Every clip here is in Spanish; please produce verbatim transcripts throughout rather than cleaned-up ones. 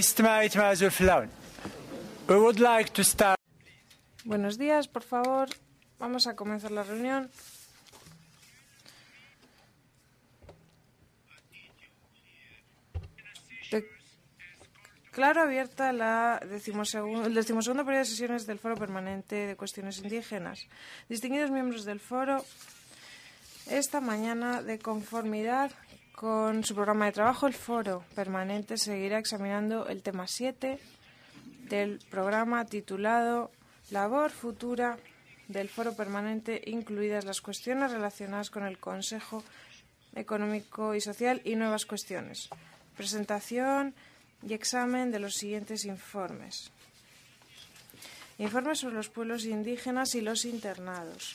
We would like to start. Buenos días, por favor. Vamos a comenzar la reunión. Declaro abierta la decimosegundo, el decimosegundo periodo de sesiones del Foro Permanente de Cuestiones Indígenas. Distinguidos miembros del Foro, esta mañana, de conformidad con su programa de trabajo, el Foro Permanente seguirá examinando el tema siete del programa titulado Labor Futura del Foro Permanente, incluidas las cuestiones relacionadas con el Consejo Económico y Social y nuevas cuestiones. Presentación y examen de los siguientes informes. Informe sobre los pueblos indígenas y los internados.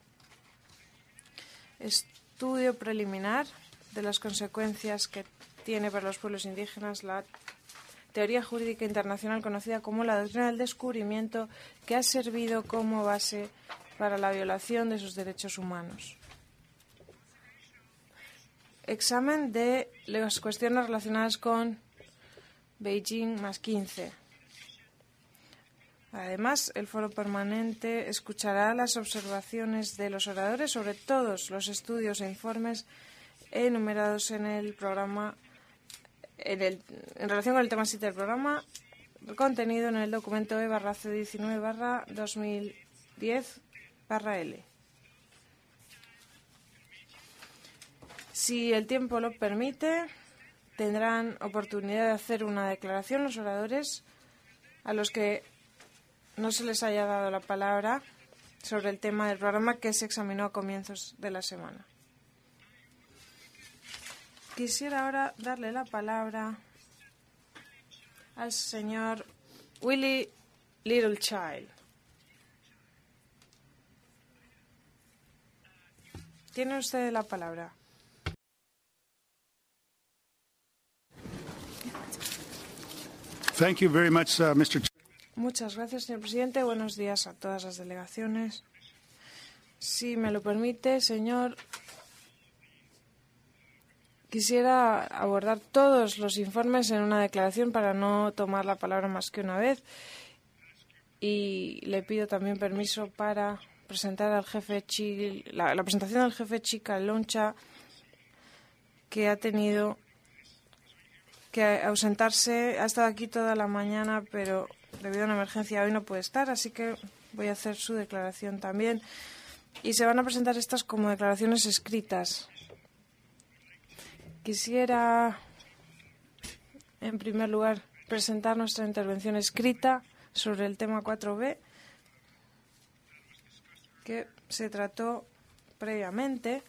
Estudio preliminar de las consecuencias que tiene para los pueblos indígenas la teoría jurídica internacional conocida como la doctrina del descubrimiento, que ha servido como base para la violación de sus derechos humanos. Examen de las cuestiones relacionadas con Beijing más quince. Además, el Foro Permanente escuchará las observaciones de los oradores sobre todos los estudios e informes enumerados en el programa, en, el, en relación con el tema siete del programa, contenido en el documento E barra C diecinueve barra dos mil diez barra L. Si el tiempo lo permite, tendrán oportunidad de hacer una declaración los oradores a los que no se les haya dado la palabra sobre el tema del programa que se examinó a comienzos de la semana. Quisiera ahora darle la palabra al señor Willie Littlechild. Tiene usted la palabra. Thank you very much, uh, mister Muchas gracias, señor presidente. Buenos días a todas las delegaciones. Si me lo permite, señor, quisiera abordar todos los informes en una declaración para no tomar la palabra más que una vez. Y le pido también permiso para presentar al jefe Chi, la, la presentación del jefe Chika Loncha, que ha tenido que ausentarse. Ha estado aquí toda la mañana, pero debido a una emergencia hoy no puede estar, así que voy a hacer su declaración también. Y se van a presentar estas como declaraciones escritas. Quisiera, en primer lugar, presentar nuestra intervención escrita sobre el tema cuatro B, que se trató previamente,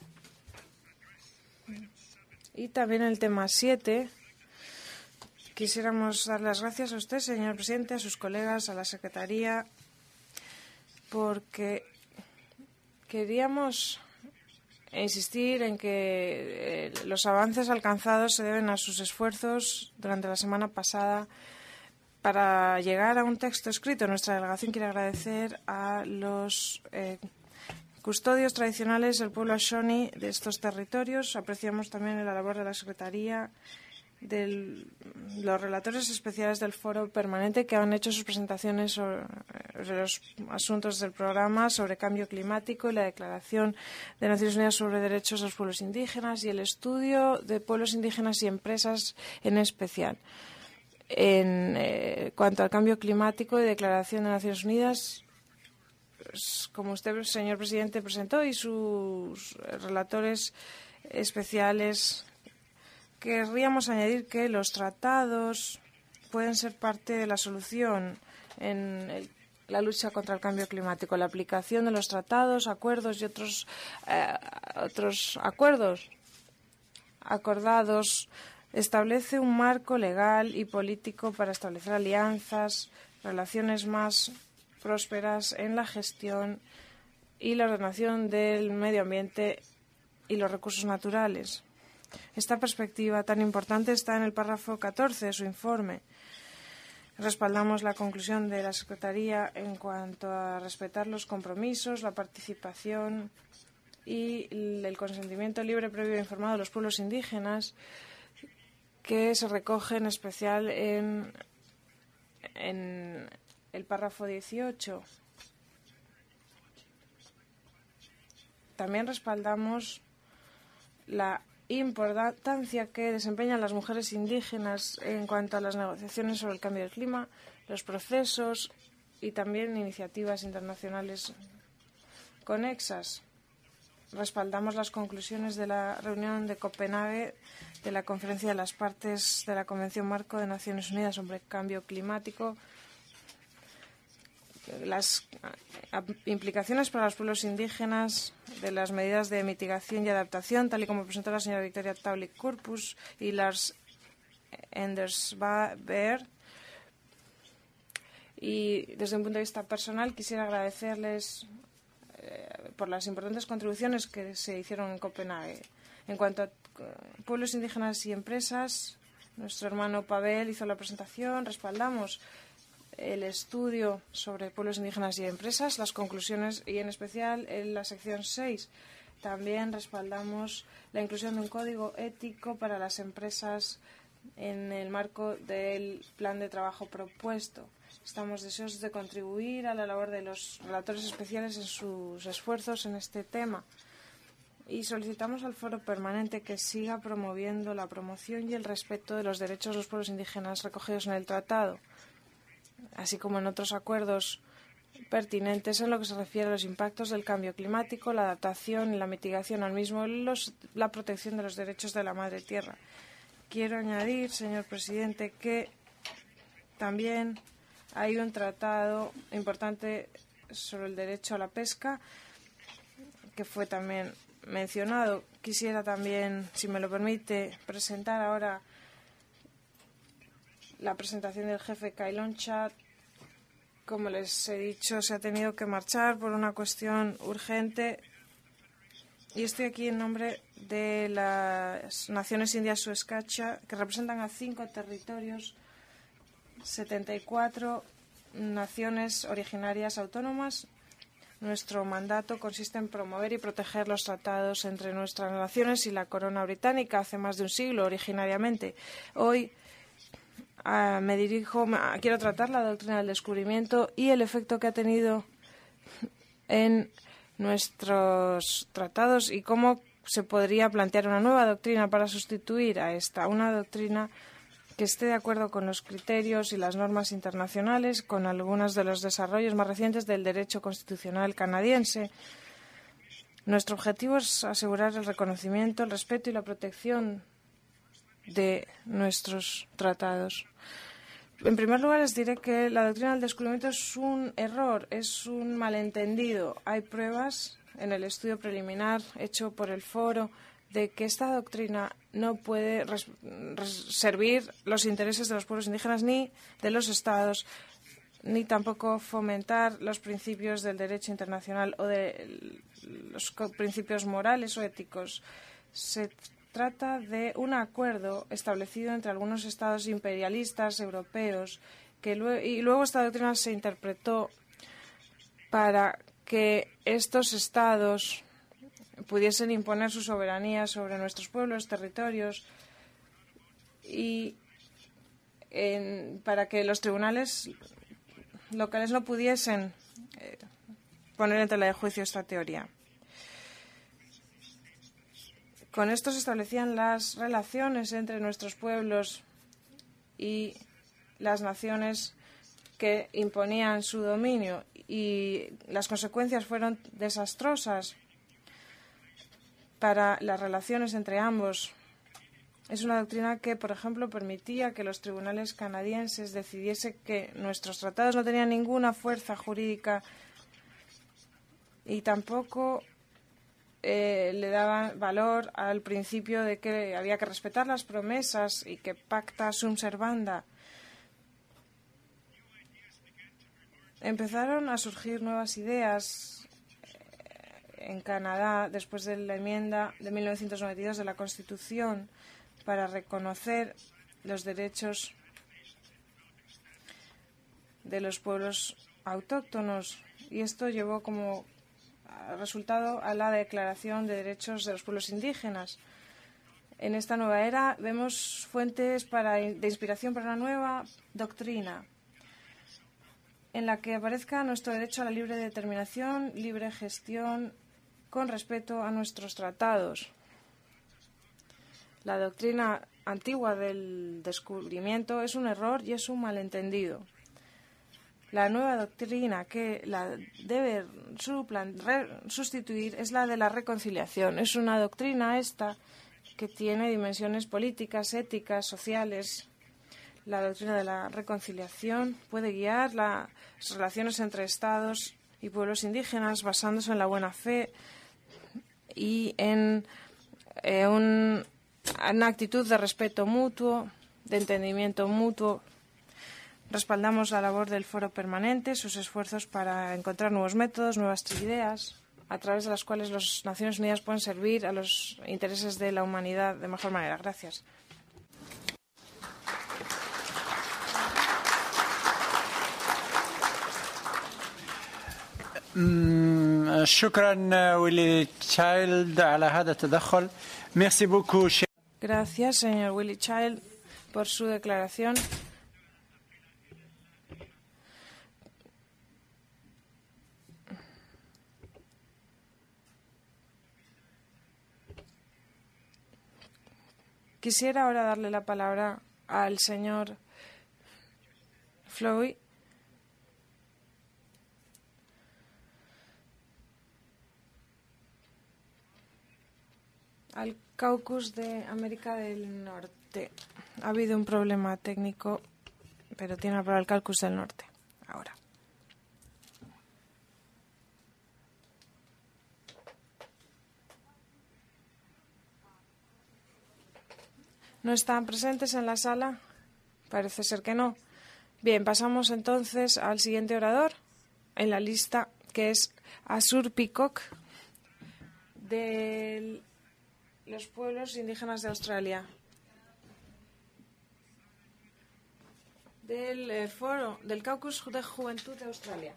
y también el tema siete. Quisiéramos dar las gracias a usted, señor presidente, a sus colegas, a la Secretaría, porque queríamos insistir en que eh, los avances alcanzados se deben a sus esfuerzos durante la semana pasada para llegar a un texto escrito. Nuestra delegación quiere agradecer a los eh, custodios tradicionales del pueblo Shawnee de estos territorios. Apreciamos también la labor de la Secretaría, de los relatores especiales del Foro Permanente, que han hecho sus presentaciones sobre los asuntos del programa, sobre cambio climático y la Declaración de Naciones Unidas sobre Derechos de los Pueblos Indígenas y el estudio de pueblos indígenas y empresas en especial. En eh, cuanto al cambio climático y Declaración de Naciones Unidas, pues, como usted, señor presidente, presentó, y sus relatores especiales, querríamos añadir que los tratados pueden ser parte de la solución en el, la lucha contra el cambio climático. La aplicación de los tratados, acuerdos y otros, eh, otros acuerdos acordados establece un marco legal y político para establecer alianzas, relaciones más prósperas en la gestión y la ordenación del medio ambiente y los recursos naturales. Esta perspectiva tan importante está en el párrafo catorce de su informe. Respaldamos la conclusión de la Secretaría en cuanto a respetar los compromisos, la participación y el consentimiento libre, previo e informado de los pueblos indígenas, que se recoge en especial en, en el párrafo dieciocho. También respaldamos la importancia que desempeñan las mujeres indígenas en cuanto a las negociaciones sobre el cambio del clima, los procesos y también iniciativas internacionales conexas. Respaldamos las conclusiones de la reunión de Copenhague de la Conferencia de las Partes de la Convención Marco de Naciones Unidas sobre Cambio Climático. Las implicaciones para los pueblos indígenas de las medidas de mitigación y adaptación, tal y como presentó la señora Victoria Taulik-Corpus y Lars Enders Beer. Y desde un punto de vista personal quisiera agradecerles eh, por las importantes contribuciones que se hicieron en Copenhague. En cuanto a pueblos indígenas y empresas, nuestro hermano Pavel hizo la presentación, respaldamos el estudio sobre pueblos indígenas y empresas, las conclusiones y en especial en la sección seis. También respaldamos la inclusión de un código ético para las empresas en el marco del plan de trabajo propuesto. Estamos deseosos de contribuir a la labor de los relatores especiales en sus esfuerzos en este tema y solicitamos al Foro Permanente que siga promoviendo la promoción y el respeto de los derechos de los pueblos indígenas recogidos en el Tratado, así como en otros acuerdos pertinentes en lo que se refiere a los impactos del cambio climático, la adaptación y la mitigación al mismo, los, la protección de los derechos de la madre tierra. Quiero añadir, señor presidente, que también hay un tratado importante sobre el derecho a la pesca que fue también mencionado. Quisiera también, si me lo permite, presentar ahora la presentación del jefe Kailoncha. Como les he dicho, se ha tenido que marchar por una cuestión urgente y estoy aquí en nombre de las Naciones Indias Suescacha, que representan a cinco territorios, setenta y cuatro naciones originarias autónomas. Nuestro mandato consiste en promover y proteger los tratados entre nuestras naciones y la corona británica hace más de un siglo originariamente. Hoy Uh, me dirijo, uh, quiero tratar la doctrina del descubrimiento y el efecto que ha tenido en nuestros tratados y cómo se podría plantear una nueva doctrina para sustituir a esta, una doctrina que esté de acuerdo con los criterios y las normas internacionales, con algunos de los desarrollos más recientes del derecho constitucional canadiense. Nuestro objetivo es asegurar el reconocimiento, el respeto y la protección de nuestros tratados. En primer lugar, les diré que la doctrina del descubrimiento es un error, es un malentendido. Hay pruebas en el estudio preliminar hecho por el Foro de que esta doctrina no puede res- res- servir los intereses de los pueblos indígenas ni de los Estados, ni tampoco fomentar los principios del derecho internacional o de los principios morales o éticos. Se trata de un acuerdo establecido entre algunos estados imperialistas europeos que luego, y luego esta doctrina se interpretó para que estos estados pudiesen imponer su soberanía sobre nuestros pueblos, territorios y en, para que los tribunales locales no pudiesen eh, poner en tela de juicio esta teoría. Con esto se establecían las relaciones entre nuestros pueblos y las naciones que imponían su dominio y las consecuencias fueron desastrosas para las relaciones entre ambos. Es una doctrina que, por ejemplo, permitía que los tribunales canadienses decidiesen que nuestros tratados no tenían ninguna fuerza jurídica y tampoco Eh, le daban valor al principio de que había que respetar las promesas y que pacta sunt servanda. Empezaron a surgir nuevas ideas en Canadá después de la enmienda de mil novecientos noventa y dos de la Constitución para reconocer los derechos de los pueblos autóctonos y esto llevó como resultado a la Declaración de Derechos de los Pueblos Indígenas. En esta nueva era vemos fuentes para, de inspiración para una nueva doctrina en la que aparezca nuestro derecho a la libre determinación, libre gestión, con respeto a nuestros tratados. La doctrina antigua del descubrimiento es un error y es un malentendido. La nueva doctrina que la debe sustituir es la de la reconciliación. Es una doctrina esta que tiene dimensiones políticas, éticas, sociales. La doctrina de la reconciliación puede guiar las relaciones entre Estados y pueblos indígenas basándose en la buena fe y en eh, un, una actitud de respeto mutuo, de entendimiento mutuo. Respaldamos la labor del Foro Permanente, sus esfuerzos para encontrar nuevos métodos, nuevas ideas, a través de las cuales las Naciones Unidas pueden servir a los intereses de la humanidad de mejor manera. Gracias. شكرا ويلي تشايلد على هذا التدخل. Merci beaucoup. Gracias, señor Willie Child, por su declaración. Quisiera ahora darle la palabra al señor Flowey. Al Caucus de América del Norte. Ha habido un problema técnico, pero tiene la palabra el Caucus del Norte. Ahora. ¿No están presentes en la sala? Parece ser que no. Bien, pasamos entonces al siguiente orador en la lista, que es Asur Peacock, de los pueblos indígenas de Australia. Del eh, foro, del Caucus de Juventud de Australia.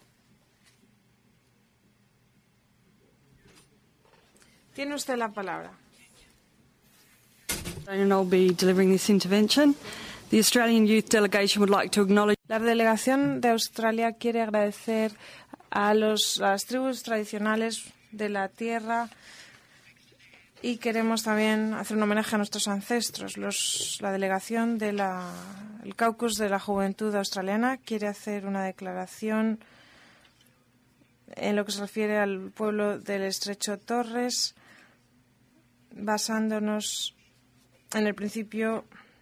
Tiene usted la palabra. And I'll be delivering this intervention. The Australian Youth Delegation would like to acknowledge. La delegación de Australia quiere agradecer a, los, a las tribus tradicionales de la tierra y queremos también hacer un homenaje a nuestros ancestros. Los, la delegación del Caucus de la Juventud Australiana quiere hacer una declaración en lo que se refiere al pueblo del Estrecho Torres, basándonos en el principio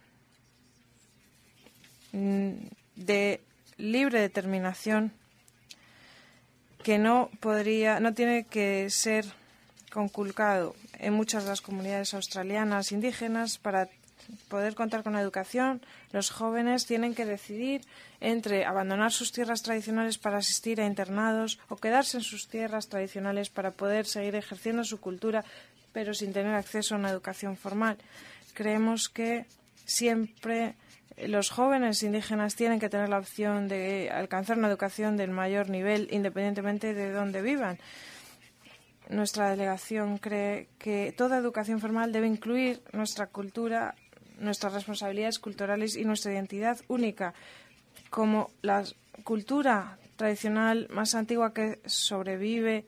de libre determinación que no podría, no tiene que ser conculcado en muchas de las comunidades australianas indígenas. Para poder contar con la educación, los jóvenes tienen que decidir entre abandonar sus tierras tradicionales para asistir a internados o quedarse en sus tierras tradicionales para poder seguir ejerciendo su cultura, pero sin tener acceso a una educación formal. Creemos que siempre los jóvenes indígenas tienen que tener la opción de alcanzar una educación del mayor nivel, independientemente de dónde vivan. Nuestra delegación cree que toda educación formal debe incluir nuestra cultura, nuestras responsabilidades culturales y nuestra identidad única, como la cultura tradicional más antigua que sobrevive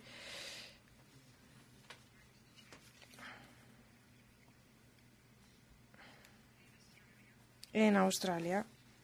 en Australia,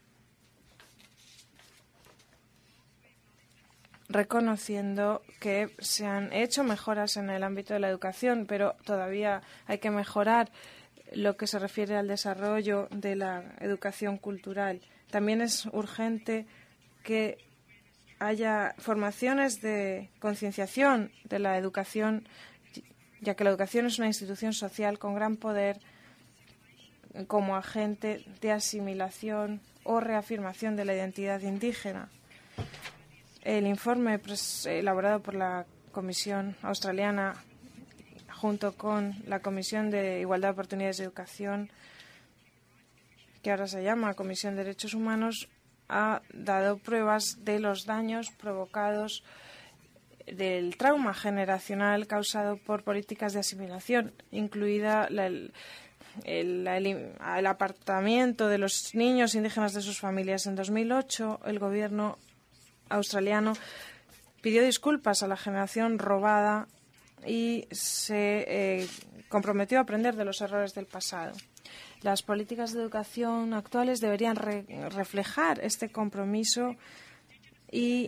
reconociendo que se han hecho mejoras en el ámbito de la educación, pero todavía hay que mejorar lo que se refiere al desarrollo de la educación cultural. También es urgente que haya formaciones de concienciación de la educación, ya que la educación es una institución social con gran poder como agente de asimilación o reafirmación de la identidad indígena. El informe elaborado por la Comisión Australiana junto con la Comisión de Igualdad de Oportunidades de Educación, que ahora se llama Comisión de Derechos Humanos, ha dado pruebas de los daños provocados del trauma generacional causado por políticas de asimilación, incluida la, el, el apartamiento de los niños indígenas de sus familias. En dos mil ocho, el gobierno australiano pidió disculpas a la generación robada y se eh, comprometió a aprender de los errores del pasado. Las políticas de educación actuales deberían re reflejar este compromiso y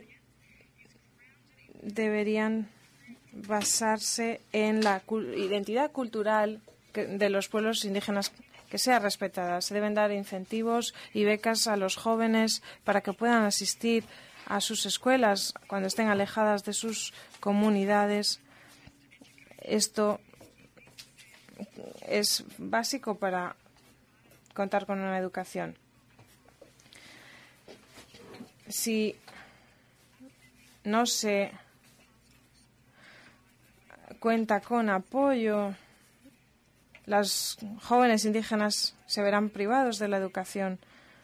deberían basarse en la cu identidad cultural que, de los pueblos indígenas que sea respetada. Se deben dar incentivos y becas a los jóvenes para que puedan asistir a sus escuelas cuando estén alejadas de sus comunidades. Esto es básico para contar con una educación. Si no se cuenta con apoyo, las jóvenes indígenas se verán privados de la educación.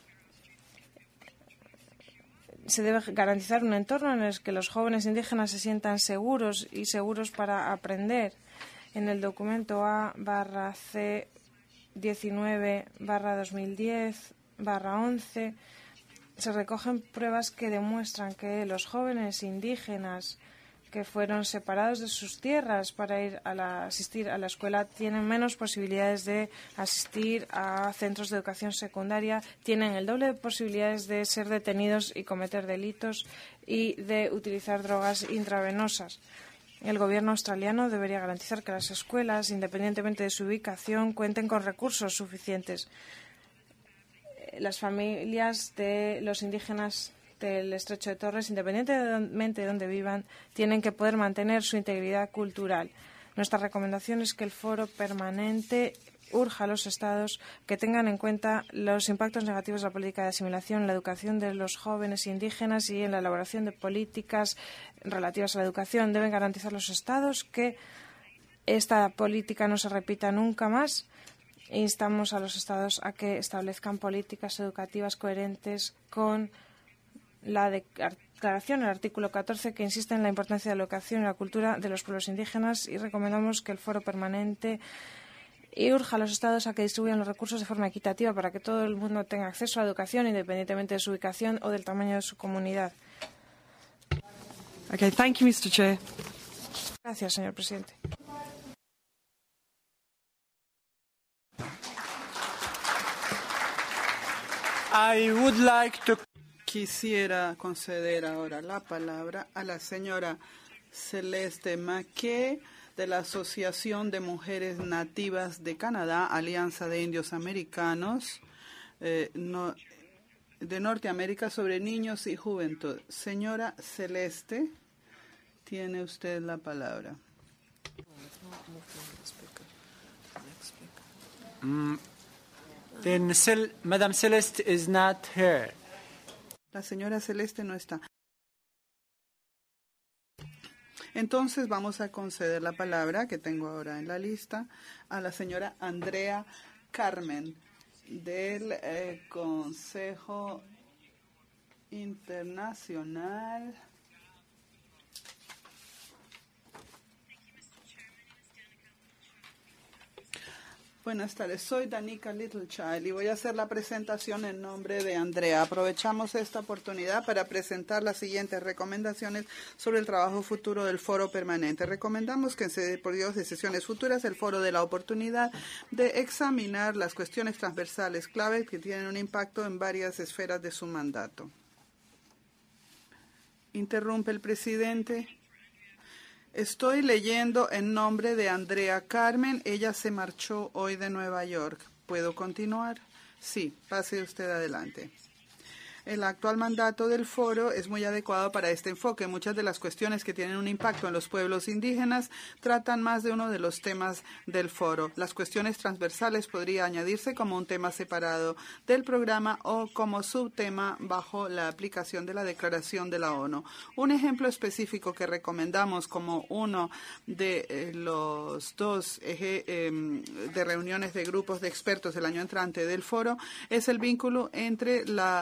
Se debe garantizar un entorno en el que los jóvenes indígenas se sientan seguros y seguros para aprender. En el documento A barra C diecinueve barra dos mil diez barra once se recogen pruebas que demuestran que los jóvenes indígenas que fueron separados de sus tierras para ir a la, asistir a la escuela tienen menos posibilidades de asistir a centros de educación secundaria, tienen el doble de posibilidades de ser detenidos y cometer delitos y de utilizar drogas intravenosas. El gobierno australiano debería garantizar que las escuelas, independientemente de su ubicación, cuenten con recursos suficientes. Las familias de los indígenas del Estrecho de Torres, independientemente de donde vivan, tienen que poder mantener su integridad cultural. Nuestra recomendación es que el foro permanente urja a los Estados que tengan en cuenta los impactos negativos de la política de asimilación en la educación de los jóvenes indígenas y en la elaboración de políticas relativas a la educación. Deben garantizar los Estados que esta política no se repita nunca más. Instamos a los Estados a que establezcan políticas educativas coherentes con la declaración, el artículo catorce, que insiste en la importancia de la educación y la cultura de los pueblos indígenas, y recomendamos que el foro permanente y urja a los Estados a que distribuyan los recursos de forma equitativa para que todo el mundo tenga acceso a la educación independientemente de su ubicación o del tamaño de su comunidad. Okay, thank you, Mister Chair. Gracias, señor presidente. I would like to... Quisiera conceder ahora la palabra a la señora Celeste Mackey, de la Asociación de Mujeres Nativas de Canadá, Alianza de Indios Americanos eh, no, de Norteamérica, sobre niños y juventud. Señora Celeste, tiene usted la palabra. Mm, then Cel Madame Celeste is not here. La señora Celeste no está. Entonces vamos a conceder la palabra, que tengo ahora en la lista, a la señora Andrea Carmen, del eh, Consejo Internacional Buenas tardes, soy Danica Littlechild y voy a hacer la presentación en nombre de Andrea. Aprovechamos esta oportunidad para presentar las siguientes recomendaciones sobre el trabajo futuro del foro permanente. Recomendamos que en periodos de sesiones futuras el foro dé la oportunidad de examinar las cuestiones transversales claves que tienen un impacto en varias esferas de su mandato. Interrumpe el presidente. Estoy leyendo en nombre de Andrea Carmen. Ella se marchó hoy de Nueva York. ¿Puedo continuar? Sí, pase usted adelante. El actual mandato del foro es muy adecuado para este enfoque. Muchas de las cuestiones que tienen un impacto en los pueblos indígenas tratan más de uno de los temas del foro. Las cuestiones transversales podría añadirse como un tema separado del programa o como subtema bajo la aplicación de la Declaración de la ONU. Un ejemplo específico que recomendamos como uno de eh, los dos eje eh, de reuniones de grupos de expertos del año entrante del foro es el vínculo entre la eh,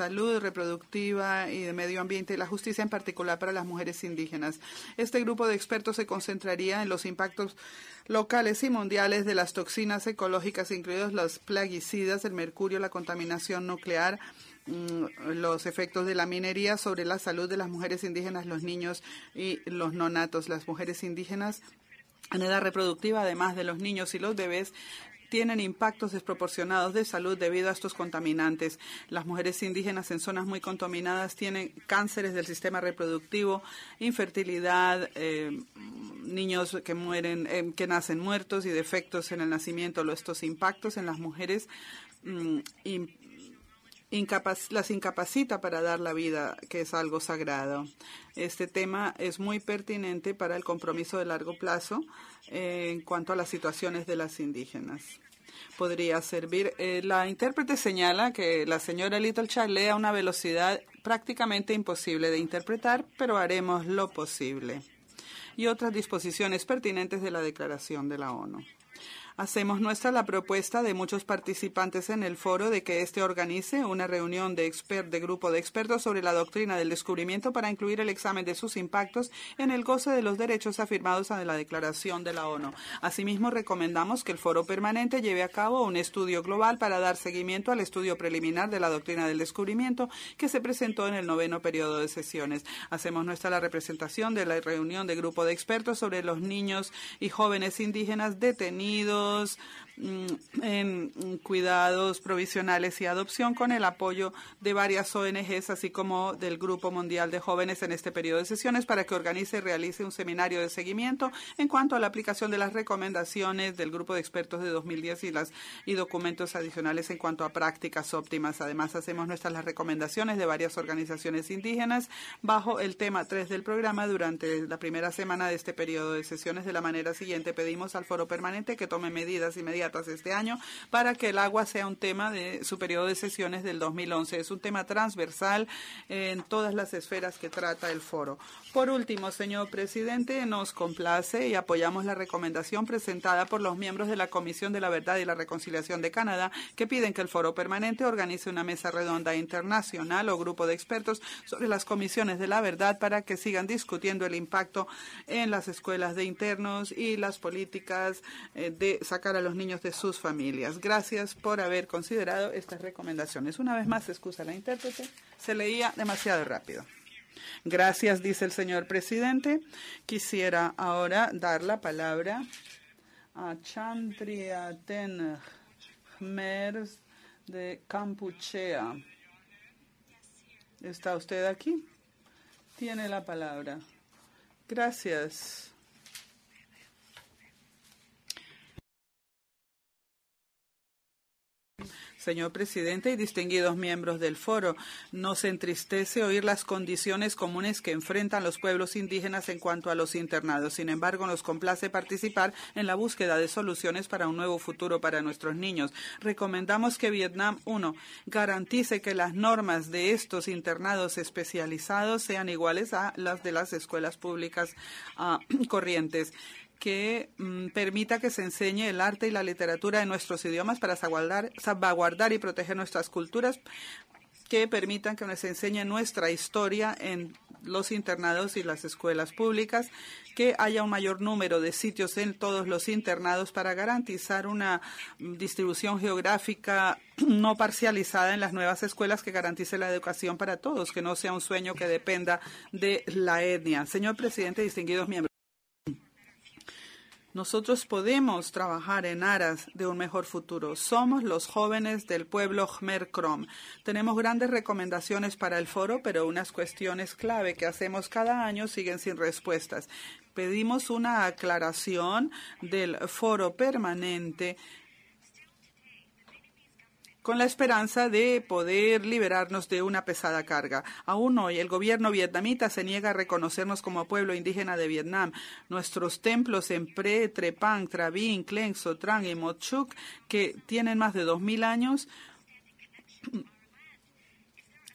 salud reproductiva y de medio ambiente y la justicia, en particular para las mujeres indígenas. Este grupo de expertos se concentraría en los impactos locales y mundiales de las toxinas ecológicas, incluidos los plaguicidas, el mercurio, la contaminación nuclear, los efectos de la minería sobre la salud de las mujeres indígenas, los niños y los nonatos. Las mujeres indígenas en edad reproductiva, además de los niños y los bebés, tienen impactos desproporcionados de salud debido a estos contaminantes. Las mujeres indígenas en zonas muy contaminadas tienen cánceres del sistema reproductivo, infertilidad, eh, niños que mueren, eh, que nacen muertos y defectos en el nacimiento. Estos impactos en las mujeres mm, Incapac- las incapacita para dar la vida, que es algo sagrado. Este tema es muy pertinente para el compromiso de largo plazo eh, en cuanto a las situaciones de las indígenas. Podría servir. Eh, la intérprete señala que la señora Little Child lee a una velocidad prácticamente imposible de interpretar, pero haremos lo posible. Y otras disposiciones pertinentes de la Declaración de la ONU. Hacemos nuestra la propuesta de muchos participantes en el foro de que éste organice una reunión de, expert, de grupo de expertos sobre la doctrina del descubrimiento para incluir el examen de sus impactos en el goce de los derechos afirmados en la Declaración de la ONU. Asimismo, recomendamos que el foro permanente lleve a cabo un estudio global para dar seguimiento al estudio preliminar de la doctrina del descubrimiento que se presentó en el noveno periodo de sesiones. Hacemos nuestra la representación de la reunión de grupo de expertos sobre los niños y jóvenes indígenas detenidos en cuidados provisionales y adopción con el apoyo de varias O N Ges, así como del Grupo Mundial de Jóvenes en este periodo de sesiones, para que organice y realice un seminario de seguimiento en cuanto a la aplicación de las recomendaciones del Grupo de Expertos de dos mil diez y, las, y documentos adicionales en cuanto a prácticas óptimas. Además, hacemos nuestras las recomendaciones de varias organizaciones indígenas bajo el tema tres del programa durante la primera semana de este periodo de sesiones. De la manera siguiente, pedimos al Foro Permanente que tome medidas inmediatas este año para que el agua sea un tema de su periodo de sesiones del dos mil once. Es un tema transversal en todas las esferas que trata el foro. Por último, señor presidente, nos complace y apoyamos la recomendación presentada por los miembros de la Comisión de la Verdad y la Reconciliación de Canadá, que piden que el Foro Permanente organice una mesa redonda internacional o grupo de expertos sobre las comisiones de la verdad para que sigan discutiendo el impacto en las escuelas de internos y las políticas eh, de sacar a los niños de sus familias. Gracias por haber considerado estas recomendaciones. Una vez más, excusa la intérprete, se leía demasiado rápido. Gracias, dice el señor presidente. Quisiera ahora dar la palabra a Chantriaten Khmer de Campuchea. ¿Está usted aquí? Tiene la palabra. Gracias. Señor presidente y distinguidos miembros del foro, nos entristece oír las condiciones comunes que enfrentan los pueblos indígenas en cuanto a los internados. Sin embargo, nos complace participar en la búsqueda de soluciones para un nuevo futuro para nuestros niños. Recomendamos que Vietnam, uno, garantice que las normas de estos internados especializados sean iguales a las de las escuelas públicas uh, corrientes. Que mm, permita que se enseñe el arte y la literatura en nuestros idiomas para salvaguardar, salvaguardar y proteger nuestras culturas, que permitan que se enseñe nuestra historia en los internados y las escuelas públicas, que haya un mayor número de sitios en todos los internados para garantizar una distribución geográfica no parcializada en las nuevas escuelas que garantice la educación para todos, que no sea un sueño que dependa de la etnia. Señor presidente, distinguidos miembros, nosotros podemos trabajar en aras de un mejor futuro. Somos los jóvenes del pueblo Khmer Krom. Tenemos grandes recomendaciones para el foro, pero unas cuestiones clave que hacemos cada año siguen sin respuestas. Pedimos una aclaración del foro permanente con la esperanza de poder liberarnos de una pesada carga. Aún hoy, el gobierno vietnamita se niega a reconocernos como pueblo indígena de Vietnam. Nuestros templos en Pre, Trepang, Travin, Kleng, Sotrang y Mo Chuk, que tienen más de dos mil años,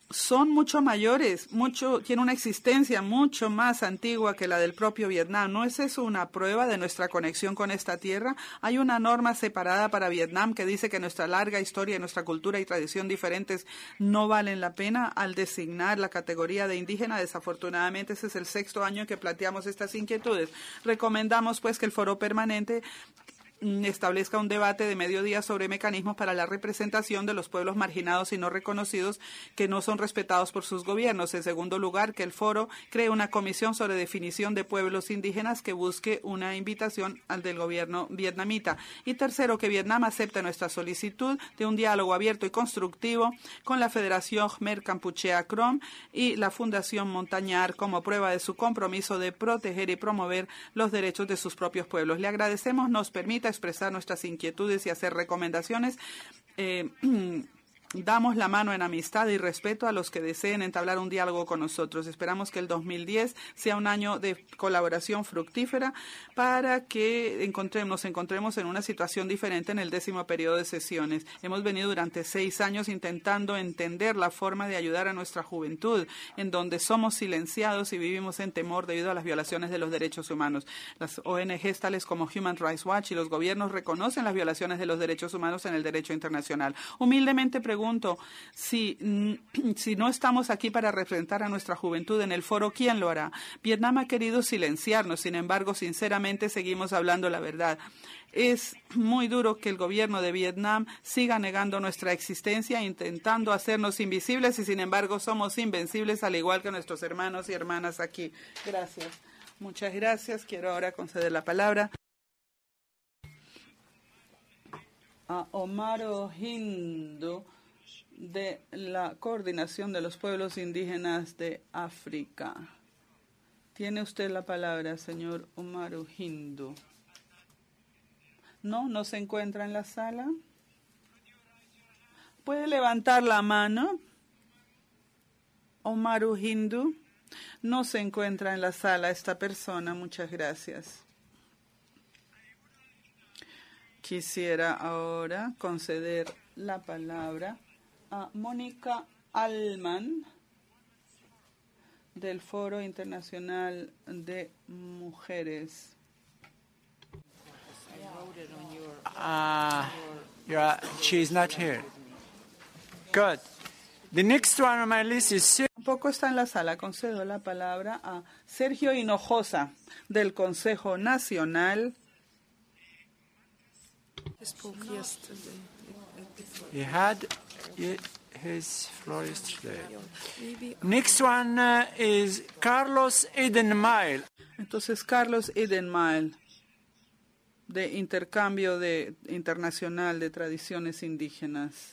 son mucho mayores, mucho, tiene una existencia mucho más antigua que la del propio Vietnam. ¿No es eso una prueba de nuestra conexión con esta tierra? Hay una norma separada para Vietnam que dice que nuestra larga historia y nuestra cultura y tradición diferentes no valen la pena al designar la categoría de indígena. Desafortunadamente, ese es el sexto año en que planteamos estas inquietudes. Recomendamos, pues, que el foro permanente establezca un debate de mediodía sobre mecanismos para la representación de los pueblos marginados y no reconocidos que no son respetados por sus gobiernos. En segundo lugar, que el foro cree una comisión sobre definición de pueblos indígenas que busque una invitación al del gobierno vietnamita. Y tercero, que Vietnam acepte nuestra solicitud de un diálogo abierto y constructivo con la Federación Khmer Kampuchea Krom y la Fundación Montañar como prueba de su compromiso de proteger y promover los derechos de sus propios pueblos. Le agradecemos, nos permita expresar nuestras inquietudes y hacer recomendaciones. Eh, Damos la mano en amistad y respeto a los que deseen entablar un diálogo con nosotros. Esperamos que el dos mil diez sea un año de colaboración fructífera para que encontremos, nos encontremos en una situación diferente en el décimo periodo de sesiones. Hemos venido durante seis años intentando entender la forma de ayudar a nuestra juventud, en donde somos silenciados y vivimos en temor debido a las violaciones de los derechos humanos. Las O N Ges tales como Human Rights Watch y los gobiernos reconocen las violaciones de los derechos humanos en el derecho internacional. Humildemente pregunto Pregunto, si, si no estamos aquí para representar a nuestra juventud en el foro, ¿quién lo hará? Vietnam ha querido silenciarnos, sin embargo, sinceramente seguimos hablando la verdad. Es muy duro que el gobierno de Vietnam siga negando nuestra existencia, intentando hacernos invisibles y, sin embargo, somos invencibles, al igual que nuestros hermanos y hermanas aquí. Gracias. Muchas gracias. Quiero ahora conceder la palabra a Omaro Hindu, de la Coordinación de los Pueblos Indígenas de África. Tiene usted la palabra, señor Omaru Hindu. ¿No? ¿No se encuentra en la sala? ¿Puede levantar la mano? Omaru Hindu. No se encuentra en la sala esta persona. Muchas gracias. Quisiera ahora conceder la palabra a Mónica Allman del Foro Internacional de Mujeres. Uh, yeah, she's not here. Good. The next one on my list is... Tampoco está en la sala. Concedo la palabra a Sergio Hinojosa del Consejo Nacional. He had his floor yesterday. Next one uh, is Carlos Edenmael. Entonces, Carlos Edenmael, de Intercambio de, Internacional de Tradiciones Indígenas.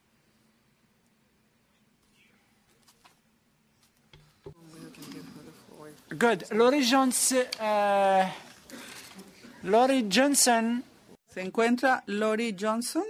Good. Lori Johnson. Uh, Lori Johnson. ¿Se encuentra Lori Johnson?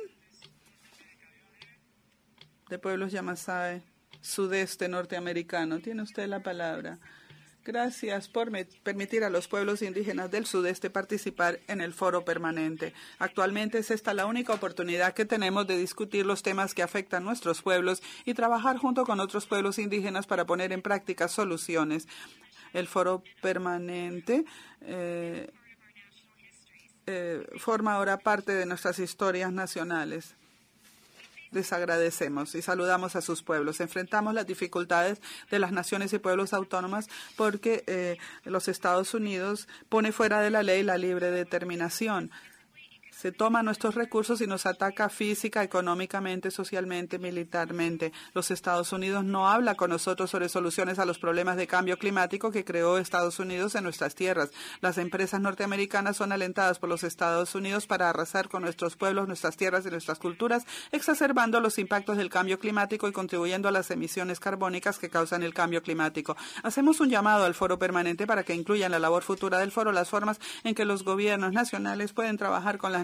De Pueblos Yamasai, sudeste norteamericano. Tiene usted la palabra. Gracias por me permitir a los pueblos indígenas del sudeste participar en el foro permanente. Actualmente es esta la única oportunidad que tenemos de discutir los temas que afectan a nuestros pueblos y trabajar junto con otros pueblos indígenas para poner en práctica soluciones. El foro permanente eh, eh, forma ahora parte de nuestras historias nacionales. Les agradecemos y saludamos a sus pueblos. Enfrentamos las dificultades de las naciones y pueblos autónomas porque eh, los Estados Unidos pone fuera de la ley la libre determinación. Se toma nuestros recursos y nos ataca física, económicamente, socialmente, militarmente. Los Estados Unidos no habla con nosotros sobre soluciones a los problemas de cambio climático que creó Estados Unidos en nuestras tierras. Las empresas norteamericanas son alentadas por los Estados Unidos para arrasar con nuestros pueblos, nuestras tierras y nuestras culturas, exacerbando los impactos del cambio climático y contribuyendo a las emisiones carbónicas que causan el cambio climático. Hacemos un llamado al foro permanente para que incluya en la labor futura del foro las formas en que los gobiernos nacionales pueden trabajar con las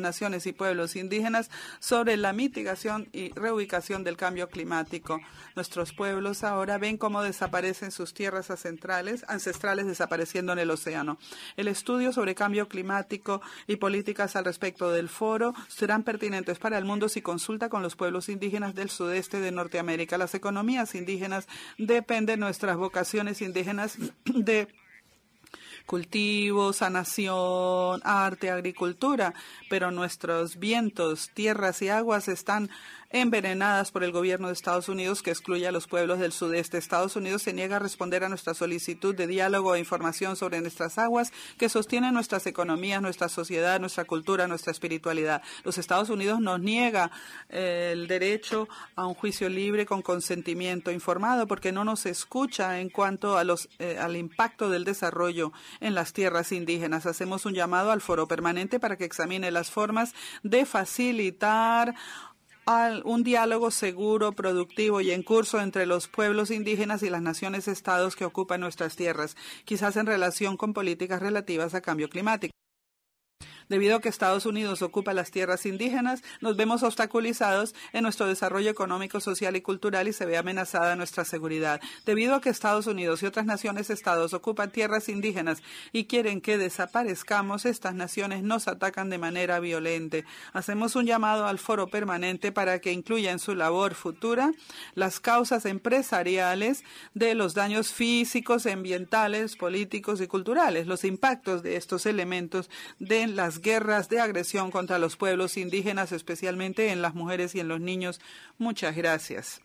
naciones y pueblos indígenas sobre la mitigación y reubicación del cambio climático. Nuestros pueblos ahora ven cómo desaparecen sus tierras ancestrales, ancestrales desapareciendo en el océano. El estudio sobre cambio climático y políticas al respecto del foro serán pertinentes para el mundo si consulta con los pueblos indígenas del sudeste de Norteamérica. Las economías indígenas dependen de nuestras vocaciones indígenas de cultivo, sanación, arte, agricultura, pero nuestros vientos, tierras y aguas están envenenadas por el gobierno de Estados Unidos, que excluye a los pueblos del sudeste. Estados Unidos se niega a responder a nuestra solicitud de diálogo e información sobre nuestras aguas que sostienen nuestras economías, nuestra sociedad, nuestra cultura, nuestra espiritualidad. Los Estados Unidos nos niega eh, el derecho a un juicio libre con consentimiento informado porque no nos escucha en cuanto a los, eh, al impacto del desarrollo en las tierras indígenas. Hacemos un llamado al foro permanente para que examine las formas de facilitar un diálogo seguro, productivo y en curso entre los pueblos indígenas y las naciones-estados que ocupan nuestras tierras, quizás en relación con políticas relativas a cambio climático. Debido a que Estados Unidos ocupa las tierras indígenas, nos vemos obstaculizados en nuestro desarrollo económico, social y cultural y se ve amenazada nuestra seguridad. Debido a que Estados Unidos y otras naciones-estados ocupan tierras indígenas y quieren que desaparezcamos, estas naciones nos atacan de manera violenta. Hacemos un llamado al foro permanente para que incluya en su labor futura las causas empresariales de los daños físicos, ambientales, políticos y culturales, los impactos de estos elementos de las guerras de agresión contra los pueblos indígenas, especialmente en las mujeres y en los niños. Muchas gracias.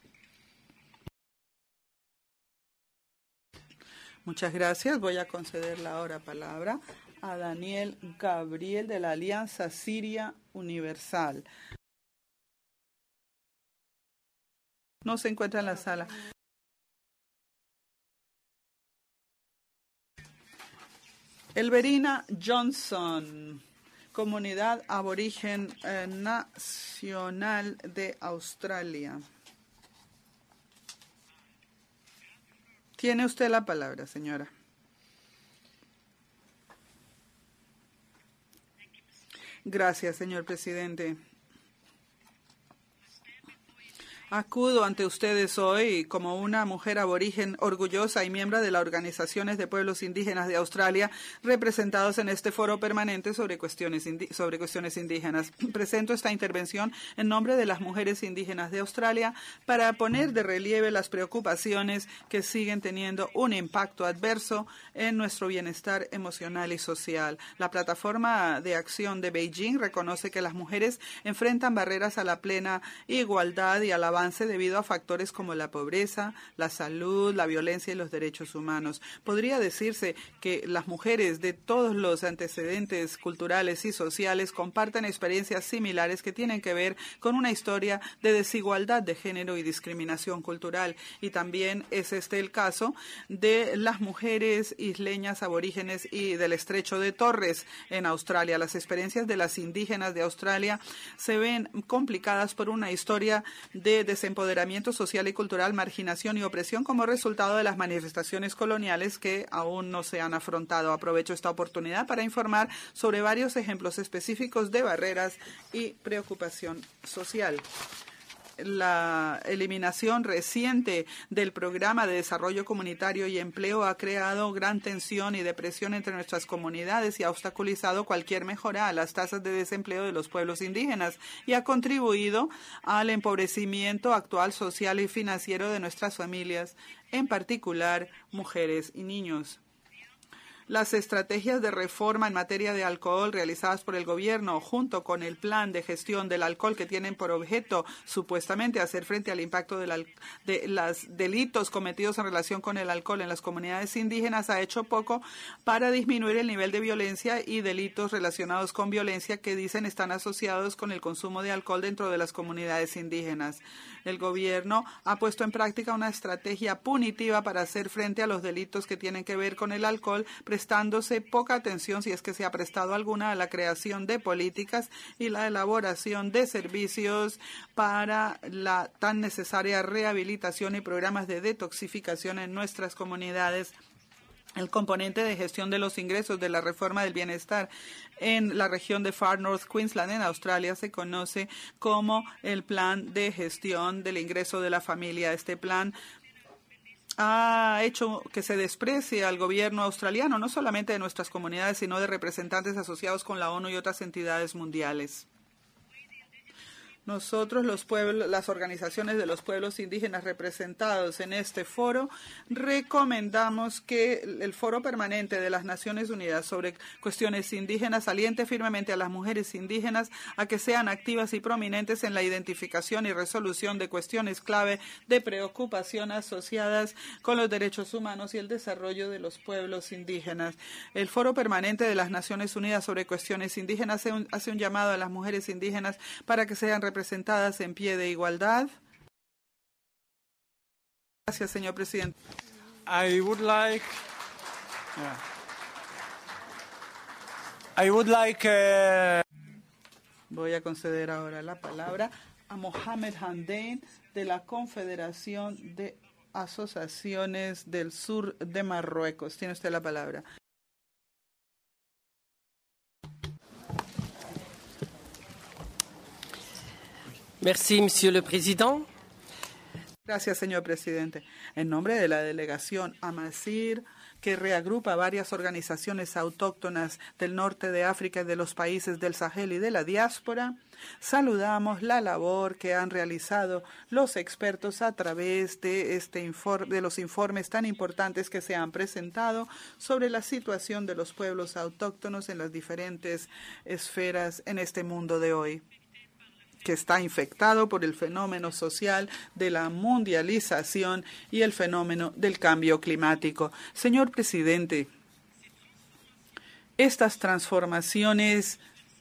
Muchas gracias. Voy a conceder la ahora palabra a Daniel Gabriel de la Alianza Siria Universal. No se encuentra en la sala. Elverina Johnson, Comunidad Aborigen eh, Nacional de Australia. Tiene usted la palabra, señora. Gracias, señor presidente. Acudo ante ustedes hoy como una mujer aborigen orgullosa y miembro de las organizaciones de pueblos indígenas de Australia representados en este foro permanente sobre cuestiones, sobre cuestiones indígenas. Presento esta intervención en nombre de las mujeres indígenas de Australia para poner de relieve las preocupaciones que siguen teniendo un impacto adverso en nuestro bienestar emocional y social. La plataforma de acción de Beijing reconoce que las mujeres enfrentan barreras a la plena igualdad y al avance debido a factores como la pobreza, la salud, la violencia y los derechos humanos. Podría decirse que las mujeres de todos los antecedentes culturales y sociales comparten experiencias similares que tienen que ver con una historia de desigualdad de género y discriminación cultural. Y también es este el caso de las mujeres isleñas aborígenes y del Estrecho de Torres en Australia. Las experiencias de las indígenas de Australia se ven complicadas por una historia de desempoderamiento social y cultural, marginación y opresión como resultado de las manifestaciones coloniales que aún no se han afrontado. Aprovecho esta oportunidad para informar sobre varios ejemplos específicos de barreras y preocupación social. La eliminación reciente del Programa de Desarrollo Comunitario y Empleo ha creado gran tensión y depresión entre nuestras comunidades y ha obstaculizado cualquier mejora a las tasas de desempleo de los pueblos indígenas y ha contribuido al empobrecimiento actual social y financiero de nuestras familias, en particular mujeres y niños. Las estrategias de reforma en materia de alcohol realizadas por el gobierno, junto con el plan de gestión del alcohol que tienen por objeto supuestamente hacer frente al impacto de, la, de los delitos cometidos en relación con el alcohol en las comunidades indígenas, ha hecho poco para disminuir el nivel de violencia y delitos relacionados con violencia que dicen están asociados con el consumo de alcohol dentro de las comunidades indígenas. El gobierno ha puesto en práctica una estrategia punitiva para hacer frente a los delitos que tienen que ver con el alcohol, prestándose poca atención, si es que se ha prestado alguna, a la creación de políticas y la elaboración de servicios para la tan necesaria rehabilitación y programas de detoxificación en nuestras comunidades El componente de gestión de los ingresos de la reforma del bienestar en la región de Far North Queensland, en Australia, se conoce como el Plan de Gestión del Ingreso de la Familia. Este plan ha hecho que se desprecie al gobierno australiano, no solamente de nuestras comunidades, sino de representantes asociados con la ONU y otras entidades mundiales. Nosotros, los pueblos, las organizaciones de los pueblos indígenas representados en este foro, recomendamos que el Foro Permanente de las Naciones Unidas sobre Cuestiones Indígenas aliente firmemente a las mujeres indígenas a que sean activas y prominentes en la identificación y resolución de cuestiones clave de preocupación asociadas con los derechos humanos y el desarrollo de los pueblos indígenas. El Foro Permanente de las Naciones Unidas sobre Cuestiones Indígenas hace un, hace un llamado a las mujeres indígenas para que sean representadas presentadas en pie de igualdad. Gracias, señor presidente. I would like, yeah. I would like. Uh... Voy a conceder ahora la palabra a Mohamed Hamden de la Confederación de Asociaciones del Sur de Marruecos. Tiene usted la palabra. Merci, Monsieur le Président. Gracias, señor presidente. En nombre de la delegación Amazir, que reagrupa varias organizaciones autóctonas del norte de África y de los países del Sahel y de la diáspora, saludamos la labor que han realizado los expertos a través de, este informe, de los informes tan importantes que se han presentado sobre la situación de los pueblos autóctonos en las diferentes esferas en este mundo de hoy, que está infectado por el fenómeno social de la mundialización y el fenómeno del cambio climático. Señor presidente, estas transformaciones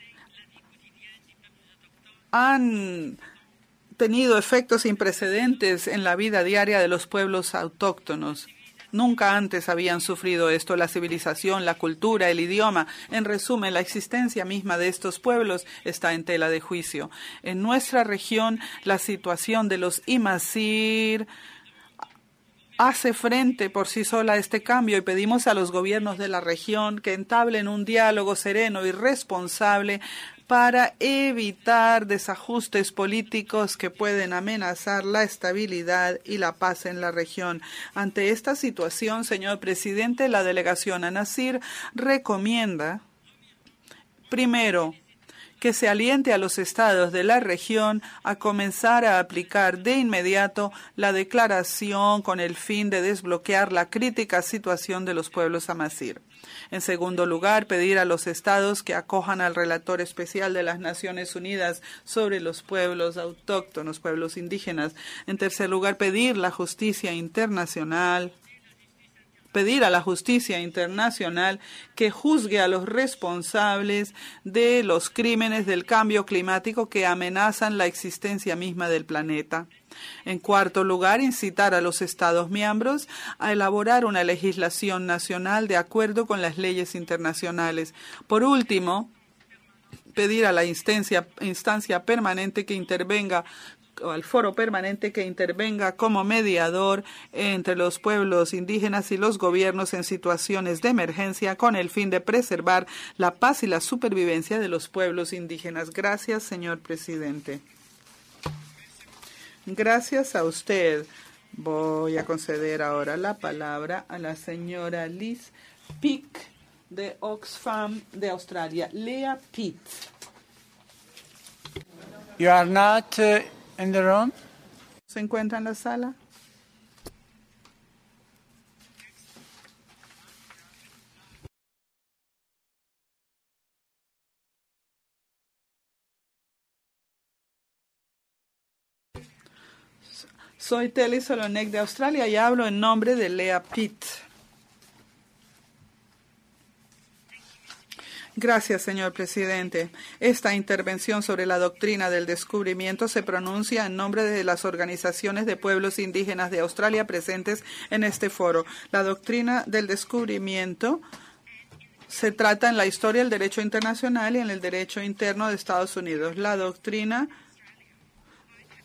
han tenido efectos sin precedentes en la vida diaria de los pueblos autóctonos. Nunca antes habían sufrido esto, la civilización, la cultura, el idioma. En resumen, la existencia misma de estos pueblos está en tela de juicio. En nuestra región, la situación de los Imazir hace frente por sí sola a este cambio y pedimos a los gobiernos de la región que entablen un diálogo sereno y responsable para evitar desajustes políticos que pueden amenazar la estabilidad y la paz en la región. Ante esta situación, señor presidente, la delegación ANACIR recomienda, primero, que se aliente a los estados de la región a comenzar a aplicar de inmediato la declaración con el fin de desbloquear la crítica situación de los pueblos amazir. En segundo lugar, pedir a los estados que acojan al relator especial de las Naciones Unidas sobre los pueblos autóctonos, pueblos indígenas. En tercer lugar, pedir la justicia internacional pedir a la justicia internacional que juzgue a los responsables de los crímenes del cambio climático que amenazan la existencia misma del planeta. En cuarto lugar, incitar a los Estados miembros a elaborar una legislación nacional de acuerdo con las leyes internacionales. Por último, pedir a la instancia, instancia permanente que intervenga o al foro permanente que intervenga como mediador entre los pueblos indígenas y los gobiernos en situaciones de emergencia con el fin de preservar la paz y la supervivencia de los pueblos indígenas. Gracias, señor presidente. Gracias a usted. Voy a conceder ahora la palabra a la señora Liz Pick de Oxfam de Australia. Lea Pitt. You are not uh... in the room? ¿Se encuentra en la sala? Soy Telly Solonek de Australia y hablo en nombre de Lea Pitt. Gracias, señor presidente. Esta intervención sobre la doctrina del descubrimiento se pronuncia en nombre de las organizaciones de pueblos indígenas de Australia presentes en este foro. La doctrina del descubrimiento se trata en la historia del derecho internacional y en el derecho interno de Estados Unidos. La doctrina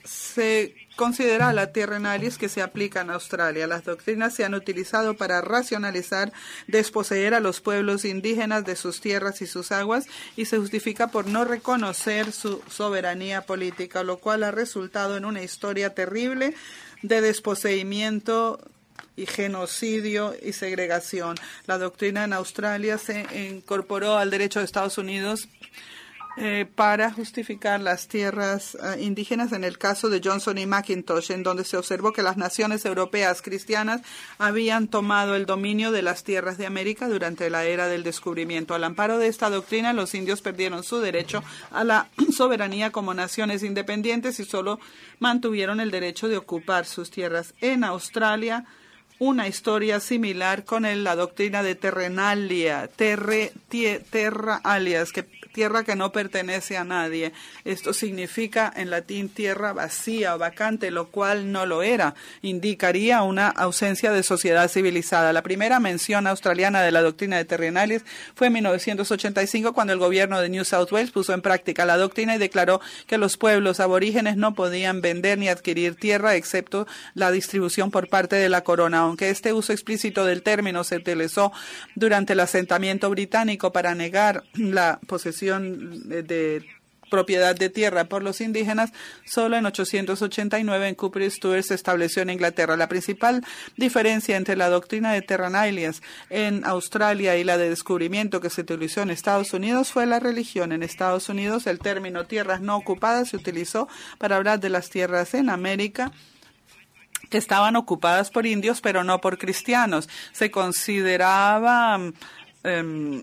se considera la terrenalis que se aplica en Australia. Las doctrinas se han utilizado para racionalizar, desposeer a los pueblos indígenas de sus tierras y sus aguas y se justifica por no reconocer su soberanía política, lo cual ha resultado en una historia terrible de desposeimiento y genocidio y segregación. La doctrina en Australia se incorporó al derecho de Estados Unidos Eh, para justificar las tierras uh, indígenas en el caso de Johnson y McIntosh, en donde se observó que las naciones europeas cristianas habían tomado el dominio de las tierras de América durante la era del descubrimiento. Al amparo de esta doctrina, los indios perdieron su derecho a la soberanía como naciones independientes y solo mantuvieron el derecho de ocupar sus tierras. En Australia, una historia similar con el, la doctrina de terrenalia, terre, tie, terra alias, que tierra que no pertenece a nadie. Esto significa en latín tierra vacía o vacante, lo cual no lo era. Indicaría una ausencia de sociedad civilizada. La primera mención australiana de la doctrina de terrenalis fue en mil novecientos ochenta y cinco, cuando el gobierno de New South Wales puso en práctica la doctrina y declaró que los pueblos aborígenes no podían vender ni adquirir tierra excepto la distribución por parte de la corona. Aunque este uso explícito del término se utilizó durante el asentamiento británico para negar la posesión de, de propiedad de tierra por los indígenas, solo en ochocientos ochenta y nueve en Cooper y Stuart se estableció en Inglaterra. La principal diferencia entre la doctrina de terrenalis en Australia y la de descubrimiento que se utilizó en Estados Unidos fue la religión. En Estados Unidos el término tierras no ocupadas se utilizó para hablar de las tierras en América que estaban ocupadas por indios, pero no por cristianos. Se consideraba um,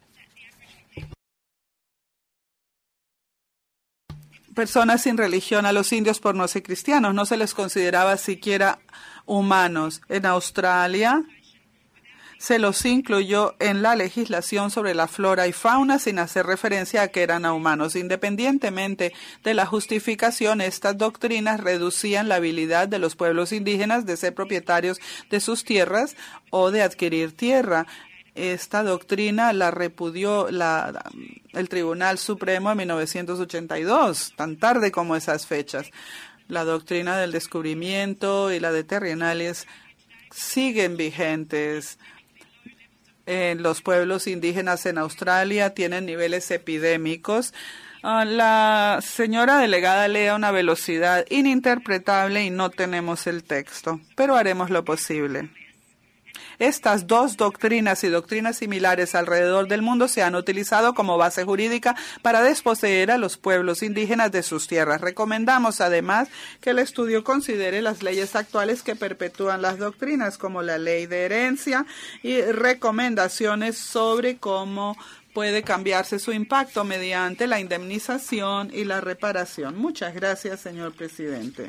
personas sin religión a los indios por no ser cristianos. No se les consideraba siquiera humanos. En Australia se los incluyó en la legislación sobre la flora y fauna sin hacer referencia a que eran humanos. Independientemente de la justificación, estas doctrinas reducían la habilidad de los pueblos indígenas de ser propietarios de sus tierras o de adquirir tierra. Esta doctrina la repudió la, el Tribunal Supremo en mil novecientos ochenta y dos, tan tarde como esas fechas. La doctrina del descubrimiento y la de terrenalis siguen vigentes. En los pueblos indígenas en Australia tienen niveles epidémicos. Uh, la señora delegada lee a una velocidad ininterpretable y no tenemos el texto, pero haremos lo posible. Estas dos doctrinas y doctrinas similares alrededor del mundo se han utilizado como base jurídica para desposeer a los pueblos indígenas de sus tierras. Recomendamos además que el estudio considere las leyes actuales que perpetúan las doctrinas, como la ley de herencia, y recomendaciones sobre cómo puede cambiarse su impacto mediante la indemnización y la reparación. Muchas gracias, señor presidente.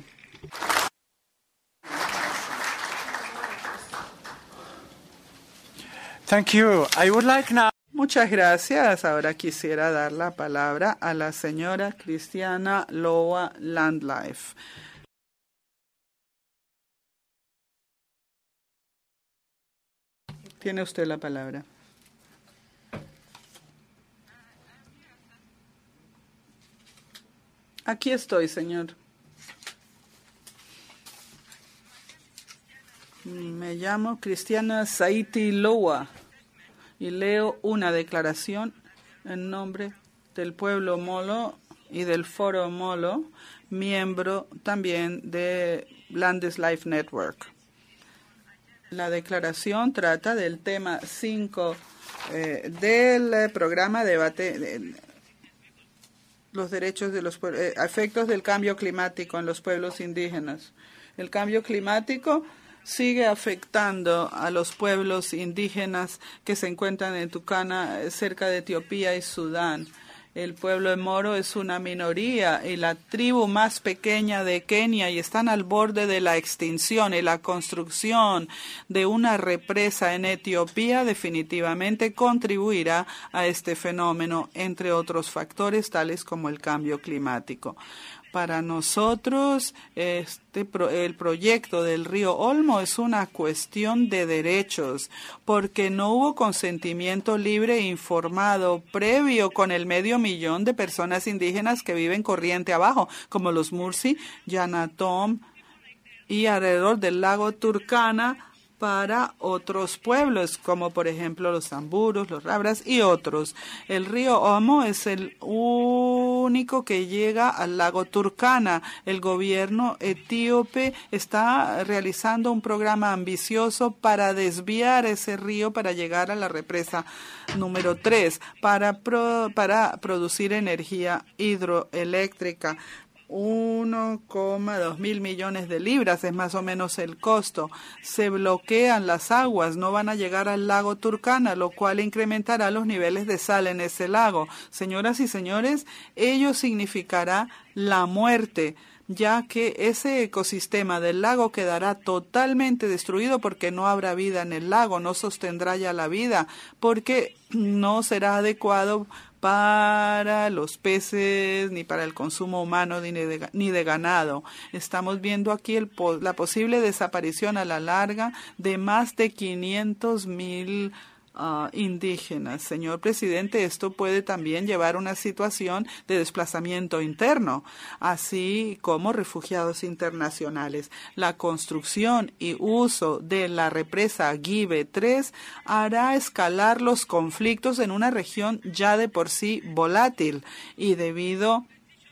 Thank you. I would like now... Muchas gracias. Ahora quisiera dar la palabra a la señora Cristiana Loa Landlife. Tiene usted la palabra. Aquí estoy, señor. Me llamo Cristiana Saiti Loa y leo una declaración en nombre del pueblo Molo y del Foro Molo, miembro también de Landeslife Network. La declaración trata del tema cinco eh, del programa de debate de los derechos de los eh, efectos del cambio climático en los pueblos indígenas. El cambio climático sigue afectando a los pueblos indígenas que se encuentran en Tucana, cerca de Etiopía y Sudán. El pueblo de Moro es una minoría y la tribu más pequeña de Kenia y están al borde de la extinción, y la construcción de una represa en Etiopía definitivamente contribuirá a este fenómeno, entre otros factores tales como el cambio climático. Para nosotros, este pro, el proyecto del río Olmo es una cuestión de derechos, porque no hubo consentimiento libre e informado previo con el medio millón de personas indígenas que viven corriente abajo, como los Mursi, Yanatom y alrededor del lago Turkana, para otros pueblos, como por ejemplo los Zamburos, los Rabras y otros. El río Omo es el único que llega al lago Turkana. El gobierno etíope está realizando un programa ambicioso para desviar ese río para llegar a la represa número tres, para, pro, para producir energía hidroeléctrica. uno coma dos mil millones de libras es más o menos el costo. Se bloquean las aguas, no van a llegar al lago Turkana, lo cual incrementará los niveles de sal en ese lago. Señoras y señores, ello significará la muerte, ya que ese ecosistema del lago quedará totalmente destruido porque no habrá vida en el lago, no sostendrá ya la vida, porque no será adecuado para los peces, ni para el consumo humano, ni de, ni de ganado. Estamos viendo aquí el, la posible desaparición a la larga de más de quinientos mil Uh, indígenas. Señor presidente, esto puede también llevar a una situación de desplazamiento interno, así como refugiados internacionales. La construcción y uso de la represa Gibe tres hará escalar los conflictos en una región ya de por sí volátil y debido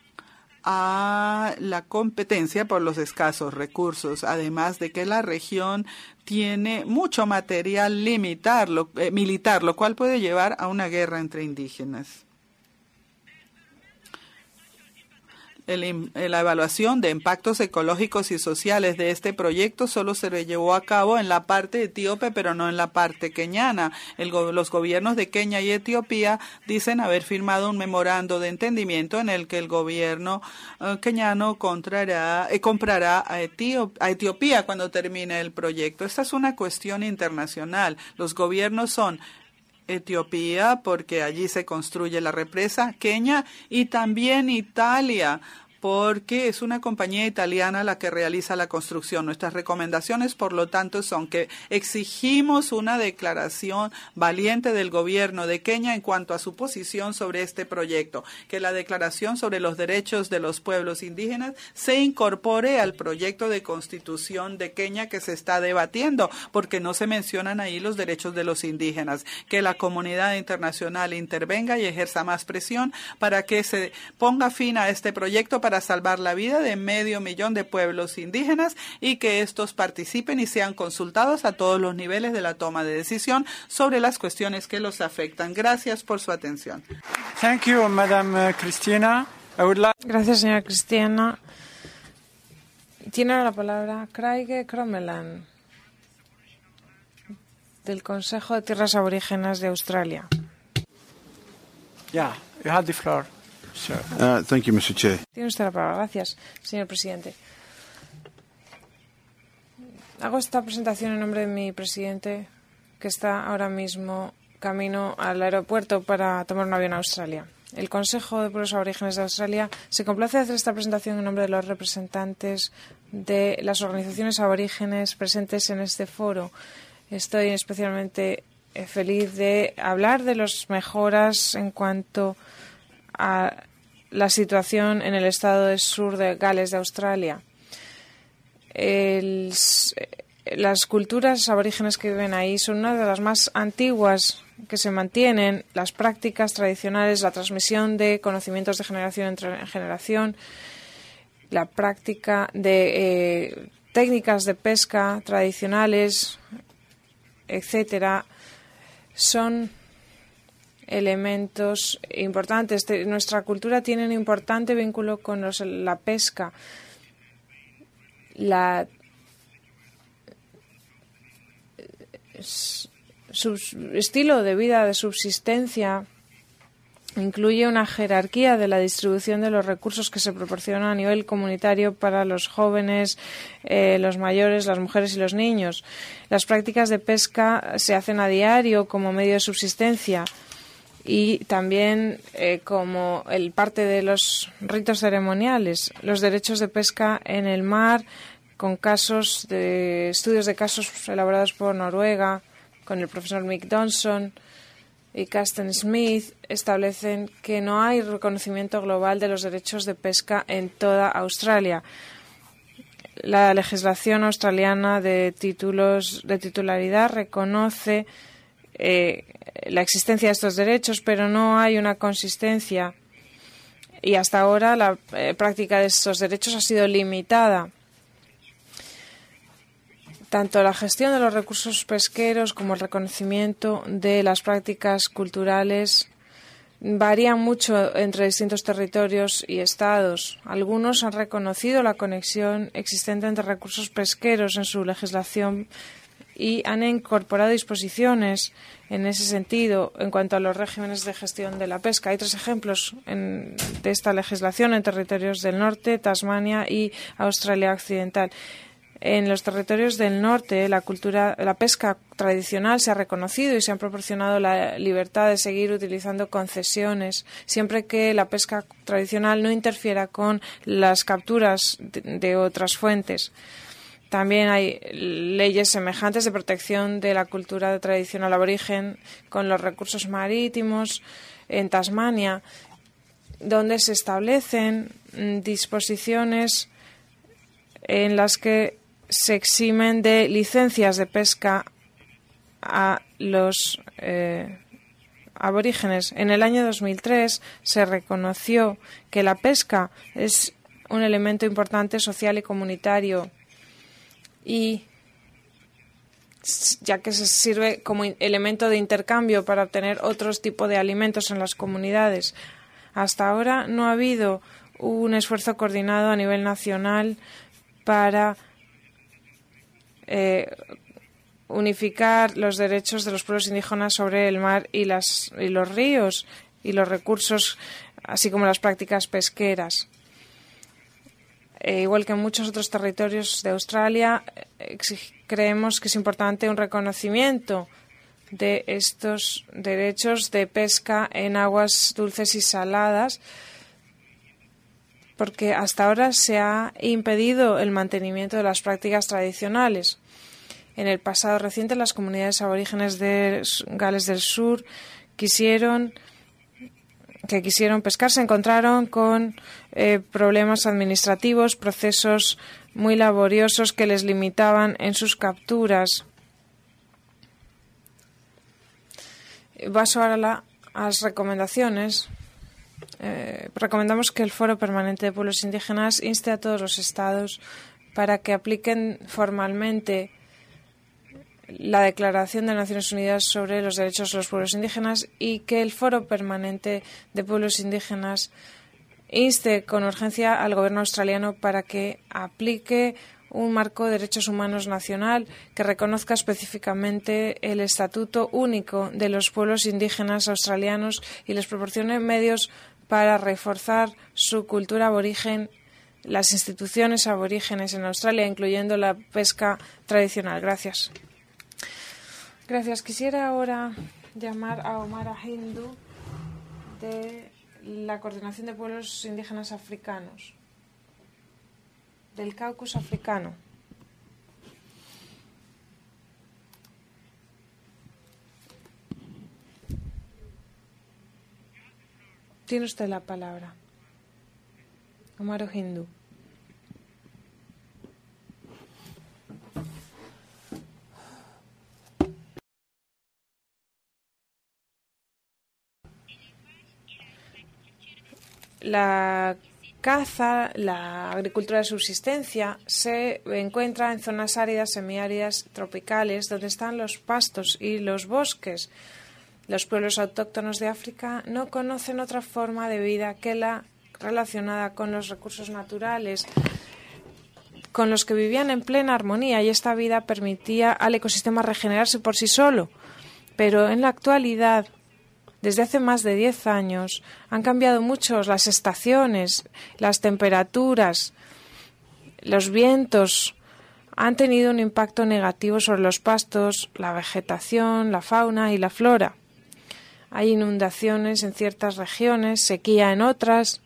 a la competencia por los escasos recursos, además de que la región tiene mucho material limitar, lo, eh, militar, lo cual puede llevar a una guerra entre indígenas. El, la evaluación de impactos ecológicos y sociales de este proyecto solo se llevó a cabo en la parte etíope, pero no en la parte kenyana. El, los gobiernos de Kenia y Etiopía dicen haber firmado un memorando de entendimiento en el que el gobierno uh, kenyano comprará, eh, comprará a, Etiop, a Etiopía cuando termine el proyecto. Esta es una cuestión internacional. Los gobiernos son Etiopía, porque allí se construye la represa, Kenia y también Italia, porque es una compañía italiana la que realiza la construcción. Nuestras recomendaciones, por lo tanto, son que exigimos una declaración valiente del gobierno de Kenia en cuanto a su posición sobre este proyecto, que la declaración sobre los derechos de los pueblos indígenas se incorpore al proyecto de constitución de Kenia que se está debatiendo, porque no se mencionan ahí los derechos de los indígenas, que la comunidad internacional intervenga y ejerza más presión para que se ponga fin a este proyecto para salvar la vida de medio millón de pueblos indígenas y que estos participen y sean consultados a todos los niveles de la toma de decisión sobre las cuestiones que los afectan. Gracias por su atención. Thank you, Madam Cristina. I would like... Gracias, señora Cristina. Tiene ahora la palabra Craig Cromeland, del Consejo de Tierras Aborígenes de Australia. Yeah, you have the floor. Sure. Uh, thank you, Mister Chair. Tiene usted la palabra. Gracias, señor presidente. Hago esta presentación en nombre de mi presidente, que está ahora mismo camino al aeropuerto para tomar un avión a Australia. El Consejo de Pueblos Aborígenes de Australia se complace de hacer esta presentación en nombre de los representantes de las organizaciones aborígenes presentes en este foro. Estoy especialmente feliz de hablar de las mejoras en cuanto a la situación en el estado de sur de Gales de Australia. El, las culturas aborígenes que viven ahí son una de las más antiguas que se mantienen, las prácticas tradicionales, la transmisión de conocimientos de generación en generación, la práctica de eh, técnicas de pesca tradicionales, etcétera, son elementos importantes. Nuestra cultura tiene un importante vínculo con los, la pesca. La, su estilo de vida de subsistencia incluye una jerarquía de la distribución de los recursos que se proporcionan a nivel comunitario para los jóvenes, eh, los mayores, las mujeres y los niños. Las prácticas de pesca se hacen a diario como medio de subsistencia y también eh, como el parte de los ritos ceremoniales, los derechos de pesca en el mar, con casos de estudios de casos elaborados por Noruega, con el profesor Mick Donson y Carsten Smith, establecen que no hay reconocimiento global de los derechos de pesca en toda Australia. La legislación australiana de títulos de titularidad reconoce eh, la existencia de estos derechos, pero no hay una consistencia, y hasta ahora la eh, práctica de estos derechos ha sido limitada. Tanto la gestión de los recursos pesqueros como el reconocimiento de las prácticas culturales varían mucho entre distintos territorios y estados. Algunos han reconocido la conexión existente entre recursos pesqueros en su legislación y han incorporado disposiciones en ese sentido en cuanto a los regímenes de gestión de la pesca. Hay tres ejemplos en, de esta legislación en territorios del norte, Tasmania y Australia Occidental. En los territorios del norte, la cultura, la pesca tradicional se ha reconocido y se han proporcionado la libertad de seguir utilizando concesiones, siempre que la pesca tradicional no interfiera con las capturas de, de otras fuentes. También hay leyes semejantes de protección de la cultura tradicional aborigen con los recursos marítimos en Tasmania, donde se establecen disposiciones en las que se eximen de licencias de pesca a los eh, aborígenes. En el año dos mil tres se reconoció que la pesca es un elemento importante social y comunitario, y ya que se sirve como elemento de intercambio para obtener otros tipos de alimentos en las comunidades. Hasta ahora no ha habido un esfuerzo coordinado a nivel nacional para Eh, unificar los derechos de los pueblos indígenas sobre el mar y, las, y los ríos y los recursos, así como las prácticas pesqueras. Eh, igual que en muchos otros territorios de Australia, creemos que es importante un reconocimiento de estos derechos de pesca en aguas dulces y saladas, porque hasta ahora se ha impedido el mantenimiento de las prácticas tradicionales. En el pasado reciente, las comunidades aborígenes de Gales del Sur quisieron que quisieron pescar se encontraron con eh, problemas administrativos, procesos muy laboriosos que les limitaban en sus capturas. Paso ahora a las recomendaciones. Eh, recomendamos que el Foro Permanente de Pueblos Indígenas inste a todos los estados para que apliquen formalmente la Declaración de Naciones Unidas sobre los Derechos de los Pueblos Indígenas, y que el Foro Permanente de Pueblos Indígenas inste con urgencia al Gobierno australiano para que aplique un marco de derechos humanos nacional que reconozca específicamente el Estatuto Único de los Pueblos Indígenas australianos y les proporcione medios para reforzar su cultura aborigen, las instituciones aborígenes en Australia, incluyendo la pesca tradicional. Gracias. Gracias. Quisiera ahora llamar a Omar Hindu de la Coordinación de Pueblos Indígenas Africanos, del Cáucaso africano. Tiene usted la palabra. Omar Hindu. La caza, la agricultura de subsistencia se encuentra en zonas áridas, semiáridas, tropicales, donde están los pastos y los bosques. Los pueblos autóctonos de África no conocen otra forma de vida que la relacionada con los recursos naturales, con los que vivían en plena armonía, y esta vida permitía al ecosistema regenerarse por sí solo. Pero en la actualidad, desde hace más de diez años, han cambiado mucho las estaciones, las temperaturas, los vientos. Han tenido un impacto negativo sobre los pastos, la vegetación, la fauna y la flora. Hay inundaciones en ciertas regiones, sequía en otras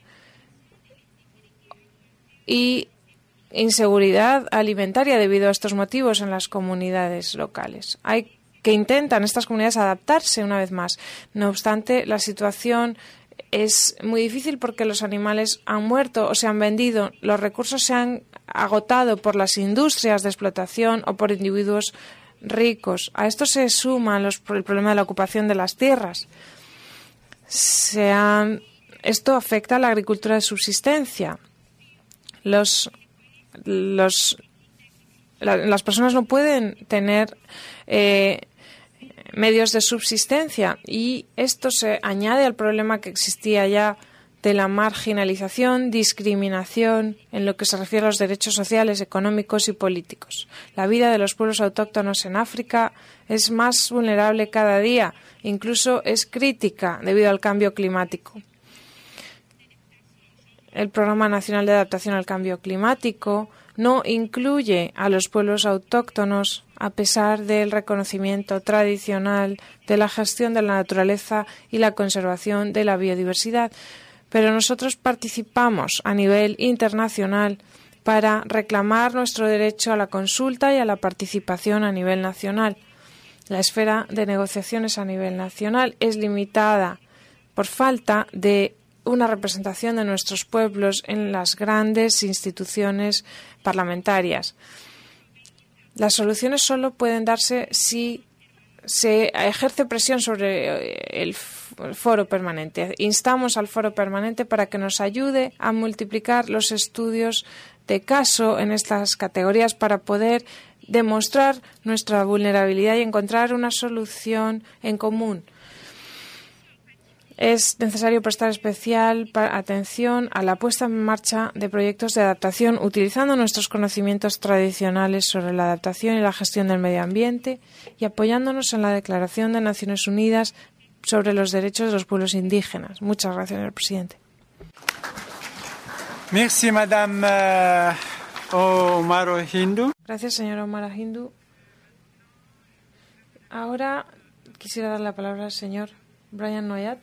y inseguridad alimentaria debido a estos motivos en las comunidades locales. Hay que intentan estas comunidades adaptarse una vez más. No obstante, la situación es muy difícil porque los animales han muerto o se han vendido, los recursos se han agotado por las industrias de explotación o por individuos ricos. A esto se suma los, el problema de la ocupación de las tierras. Se han, esto afecta a la agricultura de subsistencia. Los, los, la, las personas no pueden tener eh, medios de subsistencia y esto se añade al problema que existía ya de la marginalización, discriminación en lo que se refiere a los derechos sociales, económicos y políticos. La vida de los pueblos autóctonos en África es más vulnerable cada día, incluso es crítica debido al cambio climático. El Programa Nacional de Adaptación al Cambio Climático no incluye a los pueblos autóctonos a pesar del reconocimiento tradicional de la gestión de la naturaleza y la conservación de la biodiversidad. Pero nosotros participamos a nivel internacional para reclamar nuestro derecho a la consulta y a la participación a nivel nacional. La esfera de negociaciones a nivel nacional es limitada por falta de una representación de nuestros pueblos en las grandes instituciones parlamentarias. Las soluciones solo pueden darse si se ejerce presión sobre el foro permanente. Instamos al foro permanente para que nos ayude a multiplicar los estudios de caso en estas categorías para poder demostrar nuestra vulnerabilidad y encontrar una solución en común. Es necesario prestar especial atención a la puesta en marcha de proyectos de adaptación utilizando nuestros conocimientos tradicionales sobre la adaptación y la gestión del medio ambiente y apoyándonos en la Declaración de Naciones Unidas sobre los derechos de los pueblos indígenas. Muchas gracias, señor presidente. Merci, Madame Omaro Hindu. Gracias, señora Omaro Hindu. Ahora quisiera dar la palabra al señor Brian Noyat,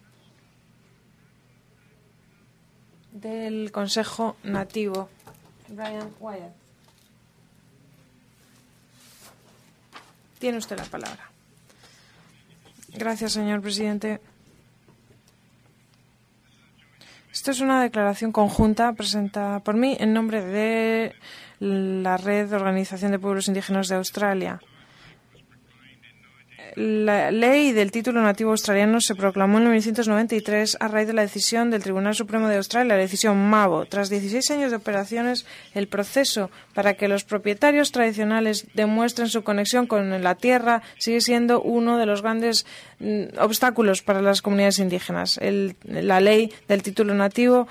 del Consejo Nativo. Brian Wyatt. Tiene usted la palabra. Gracias, señor presidente. Esto es una declaración conjunta presentada por mí en nombre de la Red de Organización de Pueblos Indígenas de Australia. La ley del título nativo australiano se proclamó en mil novecientos noventa y tres a raíz de la decisión del Tribunal Supremo de Australia, la decisión Mabo. Tras dieciséis años de operaciones, el proceso para que los propietarios tradicionales demuestren su conexión con la tierra sigue siendo uno de los grandes mm, obstáculos para las comunidades indígenas. El, la ley del título nativo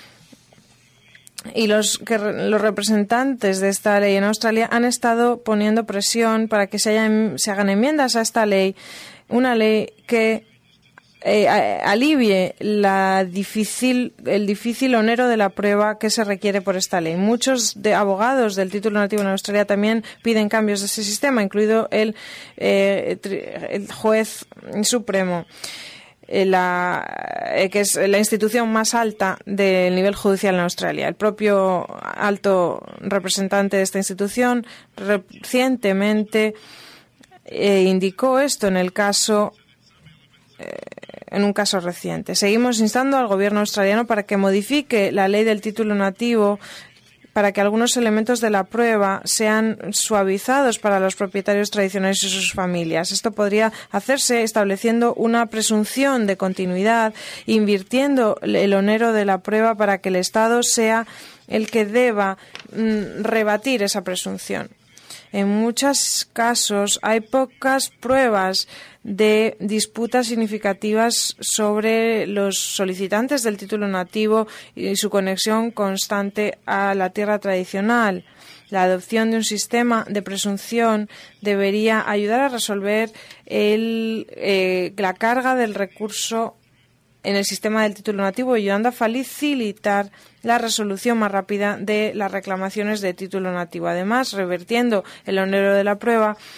y los, que, los representantes de esta ley en Australia han estado poniendo presión para que se, hayan, se hagan enmiendas a esta ley, una ley que eh, alivie la difícil, el difícil onero de la prueba que se requiere por esta ley. Muchos de abogados del título nativo en Australia también piden cambios de ese sistema, incluido el, eh, el juez supremo. La, eh, que es la institución más alta del nivel judicial en Australia. El propio alto representante de esta institución recientemente eh, indicó esto en el caso, eh, en un caso reciente. Seguimos instando al gobierno australiano para que modifique la ley del título nativo para que algunos elementos de la prueba sean suavizados para los propietarios tradicionales y sus familias. Esto podría hacerse estableciendo una presunción de continuidad, invirtiendo el onero de la prueba para que el Estado sea el que deba mm, rebatir esa presunción. En muchos casos hay pocas pruebas de disputas significativas sobre los solicitantes del título nativo y su conexión constante a la tierra tradicional. La adopción de un sistema de presunción debería ayudar a resolver el, eh, la carga del recurso en el sistema del título nativo, ayudando a facilitar la resolución más rápida de las reclamaciones de título nativo. Además, revertiendo el onero de la prueba,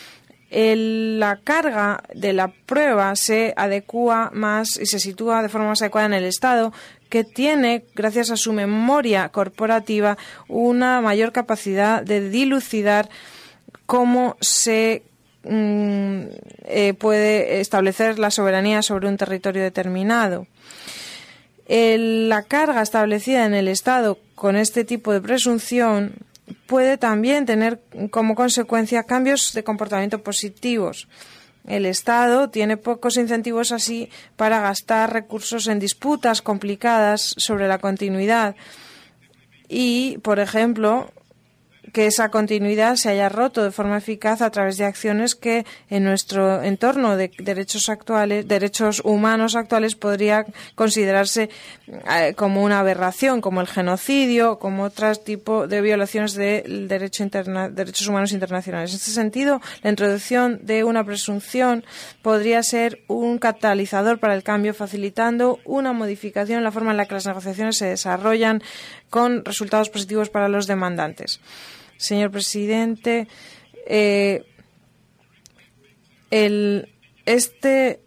el, la carga de la prueba se adecua más y se sitúa de forma más adecuada en el Estado, que tiene, gracias a su memoria corporativa, una mayor capacidad de dilucidar cómo se mm, eh, puede establecer la soberanía sobre un territorio determinado. El, la carga establecida en el Estado con este tipo de presunción puede también tener como consecuencia cambios de comportamiento positivos. El Estado tiene pocos incentivos así para gastar recursos en disputas complicadas sobre la continuidad y, por ejemplo, que esa continuidad se haya roto de forma eficaz a través de acciones que en nuestro entorno de derechos actuales, derechos humanos actuales, podría considerarse eh, como una aberración, como el genocidio, como otro tipo de violaciones de derecho interna, derechos humanos internacionales. En este sentido, la introducción de una presunción podría ser un catalizador para el cambio, facilitando una modificación en la forma en la que las negociaciones se desarrollan con resultados positivos para los demandantes. Señor presidente, eh, el, este,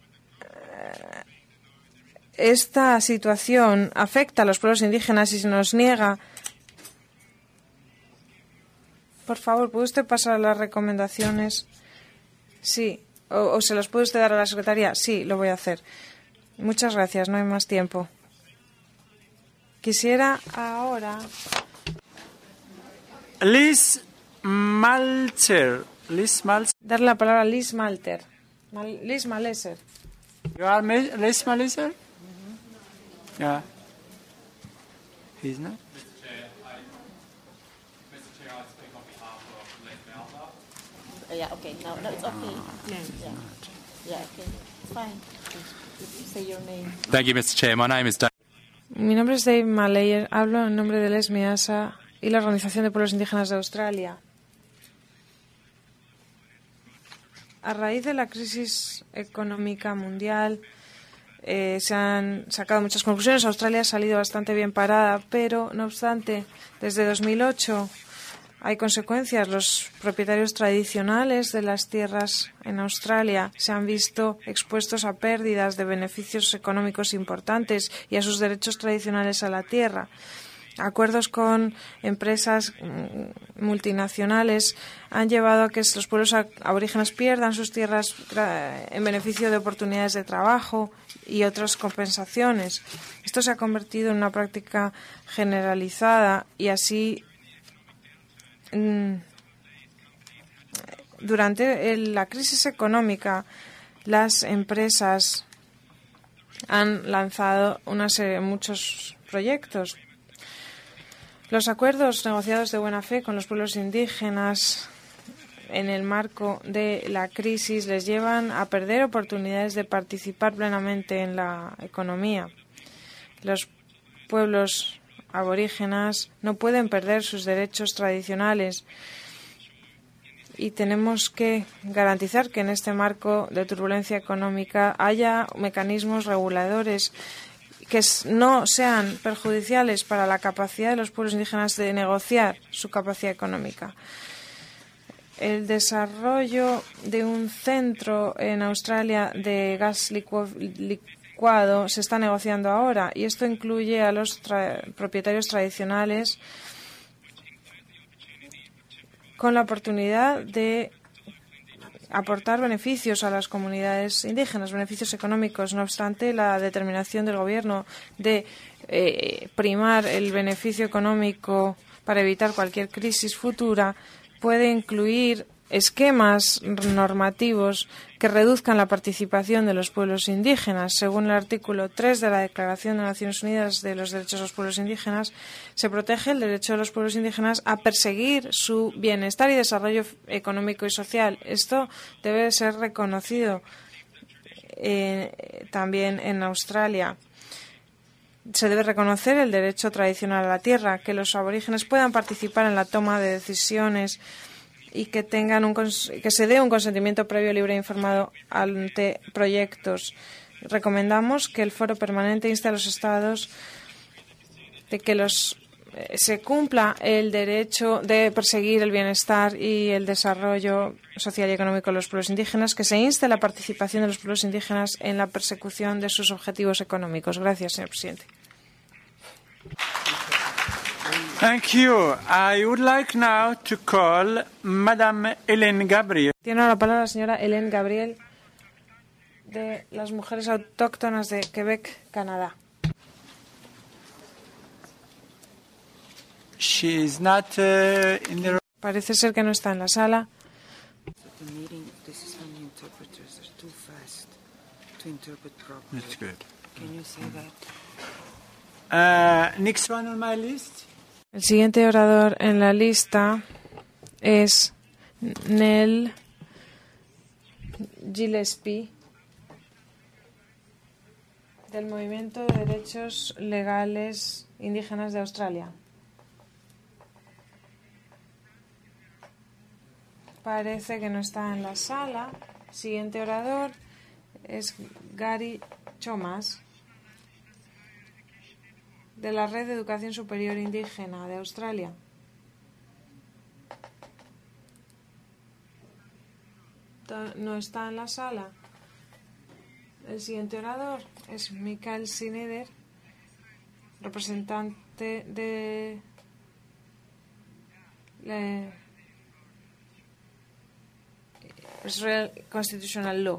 esta situación afecta a los pueblos indígenas y se nos niega. Por favor, ¿puede usted pasar las recomendaciones? Sí. ¿O, o se las puede usted dar a la secretaría? Sí, lo voy a hacer. Muchas gracias, no hay más tiempo. Quisiera ahora... Liz Malter. Liz Malter. Dar la palabra a Liz Malter. Mal, Liz Maleser. You are Liz Malter? Mm-hmm. Yeah. He's not? Mister Chair, I, Mister Chair, I speak on behalf of Les Malta. Uh, yeah, okay. No, no, it's okay. No, yeah. Yeah, okay. It's fine. Say your name. Thank you, Mister Chair. My name is Dave. Mi nombre es Dave Malayer. Hablo en nombre de Les Miasa y la Organización de Pueblos Indígenas de Australia. A raíz de la crisis económica mundial eh, se han sacado muchas conclusiones. Australia ha salido bastante bien parada, pero no obstante, desde dos mil ocho hay consecuencias. Los propietarios tradicionales de las tierras en Australia se han visto expuestos a pérdidas de beneficios económicos importantes y a sus derechos tradicionales a la tierra. Acuerdos con empresas multinacionales han llevado a que los pueblos aborígenes pierdan sus tierras en beneficio de oportunidades de trabajo y otras compensaciones. Esto se ha convertido en una práctica generalizada y así durante la crisis económica las empresas han lanzado una serie, muchos proyectos. Los acuerdos negociados de buena fe con los pueblos indígenas en el marco de la crisis les llevan a perder oportunidades de participar plenamente en la economía. Los pueblos aborígenas no pueden perder sus derechos tradicionales y tenemos que garantizar que en este marco de turbulencia económica haya mecanismos reguladores que no sean perjudiciales para la capacidad de los pueblos indígenas de negociar su capacidad económica. El desarrollo de un centro en Australia de gas licuado se está negociando ahora y esto incluye a los tra- propietarios tradicionales con la oportunidad de aportar beneficios a las comunidades indígenas, beneficios económicos. No obstante, la determinación del Gobierno de eh, primar el beneficio económico para evitar cualquier crisis futura puede incluir esquemas normativos que reduzcan la participación de los pueblos indígenas. Según el artículo tres de la Declaración de Naciones Unidas de los Derechos de los Pueblos Indígenas, se protege el derecho de los pueblos indígenas a perseguir su bienestar y desarrollo económico y social. Esto debe ser reconocido eh, también en Australia. Se debe reconocer el derecho tradicional a la tierra, que los aborígenes puedan participar en la toma de decisiones y que tengan un que se dé un consentimiento previo, libre e informado ante proyectos. Recomendamos que el Foro Permanente inste a los Estados de que los se cumpla el derecho de perseguir el bienestar y el desarrollo social y económico de los pueblos indígenas, que se inste la participación de los pueblos indígenas en la persecución de sus objetivos económicos. Gracias, señor presidente. Thank you. I would like now to call Madame Hélène Gabriel. Tiene ahora la palabra la señora Hélène Gabriel, de las mujeres autóctonas de Quebec, Canadá. She is not uh, in the... Parece ser que no está en la sala. That's good. Uh, next one on my list. El siguiente orador en la lista es Nell Gillespie, del Movimiento de Derechos Legales Indígenas de Australia. Parece que no está en la sala. Siguiente orador es Gary Chomas, de la Red de Educación Superior Indígena de Australia. No está en la sala. El siguiente orador es Michael Sineder, representante de la Israel Constitutional Law.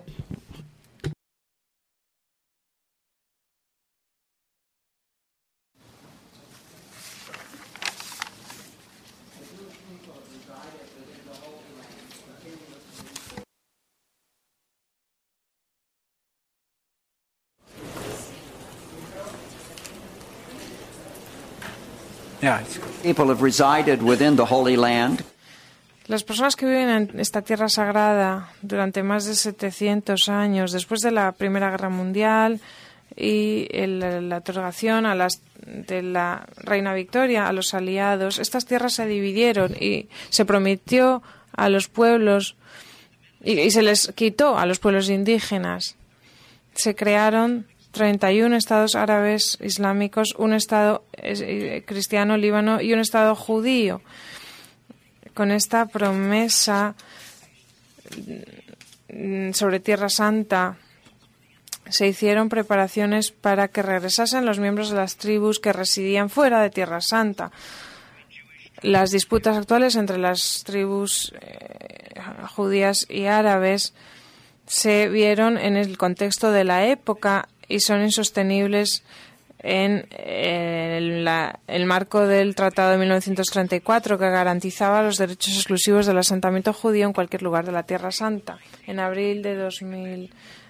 Yeah, it's good. People have resided within the Holy Land. Las personas que viven en esta tierra sagrada durante más de setecientos años, después de la Primera Guerra Mundial y el, la otorgación a las, de la Reina Victoria a los aliados, estas tierras se dividieron y se prometió a los pueblos y, y se les quitó a los pueblos indígenas. Se crearon treinta y uno estados árabes islámicos, un estado eh, cristiano, Líbano, y un estado judío. Con esta promesa sobre Tierra Santa se hicieron preparaciones para que regresasen los miembros de las tribus que residían fuera de Tierra Santa. Las disputas actuales entre las tribus eh, judías y árabes se vieron en el contexto de la época y son insostenibles en el, la, el marco del Tratado de mil novecientos treinta y cuatro, que garantizaba los derechos exclusivos del asentamiento judío en cualquier lugar de la Tierra Santa. En abril de, dos mil,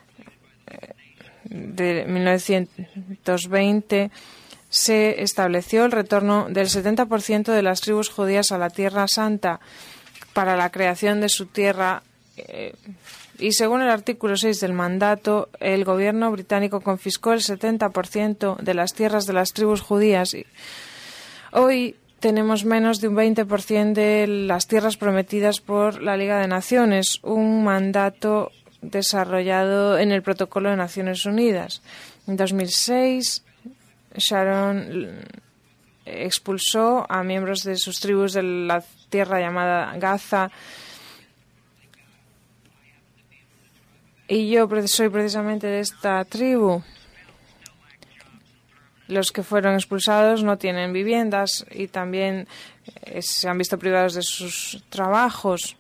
de mil novecientos veinte se estableció el retorno del setenta por ciento de las tribus judías a la Tierra Santa para la creación de su tierra. Eh, Y según el artículo seis del mandato, el gobierno británico confiscó el setenta por ciento de las tierras de las tribus judías. Hoy tenemos menos de un veinte por ciento de las tierras prometidas por la Liga de Naciones, un mandato desarrollado en el Protocolo de Naciones Unidas. En dos mil seis, Sharon expulsó a miembros de sus tribus de la tierra llamada Gaza. Y yo soy precisamente de esta tribu. Los que fueron expulsados no tienen viviendas y también eh, se han visto privados de sus trabajos.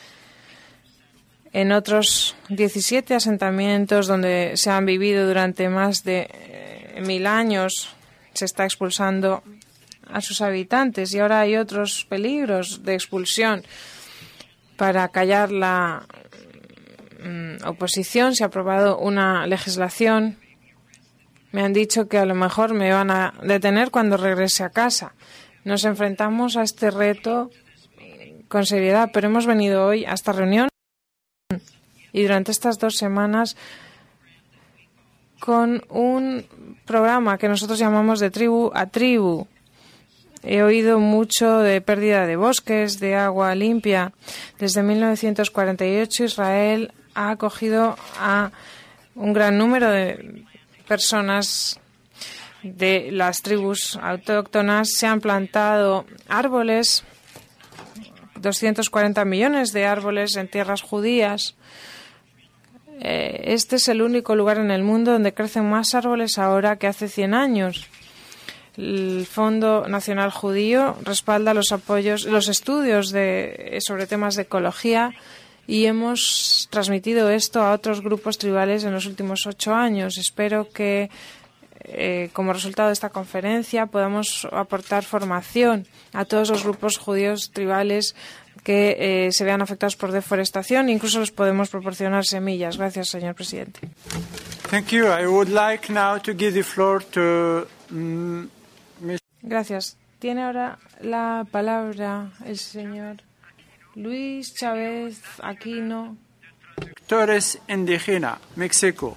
En otros diecisiete asentamientos donde se han vivido durante más de eh, mil años se está expulsando a sus habitantes y ahora hay otros peligros de expulsión. Para callar la oposición se ha aprobado una legislación. Me han dicho que a lo mejor me van a detener cuando regrese a casa. Nos enfrentamos a este reto con seriedad, pero hemos venido hoy a esta reunión y durante estas dos semanas con un programa que nosotros llamamos de tribu a tribu. He oído mucho de pérdida de bosques, de agua limpia. Desde mil novecientos cuarenta y ocho Israel ha acogido a un gran número de personas de las tribus autóctonas se han plantado árboles, doscientos cuarenta millones de árboles en tierras judías. Este es el único lugar en el mundo donde crecen más árboles ahora que hace cien años. El Fondo Nacional Judío respalda los apoyos, los estudios de, sobre temas de ecología, y hemos transmitido esto a otros grupos tribales en los últimos ocho años. Espero que, eh, como resultado de esta conferencia, podamos aportar formación a todos los grupos judíos tribales que eh, se vean afectados por deforestación. Incluso les podemos proporcionar semillas. Gracias, señor presidente. Thank you. I would like now to give the floor to um, Gracias. Tiene ahora la palabra el señor Luis Chávez Aquino. Actores indígenas, México.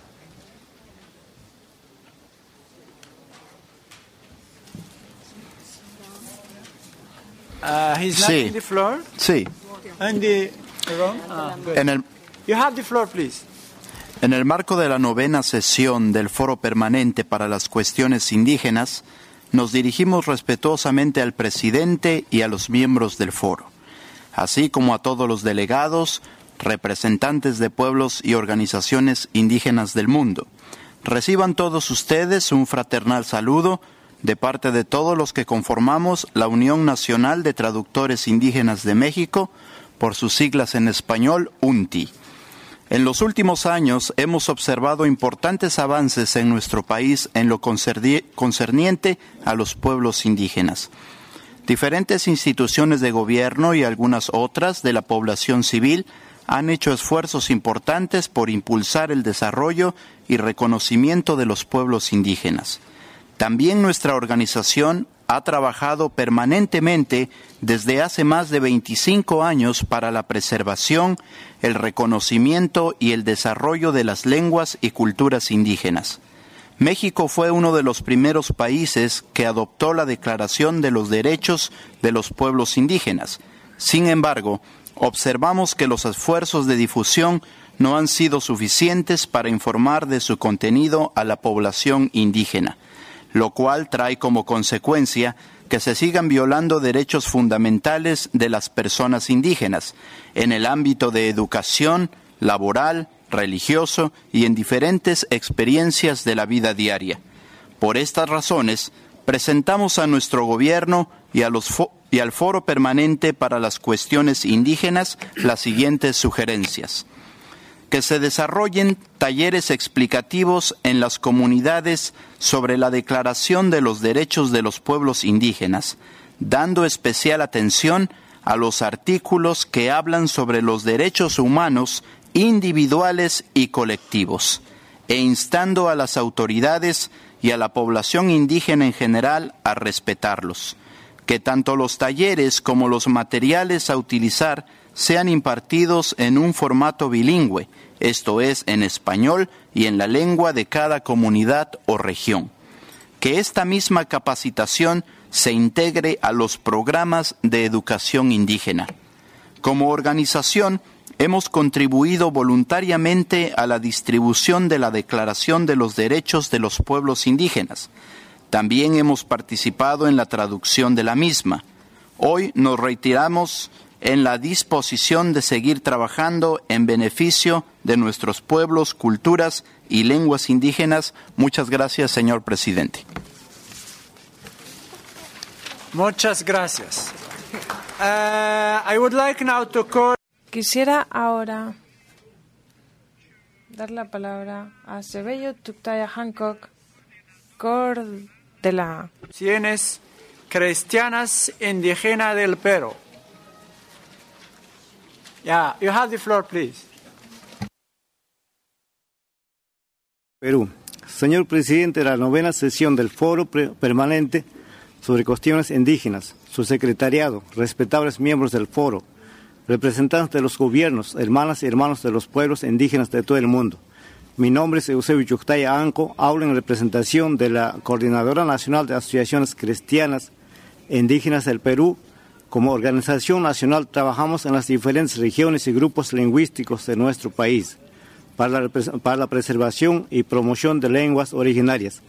Uh, he's not Sí. in the floor. Sí. In the room. Ah, good. En el, You have the floor, please. en el marco de la novena sesión del Foro Permanente para las Cuestiones Indígenas, nos dirigimos respetuosamente al presidente y a los miembros del foro, así como a todos los delegados, representantes de pueblos y organizaciones indígenas del mundo. Reciban todos ustedes un fraternal saludo de parte de todos los que conformamos la Unión Nacional de Traductores Indígenas de México, por sus siglas en español, U N T I. En los últimos años hemos observado importantes avances en nuestro país en lo concerniente a los pueblos indígenas. Diferentes instituciones de gobierno y algunas otras de la población civil han hecho esfuerzos importantes por impulsar el desarrollo y reconocimiento de los pueblos indígenas. También nuestra organización ha trabajado permanentemente desde hace más de veinticinco años para la preservación, el reconocimiento y el desarrollo de las lenguas y culturas indígenas. México fue uno de los primeros países que adoptó la Declaración de los Derechos de los Pueblos Indígenas. Sin embargo, observamos que los esfuerzos de difusión no han sido suficientes para informar de su contenido a la población indígena, lo cual trae como consecuencia que se sigan violando derechos fundamentales de las personas indígenas en el ámbito de educación, laboral, religioso y en diferentes experiencias de la vida diaria. Por estas razones, presentamos a nuestro gobierno y, a los fo- y al Foro Permanente para las Cuestiones Indígenas las siguientes sugerencias: que se desarrollen talleres explicativos en las comunidades sobre la Declaración de los Derechos de los Pueblos Indígenas, dando especial atención a los artículos que hablan sobre los derechos humanos individuales y colectivos, e instando a las autoridades y a la población indígena en general a respetarlos. Que tanto los talleres como los materiales a utilizar sean impartidos en un formato bilingüe, esto es, en español y en la lengua de cada comunidad o región. Que esta misma capacitación se integre a los programas de educación indígena. Como organización, hemos contribuido voluntariamente a la distribución de la Declaración de los Derechos de los Pueblos Indígenas. También hemos participado en la traducción de la misma. Hoy nos reiteramos en la disposición de seguir trabajando en beneficio de nuestros pueblos, culturas y lenguas indígenas. Muchas gracias, señor presidente. Muchas gracias. Uh, I would like now to call... Quisiera ahora dar la palabra a Sebello Tuktaya Hancock, cor de la Cienes Cristianas Indígenas del Perú. Yeah, you have the floor, please. Perú. Señor presidente de la novena sesión del Foro Permanente sobre Cuestiones Indígenas, su secretariado, respetables miembros del foro, representantes de los gobiernos, hermanas y hermanos de los pueblos indígenas de todo el mundo. Mi nombre es Eusebio Yuctaya Anco, hablo en representación de la Coordinadora Nacional de Asociaciones Cristianas Indígenas del Perú. Como organización nacional trabajamos en las diferentes regiones y grupos lingüísticos de nuestro país para la, para la preservación y promoción de lenguas originarias.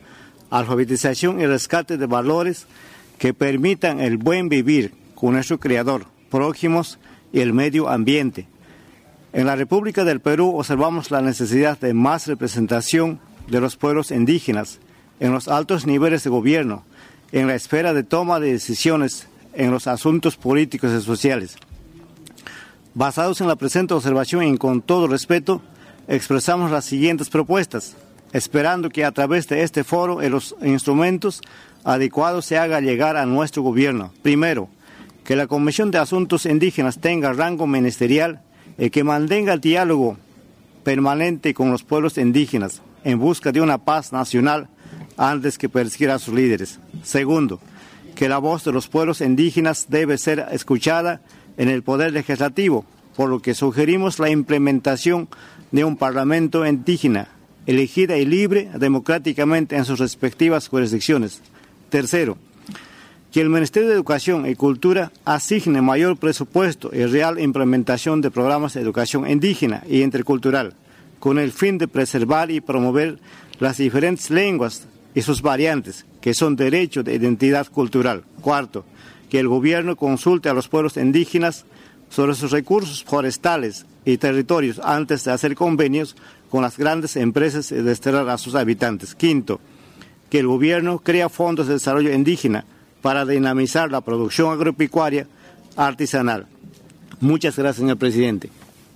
alfabetización y rescate de valores que permitan el buen vivir con nuestro Creador, prójimos y el medio ambiente. En la República del Perú observamos la necesidad de más representación de los pueblos indígenas en los altos niveles de gobierno, en la esfera de toma de decisiones en los asuntos políticos y sociales. Basados en la presente observación y con todo respeto, expresamos las siguientes propuestas, esperando que a través de este foro y los instrumentos adecuados se haga llegar a nuestro gobierno. Primero, que la Comisión de Asuntos Indígenas tenga rango ministerial y que mantenga el diálogo permanente con los pueblos indígenas en busca de una paz nacional antes que perseguir a sus líderes. Segundo, que la voz de los pueblos indígenas debe ser escuchada en el Poder Legislativo, por lo que sugerimos la implementación de un Parlamento indígena, elegida y libre democráticamente en sus respectivas jurisdicciones. Tercero, que el Ministerio de Educación y Cultura asigne mayor presupuesto y real implementación de programas de educación indígena y intercultural, con el fin de preservar y promover las diferentes lenguas y sus variantes, que son derechos de identidad cultural. Cuarto, que el gobierno consulte a los pueblos indígenas sobre sus recursos forestales y territorios antes de hacer convenios con las grandes empresas y desterrar a sus habitantes. Quinto, que el gobierno crea fondos de desarrollo indígena para dinamizar la producción agropecuaria artesanal. Muchas gracias, señor presidente.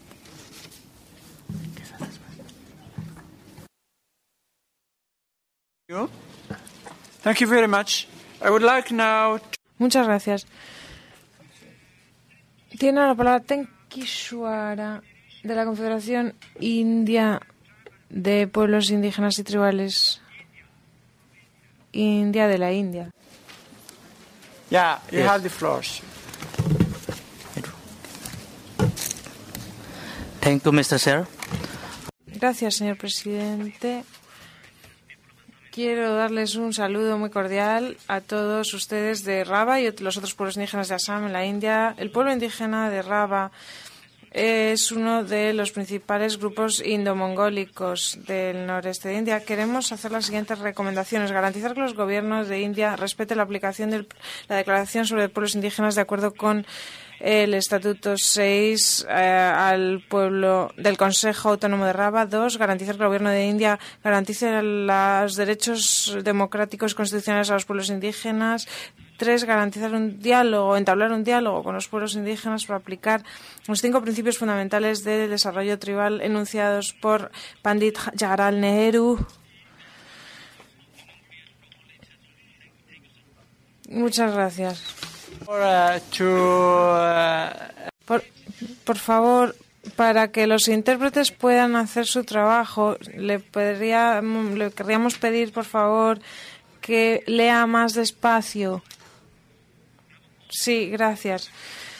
Thank you very much. I would like now to... Muchas gracias. Tiene la palabra Tenkishwara, de la Confederación India de Pueblos Indígenas y Tribales. India de la India. Yeah, you Yes. have the floor. Thank you, mister Chair. Gracias, señor presidente. Quiero darles un saludo muy cordial a todos ustedes de Raba y los otros pueblos indígenas de Assam en la India. El pueblo indígena de Raba es uno de los principales grupos indomongólicos del noreste de India. Queremos hacer las siguientes recomendaciones. Garantizar que los gobiernos de India respeten la aplicación de la Declaración sobre Pueblos Indígenas de acuerdo con el Estatuto seis eh, al pueblo del Consejo Autónomo de Raba. Dos, garantizar que el Gobierno de India garantice los derechos democráticos constitucionales a los pueblos indígenas. Tres, garantizar un diálogo, entablar un diálogo con los pueblos indígenas para aplicar los cinco principios fundamentales del desarrollo tribal enunciados por Pandit Jawaharlal Nehru. Muchas gracias. For, uh, to, uh, Por, por favor, para que los intérpretes puedan hacer su trabajo, le, podría, le querríamos pedir, por favor, que lea más despacio. Sí, gracias.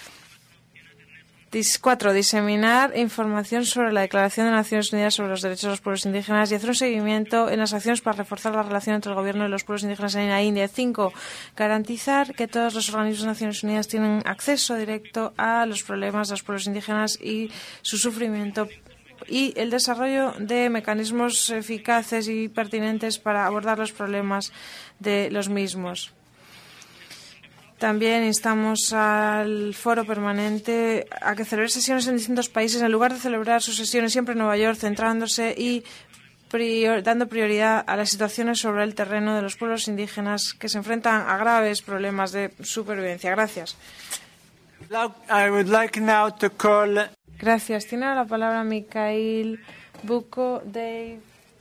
Cuatro, diseminar información sobre la Declaración de Naciones Unidas sobre los Derechos de los Pueblos Indígenas y hacer un seguimiento en las acciones para reforzar la relación entre el Gobierno y los pueblos indígenas en la India. Cinco, garantizar que todos los organismos de Naciones Unidas tienen acceso directo a los problemas de los pueblos indígenas y su sufrimiento y el desarrollo de mecanismos eficaces y pertinentes para abordar los problemas de los mismos. También instamos al foro permanente a que celebre sesiones en distintos países en lugar de celebrar sus sesiones siempre en Nueva York, centrándose y prior, dando prioridad a las situaciones sobre el terreno de los pueblos indígenas que se enfrentan a graves problemas de supervivencia. Gracias. I would like now to call... Gracias. Tiene la palabra Mikhail Buko de,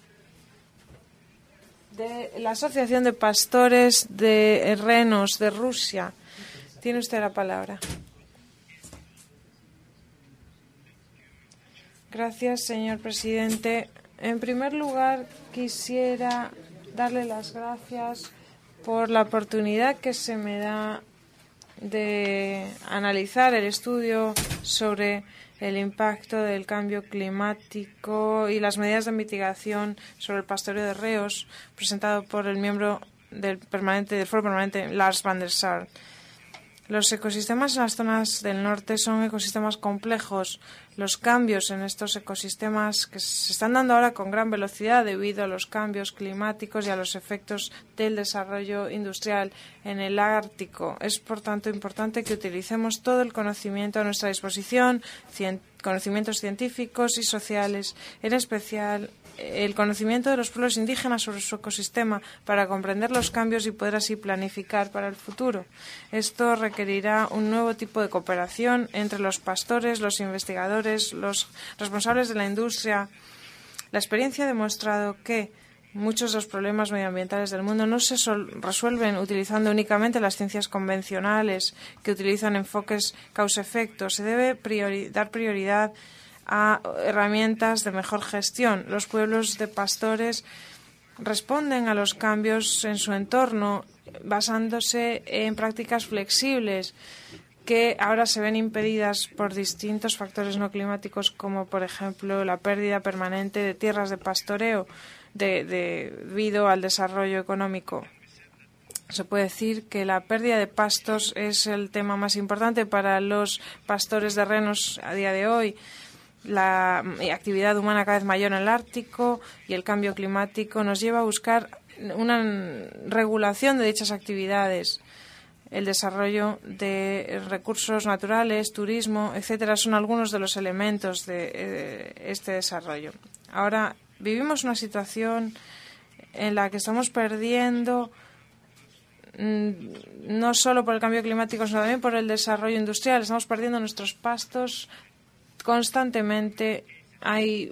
de la Asociación de Pastores de Renos de Rusia. Tiene usted la palabra. Gracias, señor presidente. En primer lugar, quisiera darle las gracias por la oportunidad que se me da de analizar el estudio sobre el impacto del cambio climático y las medidas de mitigación sobre el pastoreo de reos, presentado por el miembro del permanente del Foro Permanente, Lars van der Sar. Los ecosistemas en las zonas del norte son ecosistemas complejos. Los cambios en estos ecosistemas que se están dando ahora con gran velocidad debido a los cambios climáticos y a los efectos del desarrollo industrial en el Ártico. Es, por tanto, importante que utilicemos todo el conocimiento a nuestra disposición, cien, conocimientos científicos y sociales, en especial el conocimiento de los pueblos indígenas sobre su ecosistema para comprender los cambios y poder así planificar para el futuro. Esto requerirá un nuevo tipo de cooperación entre los pastores, los investigadores, los responsables de la industria. La experiencia ha demostrado que muchos de los problemas medioambientales del mundo no se resuelven utilizando únicamente las ciencias convencionales que utilizan enfoques causa-efecto. Se debe priori- dar prioridad a herramientas de mejor gestión. Los pueblos de pastores responden a los cambios en su entorno basándose en prácticas flexibles que ahora se ven impedidas por distintos factores no climáticos, como por ejemplo la pérdida permanente de tierras de pastoreo de, de, debido al desarrollo económico. Se puede decir que la pérdida de pastos es el tema más importante para los pastores de renos a día de hoy. La actividad humana cada vez mayor en el Ártico y el cambio climático nos lleva a buscar una regulación de dichas actividades. El desarrollo de recursos naturales, turismo, etcétera, son algunos de los elementos de eh, este desarrollo. Ahora vivimos una situación en la que estamos perdiendo mmm, no solo por el cambio climático, sino también por el desarrollo industrial. Estamos perdiendo nuestros pastos constantemente. Hay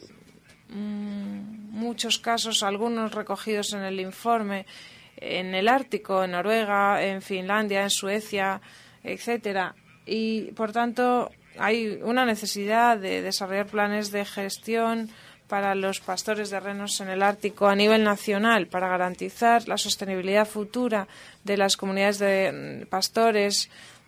mmm, muchos casos, algunos recogidos en el informe, en el Ártico, en Noruega, en Finlandia, en Suecia, etcétera. Y, por tanto, hay una necesidad de desarrollar planes de gestión para los pastores de renos en el Ártico a nivel nacional para garantizar la sostenibilidad futura de las comunidades de pastores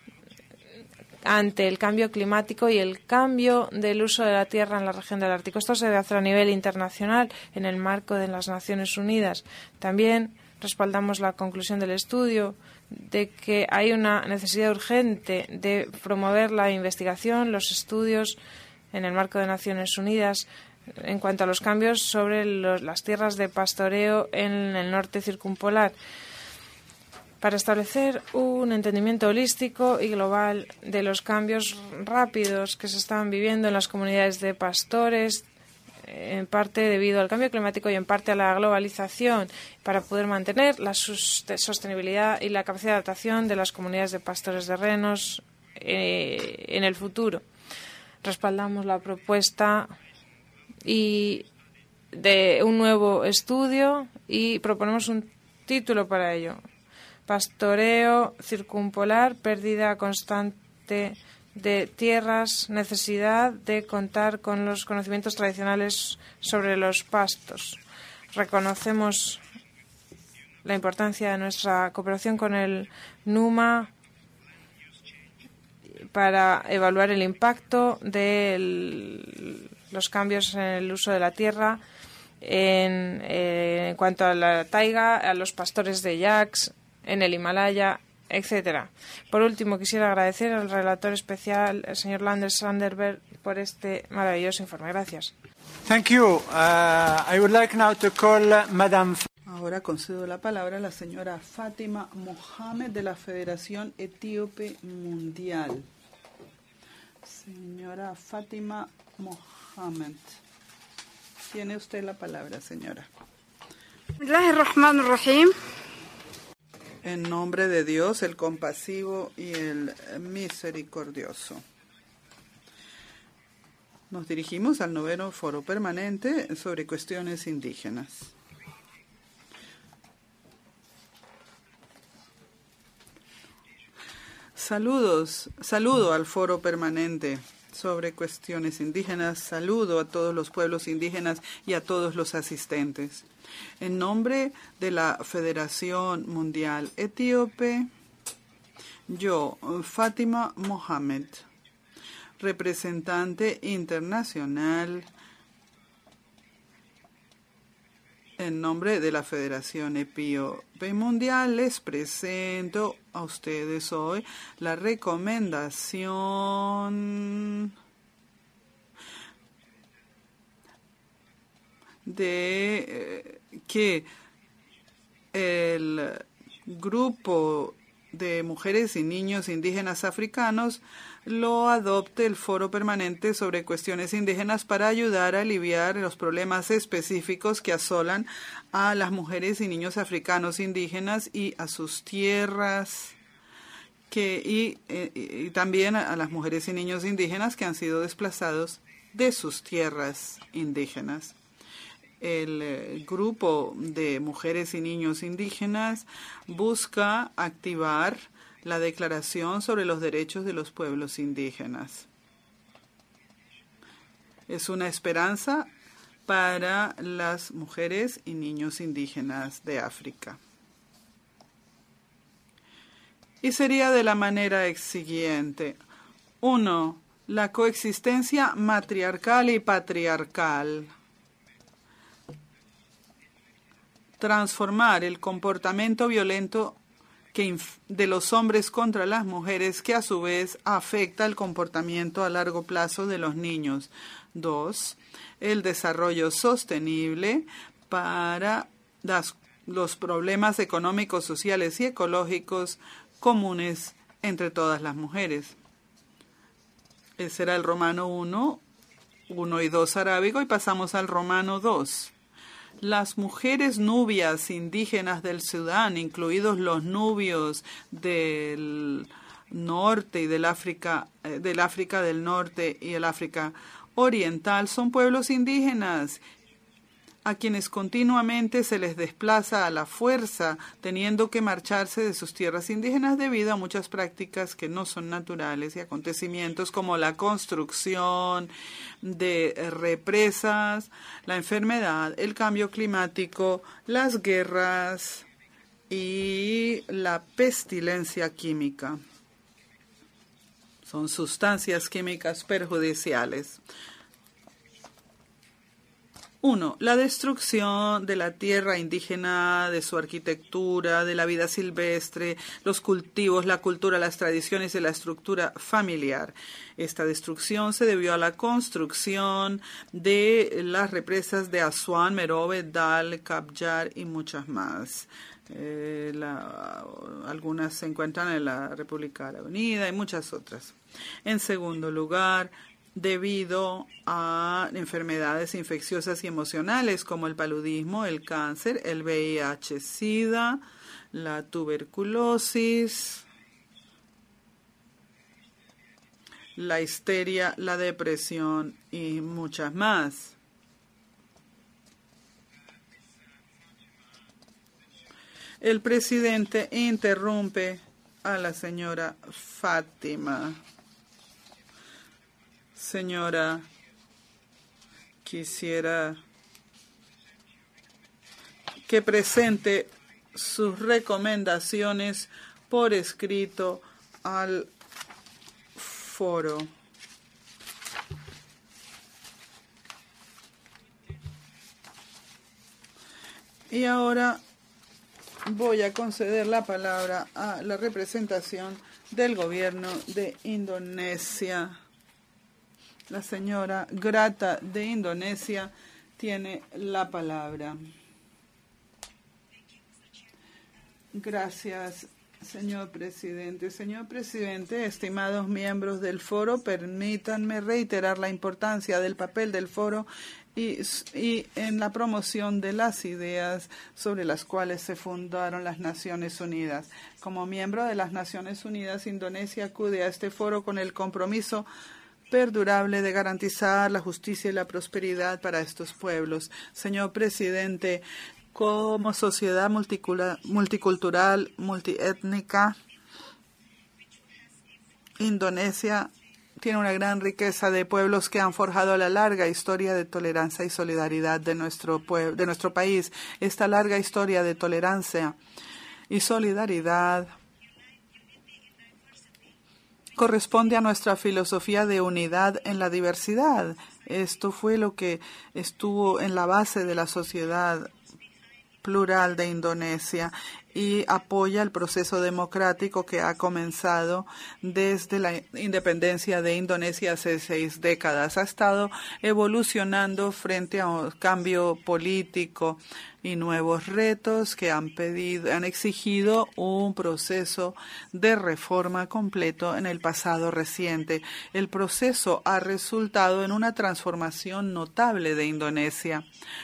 ante el cambio climático y el cambio del uso de la tierra en la región del Ártico. Esto se debe hacer a nivel internacional en el marco de las Naciones Unidas. También respaldamos la conclusión del estudio de que hay una necesidad urgente de promover la investigación, los estudios en el marco de Naciones Unidas en cuanto a los cambios sobre los, las tierras de pastoreo en el norte circumpolar, para establecer un entendimiento holístico y global de los cambios rápidos que se están viviendo en las comunidades de pastores, en parte debido al cambio climático y en parte a la globalización, para poder mantener la sostenibilidad y la capacidad de adaptación de las comunidades de pastores de renos eh, en el futuro. Respaldamos la propuesta y de un nuevo estudio y proponemos un título para ello: Pastoreo circumpolar, pérdida constante de tierras, necesidad de contar con los conocimientos tradicionales sobre los pastos. Reconocemos la importancia de nuestra cooperación con el NUMA para evaluar el impacto de los cambios en el uso de la tierra en, eh, en cuanto a la taiga, a los pastores de yaks en el Himalaya, etcétera. Por último, quisiera agradecer al relator especial, el señor Lander Sanderberg, por este maravilloso informe. Gracias. Thank you. Uh, I would like now to call Madame. Ahora concedo la palabra a la señora Fátima Mohamed de la Federación Etíope Mundial. Señora Fátima Mohamed, tiene usted la palabra, señora. Bismillahirrahmanirrahim. En nombre de Dios, el compasivo y el misericordioso. Nos dirigimos al noveno foro permanente sobre cuestiones indígenas. Saludos, saludo al foro permanente sobre cuestiones indígenas, saludo a todos los pueblos indígenas y a todos los asistentes. En nombre de la Federación Mundial Etíope, yo, Fátima Mohamed, representante internacional, en nombre de la Federación Etíope Mundial, les presento a ustedes hoy la recomendación de eh, que el grupo de mujeres y niños indígenas africanos lo adopte el Foro Permanente sobre Cuestiones Indígenas para ayudar a aliviar los problemas específicos que asolan a las mujeres y niños africanos indígenas y a sus tierras, que, y, y, y también a las mujeres y niños indígenas que han sido desplazados de sus tierras indígenas. El eh, grupo de mujeres y niños indígenas busca activar la Declaración sobre los Derechos de los Pueblos Indígenas. Es una esperanza para las mujeres y niños indígenas de África. Y sería de la manera siguiente. Uno, la coexistencia matriarcal y patriarcal. Transformar el comportamiento violento que de los hombres contra las mujeres, que a su vez afecta el comportamiento a largo plazo de los niños. Dos, el desarrollo sostenible para las, los problemas económicos, sociales y ecológicos comunes entre todas las mujeres. Ese era el Romano uno, uno y dos arábigo, y pasamos al Romano dos. Las mujeres nubias indígenas del Sudán, incluidos los nubios del norte y del África, eh, del África del Norte y el África Oriental, son pueblos indígenas a quienes continuamente se les desplaza a la fuerza, teniendo que marcharse de sus tierras indígenas debido a muchas prácticas que no son naturales y acontecimientos como la construcción de represas, la enfermedad, el cambio climático, las guerras y la pestilencia química. Son sustancias químicas perjudiciales. Uno, la destrucción de la tierra indígena, de su arquitectura, de la vida silvestre, los cultivos, la cultura, las tradiciones y la estructura familiar. Esta destrucción se debió a la construcción de las represas de Asuán, Merowe, Dal, Kabjar y muchas más. Eh, la, algunas se encuentran en la República Árabe Unida y muchas otras. En segundo lugar, debido a enfermedades infecciosas y emocionales como el paludismo, el cáncer, el V I H SIDA, la tuberculosis, la histeria, la depresión y muchas más. El presidente interrumpe a la señora Fátima. Señora, quisiera que presente sus recomendaciones por escrito al foro. Y ahora voy a conceder la palabra a la representación del gobierno de Indonesia. La señora Grata de Indonesia tiene la palabra. Gracias, señor presidente. Señor presidente, estimados miembros del foro, permítanme reiterar la importancia del papel del foro y, y en la promoción de las ideas sobre las cuales se fundaron las Naciones Unidas. Como miembro de las Naciones Unidas, Indonesia acude a este foro con el compromiso perdurable de garantizar la justicia y la prosperidad para estos pueblos. Señor presidente, como sociedad multicultural, multiétnica, Indonesia tiene una gran riqueza de pueblos que han forjado la larga historia de tolerancia y solidaridad de nuestro pueblo, de nuestro país. Esta larga historia de tolerancia y solidaridad corresponde a nuestra filosofía de unidad en la diversidad. Esto fue lo que estuvo en la base de la sociedad plural de Indonesia y apoya el proceso democrático que ha comenzado desde la independencia de Indonesia hace seis décadas. Ha estado evolucionando frente a un cambio político y nuevos retos que han pedido, han exigido un proceso de reforma completo en el pasado reciente. El proceso ha resultado en una transformación notable de Indonesia.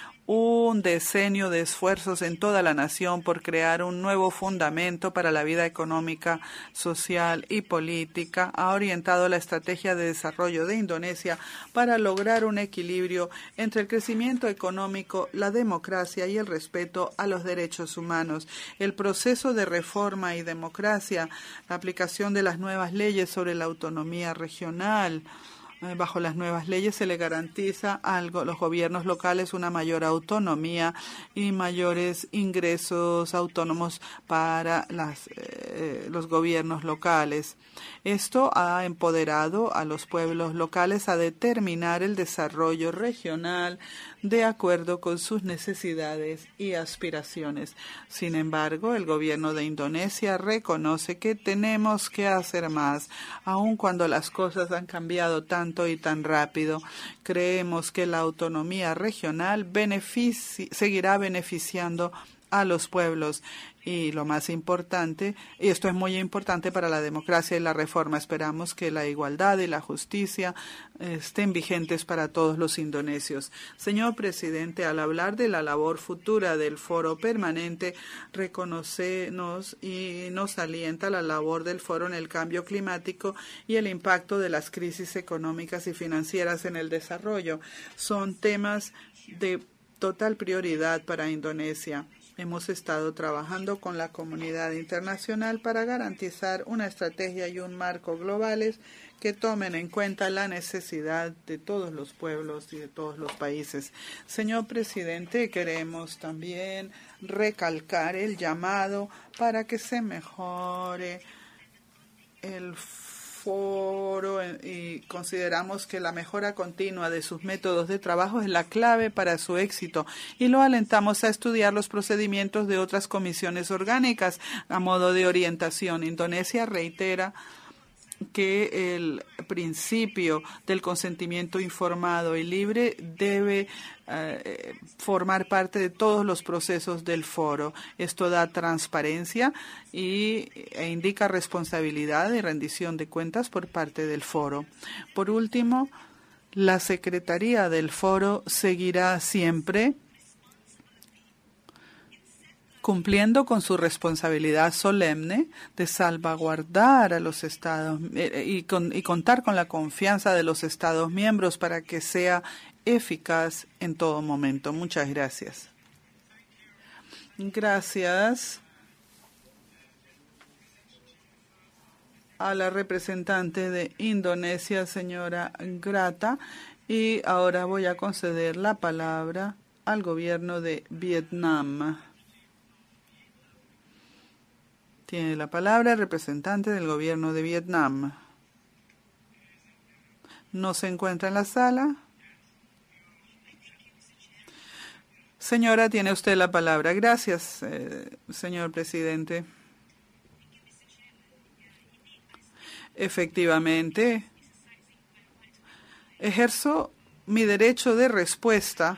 Un decenio de esfuerzos en toda la nación por crear un nuevo fundamento para la vida económica, social y política ha orientado la estrategia de desarrollo de Indonesia para lograr un equilibrio entre el crecimiento económico, la democracia y el respeto a los derechos humanos. El proceso de reforma y democracia, la aplicación de las nuevas leyes sobre la autonomía regional. Bajo las nuevas leyes se le garantiza a los gobiernos locales una mayor autonomía y mayores ingresos autónomos para las, eh, los gobiernos locales. Esto ha empoderado a los pueblos locales a determinar el desarrollo regional de acuerdo con sus necesidades y aspiraciones. Sin embargo, el gobierno de Indonesia reconoce que tenemos que hacer más, aun cuando las cosas han cambiado tanto y tan rápido. Creemos que la autonomía regional benefici- seguirá beneficiando a los pueblos. Y lo más importante, y esto es muy importante para la democracia y la reforma, esperamos que la igualdad y la justicia estén vigentes para todos los indonesios. Señor presidente, al hablar de la labor futura del foro permanente, reconocenos y nos alienta la labor del foro en el cambio climático y el impacto de las crisis económicas y financieras en el desarrollo. Son temas de total prioridad para Indonesia. Hemos estado trabajando con la comunidad internacional para garantizar una estrategia y un marco globales que tomen en cuenta la necesidad de todos los pueblos y de todos los países. Señor presidente, queremos también recalcar el llamado para que se mejore el foro y consideramos que la mejora continua de sus métodos de trabajo es la clave para su éxito y lo alentamos a estudiar los procedimientos de otras comisiones orgánicas a modo de orientación. Indonesia reitera que el principio del consentimiento informado y libre debe eh, formar parte de todos los procesos del foro. Esto da transparencia y, e indica responsabilidad y rendición de cuentas por parte del foro. Por último, la Secretaría del foro seguirá siempre cumpliendo con su responsabilidad solemne de salvaguardar a los Estados eh, y, con, y contar con la confianza de los Estados miembros para que sea eficaz en todo momento. Muchas gracias. Gracias a la representante de Indonesia, señora Grata, y ahora voy a conceder la palabra al gobierno de Vietnam. Tiene la palabra el representante del gobierno de Vietnam. ¿No se encuentra en la sala? Señora, tiene usted la palabra. Gracias, eh, señor presidente. Efectivamente, ejerzo mi derecho de respuesta.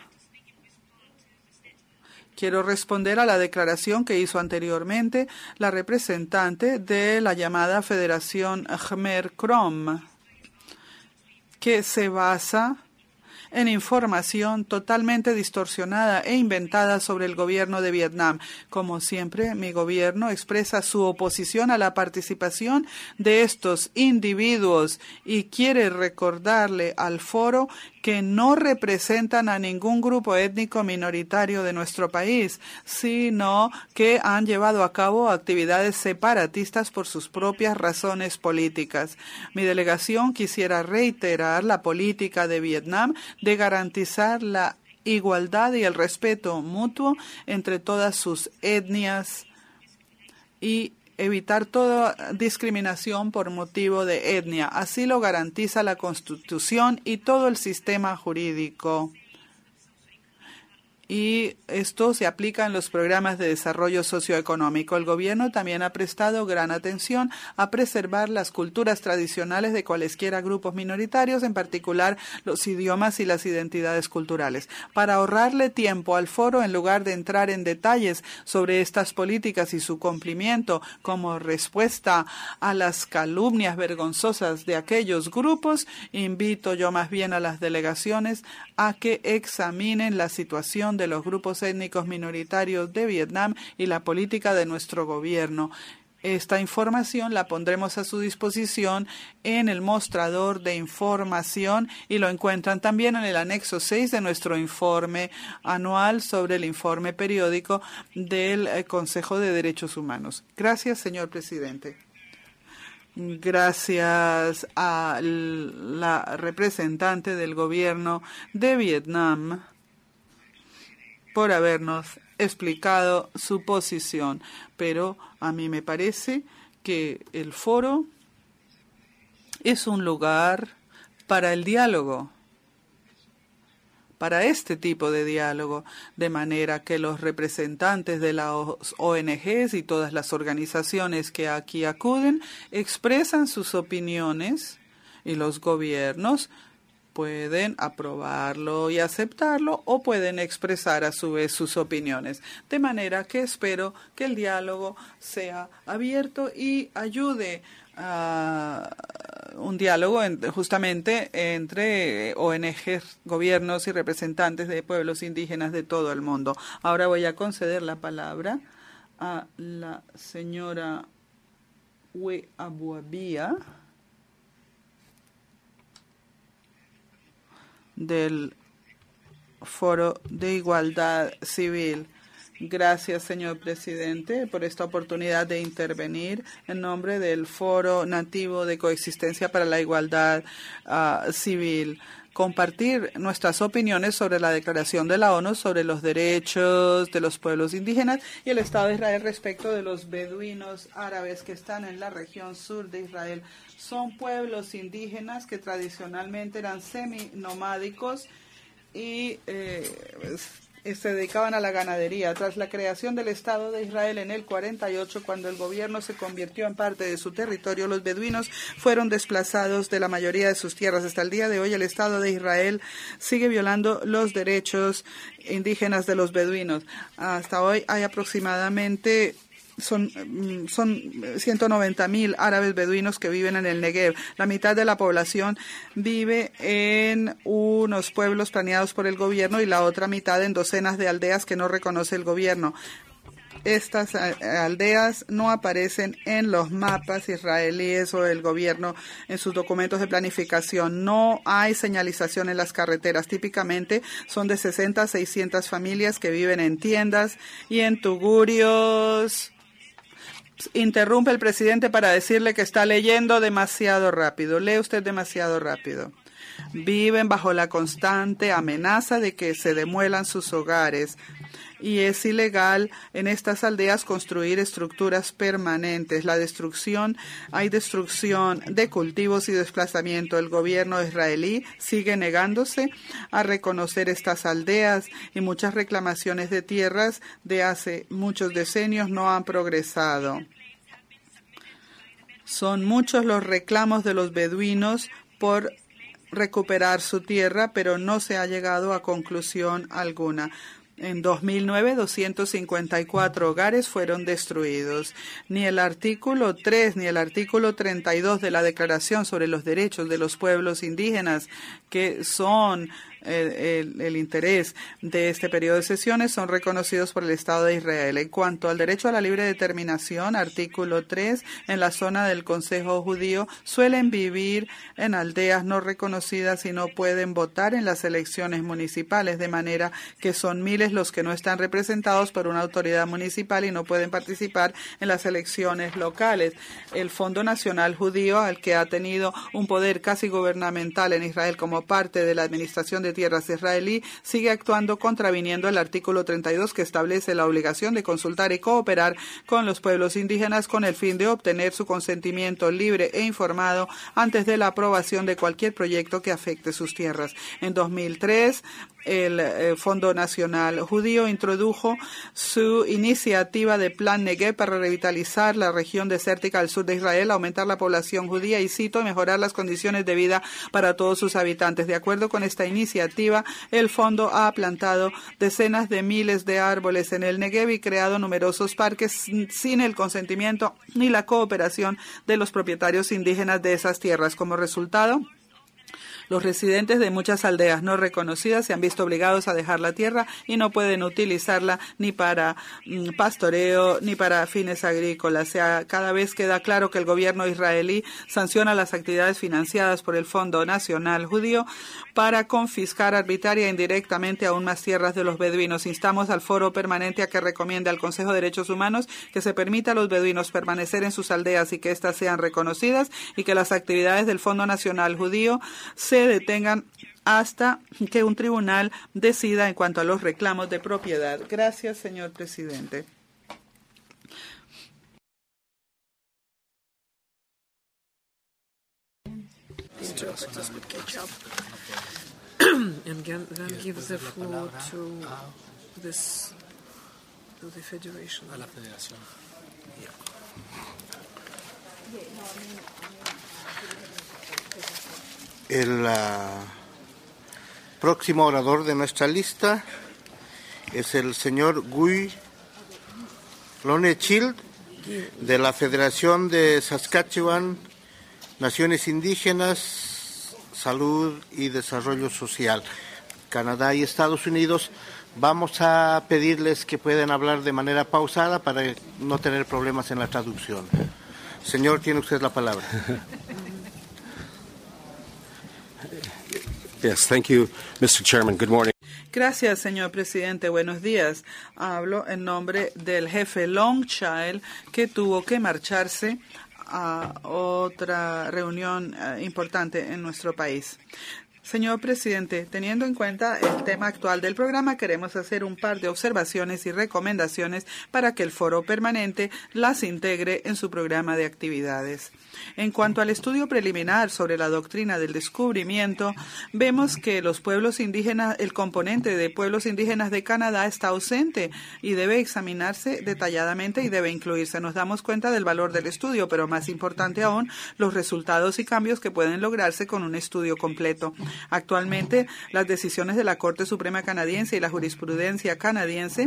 Quiero responder a la declaración que hizo anteriormente la representante de la llamada Federación Khmer Krom, que se basa en información totalmente distorsionada e inventada sobre el gobierno de Vietnam. Como siempre, mi gobierno expresa su oposición a la participación de estos individuos y quiere recordarle al foro que no representan a ningún grupo étnico minoritario de nuestro país, sino que han llevado a cabo actividades separatistas por sus propias razones políticas. Mi delegación quisiera reiterar la política de Vietnam de garantizar la igualdad y el respeto mutuo entre todas sus etnias y evitar toda discriminación por motivo de etnia. Así lo garantiza la Constitución y todo el sistema jurídico. y esto se aplica en los programas de desarrollo socioeconómico. El gobierno también ha prestado gran atención a preservar las culturas tradicionales de cualesquiera grupos minoritarios, en particular los idiomas y las identidades culturales. Para ahorrarle tiempo al foro, en lugar de entrar en detalles sobre estas políticas y su cumplimiento como respuesta a las calumnias vergonzosas de aquellos grupos, invito yo más bien a las delegaciones a que examinen la situación de los grupos étnicos minoritarios de Vietnam y la política de nuestro gobierno. Esta información la pondremos a su disposición en el mostrador de información y lo encuentran también en el anexo seis de nuestro informe anual sobre el informe periódico del Consejo de Derechos Humanos. Gracias, señor presidente. Gracias a la representante del gobierno de Vietnam por habernos explicado su posición, pero a mí me parece que el foro es un lugar para el diálogo, para este tipo de diálogo, de manera que los representantes de las O N Ges y todas las organizaciones que aquí acuden expresan sus opiniones y los gobiernos pueden aprobarlo y aceptarlo o pueden expresar a su vez sus opiniones. De manera que espero que el diálogo sea abierto y ayude a un diálogo en, justamente entre O N Ges, gobiernos y representantes de pueblos indígenas de todo el mundo. Ahora voy a conceder la palabra a la señora Hue Abuabía del Foro de Igualdad Civil. Gracias, señor presidente, por esta oportunidad de intervenir en nombre del Foro Nativo de Coexistencia para la Igualdad uh, Civil. Compartir nuestras opiniones sobre la Declaración de la ONU sobre los derechos de los pueblos indígenas y el Estado de Israel respecto de los beduinos árabes que están en la región sur de Israel. Son pueblos indígenas que tradicionalmente eran seminomádicos y eh, se dedicaban a la ganadería. Tras la creación del Estado de Israel en el cuarenta y ocho, cuando el gobierno se convirtió en parte de su territorio, los beduinos fueron desplazados de la mayoría de sus tierras. Hasta el día de hoy, el Estado de Israel sigue violando los derechos indígenas de los beduinos. Hasta hoy hay aproximadamente Son, son ciento noventa mil árabes beduinos que viven en el Negev. La mitad de la población vive en unos pueblos planeados por el gobierno y la otra mitad en docenas de aldeas que no reconoce el gobierno. Estas aldeas no aparecen en los mapas israelíes o del gobierno en sus documentos de planificación. No hay señalización en las carreteras. Típicamente son de sesenta a seiscientas familias que viven en tiendas y en tugurios. Interrumpe el presidente para decirle que está leyendo demasiado rápido. Lee usted demasiado rápido. Viven bajo la constante amenaza de que se demuelan sus hogares. Y es ilegal en estas aldeas construir estructuras permanentes. La destrucción, hay destrucción de cultivos y desplazamiento. El gobierno israelí sigue negándose a reconocer estas aldeas y muchas reclamaciones de tierras de hace muchos decenios no han progresado. Son muchos los reclamos de los beduinos por recuperar su tierra, pero no se ha llegado a conclusión alguna. En dos mil nueve, doscientos cincuenta y cuatro hogares fueron destruidos. Ni el artículo tres ni el artículo treinta y dos de la Declaración sobre los Derechos de los Pueblos Indígenas, que son el, el, el interés de este periodo de sesiones, son reconocidos por el Estado de Israel. En cuanto al derecho a la libre determinación, artículo tres, en la zona del Consejo Judío suelen vivir en aldeas no reconocidas y no pueden votar en las elecciones municipales, de manera que son miles los que no están representados por una autoridad municipal y no pueden participar en las elecciones locales. El Fondo Nacional Judío, al que ha tenido un poder casi gubernamental en Israel como parte de la administración de tierras israelí, sigue actuando contraviniendo el artículo treinta y dos, que establece la obligación de consultar y cooperar con los pueblos indígenas con el fin de obtener su consentimiento libre e informado antes de la aprobación de cualquier proyecto que afecte sus tierras. En dos mil tres, el eh, Fondo Nacional Judío introdujo su iniciativa de Plan Negev para revitalizar la región desértica al sur de Israel, aumentar la población judía y, cito, mejorar las condiciones de vida para todos sus habitantes. De acuerdo con esta iniciativa, el fondo ha plantado decenas de miles de árboles en el Negev y creado numerosos parques sin el consentimiento ni la cooperación de los propietarios indígenas de esas tierras. Como resultado, los residentes de muchas aldeas no reconocidas se han visto obligados a dejar la tierra y no pueden utilizarla ni para mm, pastoreo ni para fines agrícolas. O sea, cada vez queda claro que el gobierno israelí sanciona las actividades financiadas por el Fondo Nacional Judío para confiscar arbitraria e indirectamente aún más tierras de los beduinos. Instamos al Foro Permanente a que recomiende al Consejo de Derechos Humanos que se permita a los beduinos permanecer en sus aldeas y que éstas sean reconocidas y que las actividades del Fondo Nacional Judío se se detengan hasta que un tribunal decida en cuanto a los reclamos de propiedad. Gracias, señor presidente. And then give the floor to this to the federation. A la federación. El uh, próximo orador de nuestra lista es el señor Guy Lonechild de la Federación de Saskatchewan, Naciones Indígenas, Salud y Desarrollo Social, Canadá y Estados Unidos. Vamos a pedirles que puedan hablar de manera pausada para no tener problemas en la traducción. Señor, tiene usted la palabra. Yes, thank you, mister Chairman. Good morning. Gracias, señor presidente. Buenos días. Hablo en nombre del jefe Longchild, que tuvo que marcharse a otra reunión uh, importante en nuestro país. Señor presidente, teniendo en cuenta el tema actual del programa, queremos hacer un par de observaciones y recomendaciones para que el foro permanente las integre en su programa de actividades. En cuanto al estudio preliminar sobre la doctrina del descubrimiento, vemos que los pueblos indígenas, el componente de pueblos indígenas de Canadá está ausente y debe examinarse detalladamente y debe incluirse. Nos damos cuenta del valor del estudio, pero más importante aún, los resultados y cambios que pueden lograrse con un estudio completo. Actualmente, las decisiones de la Corte Suprema Canadiense y la jurisprudencia canadiense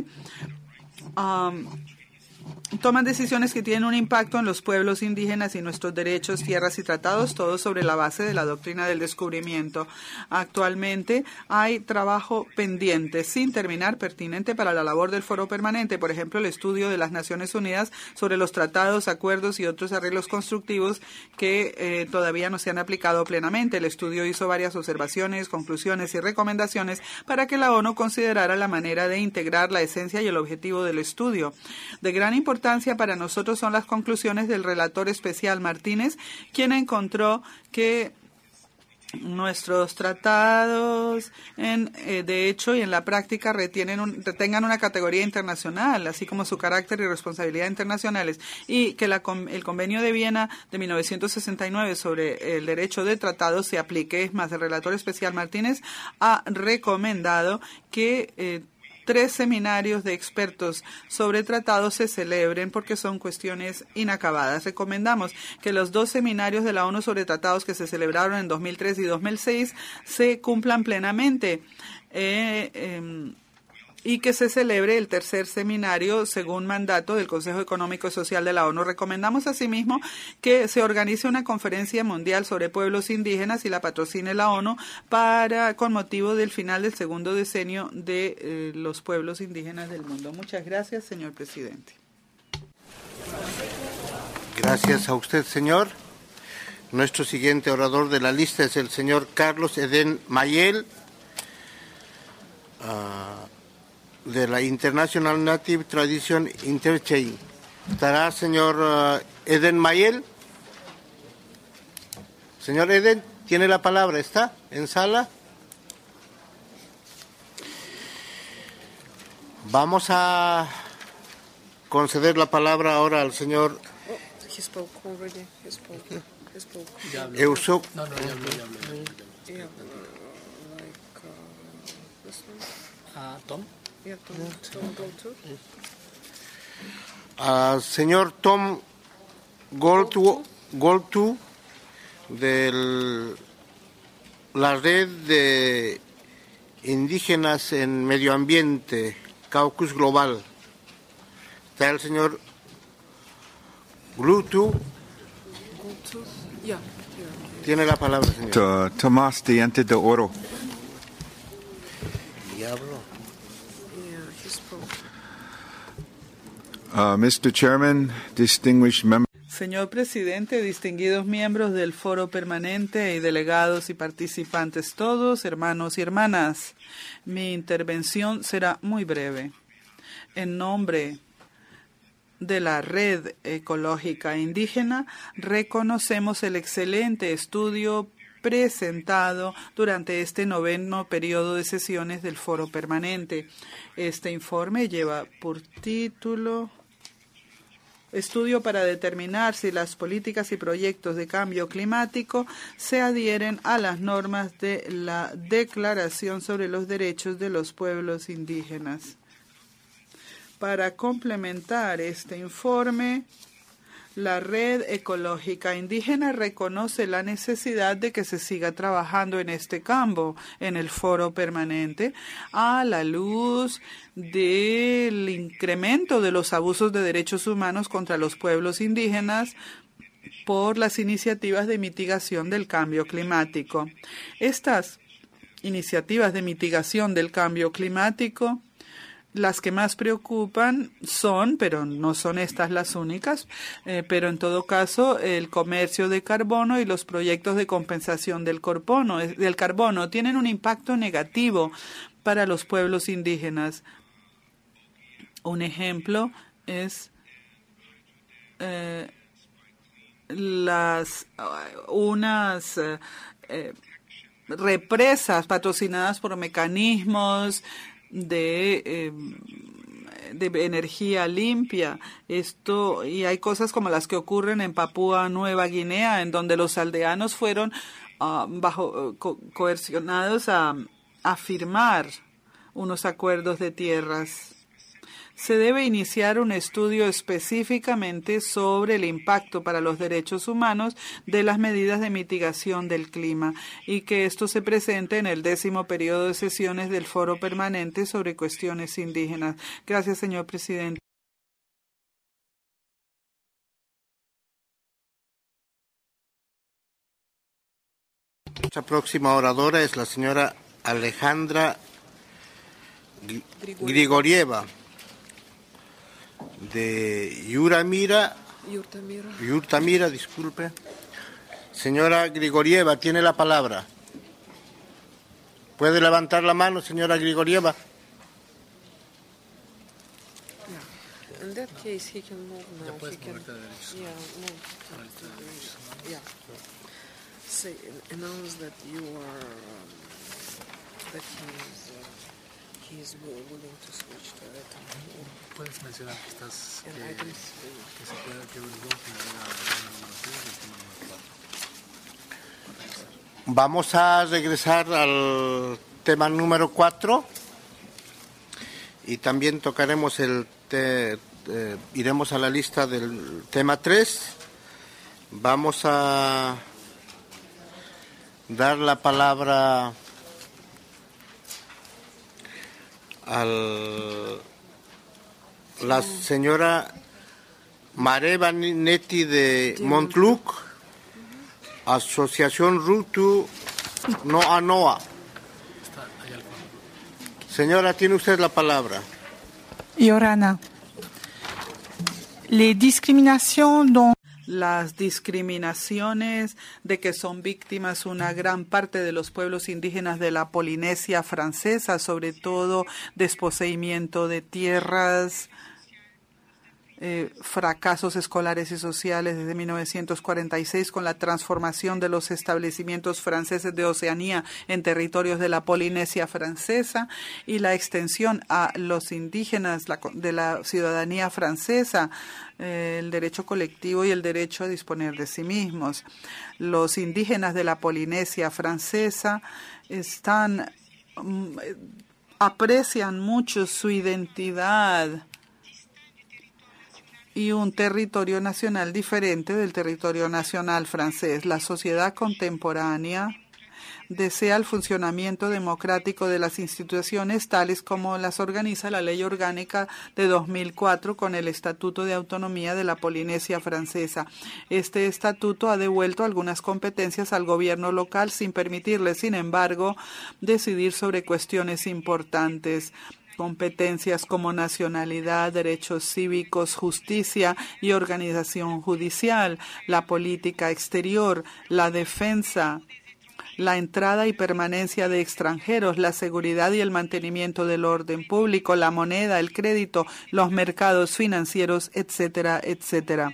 um, toman decisiones que tienen un impacto en los pueblos indígenas y nuestros derechos, tierras y tratados, todo sobre la base de la doctrina del descubrimiento. Actualmente hay trabajo pendiente, sin terminar, pertinente para la labor del foro permanente, por ejemplo, el estudio de las Naciones Unidas sobre los tratados, acuerdos y otros arreglos constructivos que eh, todavía no se han aplicado plenamente. El estudio hizo varias observaciones, conclusiones y recomendaciones para que la ONU considerara la manera de integrar la esencia y el objetivo del estudio. De gran importancia para nosotros son las conclusiones del relator especial Martínez, quien encontró que nuestros tratados, en, eh, de hecho y en la práctica, retienen un, retengan una categoría internacional, así como su carácter y responsabilidad internacionales, y que la, el Convenio de Viena de mil novecientos sesenta y nueve sobre el derecho de tratados se aplique. Es más, el relator especial Martínez ha recomendado que eh, tres seminarios de expertos sobre tratados se celebren porque son cuestiones inacabadas. Recomendamos que los dos seminarios de la ONU sobre tratados que se celebraron en dos mil tres y dos mil seis se cumplan plenamente eh, eh, y que se celebre el tercer seminario según mandato del Consejo Económico y Social de la ONU. Recomendamos asimismo que se organice una conferencia mundial sobre pueblos indígenas y la patrocine la ONU para con motivo del final del segundo decenio de eh, los pueblos indígenas del mundo. Muchas gracias, señor presidente. Gracias a usted, señor. Nuestro siguiente orador de la lista es el señor Carlos Eden Mayel, uh, de la International Native Tradition Interchain. ¿Estará señor uh, Eden Mayel? Señor Eden, tiene la palabra. ¿Está en sala? Vamos a conceder la palabra ahora al señor Eusok. No, no, ya habló, ya habló, ya habló. Uh, Tom. Yeah, Tom, Tom Goltu. Al señor Tom Goltu, Goltu de la red de indígenas en medio ambiente, Caucus Global. Está el señor Goltu. Yeah. Tiene la palabra, señor. Tomás Diente de Oro. Diablo. Yeah, he spoke. Uh, Mister Chairman, distinguished members. Señor presidente, distinguidos miembros del Foro Permanente y delegados y participantes todos, hermanos y hermanas, mi intervención será muy breve. En nombre de la Red Ecológica Indígena, reconocemos el excelente estudio presentado durante este noveno periodo de sesiones del Foro Permanente. Este informe lleva por título Estudio para determinar si las políticas y proyectos de cambio climático se adhieren a las normas de la Declaración sobre los Derechos de los Pueblos Indígenas. Para complementar este informe, la Red Ecológica Indígena reconoce la necesidad de que se siga trabajando en este campo en el Foro Permanente a la luz del incremento de los abusos de derechos humanos contra los pueblos indígenas por las iniciativas de mitigación del cambio climático. Estas iniciativas de mitigación del cambio climático, las que más preocupan son, pero no son estas las únicas, eh, pero en todo caso el comercio de carbono y los proyectos de compensación del carbono, del carbono tienen un impacto negativo para los pueblos indígenas. Un ejemplo es eh, las unas eh, eh, represas patrocinadas por mecanismos de, eh, de energía limpia. Esto, y hay cosas como las que ocurren en Papúa Nueva Guinea, en donde los aldeanos fueron uh, bajo co coercionados a, a firmar unos acuerdos de tierras. Se debe iniciar un estudio específicamente sobre el impacto para los derechos humanos de las medidas de mitigación del clima y que esto se presente en el décimo periodo de sesiones del Foro Permanente sobre cuestiones indígenas. Gracias, señor presidente. Nuestra próxima oradora es la señora Alejandra Grigorieva, de Yuramira, Yurtamira. Yurtamira, disculpe. Señora Grigorieva, tiene la palabra. ¿Puede levantar la mano, señora Grigorieva? In that case, he can move now. He can, yeah, move. Yeah. Say, announce that you are, um, that he's, uh, he's willing to switch to that. Puedes mencionar que estás, que, And items, que se puede, que Uruguay agrega la número tres y el tema número cuatro. Vamos a regresar al tema número cuatro y también tocaremos el te, eh, iremos a la lista del tema tres. Vamos a dar la palabra al la señora Mareva Netti de Montluc, Asociación Rutu Noa Noa. Señora, tiene usted la palabra. Yorana, les discriminations dont las discriminaciones de que son víctimas una gran parte de los pueblos indígenas de la Polinesia Francesa, sobre todo desposeimiento de tierras, eh, fracasos escolares y sociales desde mil novecientos cuarenta y seis con la transformación de los establecimientos franceses de Oceanía en territorios de la Polinesia Francesa y la extensión a los indígenas la, de la ciudadanía francesa, eh, el derecho colectivo y el derecho a disponer de sí mismos. Los indígenas de la Polinesia Francesa están mm, aprecian mucho su identidad y un territorio nacional diferente del territorio nacional francés. La sociedad contemporánea desea el funcionamiento democrático de las instituciones tales como las organiza la Ley Orgánica de dos mil cuatro con el Estatuto de Autonomía de la Polinesia Francesa. Este estatuto ha devuelto algunas competencias al gobierno local sin permitirle, sin embargo, decidir sobre cuestiones importantes. Competencias como nacionalidad, derechos cívicos, justicia y organización judicial, la política exterior, la defensa, la entrada y permanencia de extranjeros, la seguridad y el mantenimiento del orden público, la moneda, el crédito, los mercados financieros, etcétera, etcétera.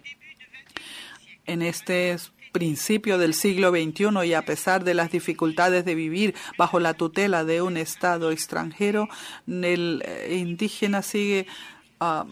En este principio del siglo veintiuno y a pesar de las dificultades de vivir bajo la tutela de un Estado extranjero, el indígena sigue uh,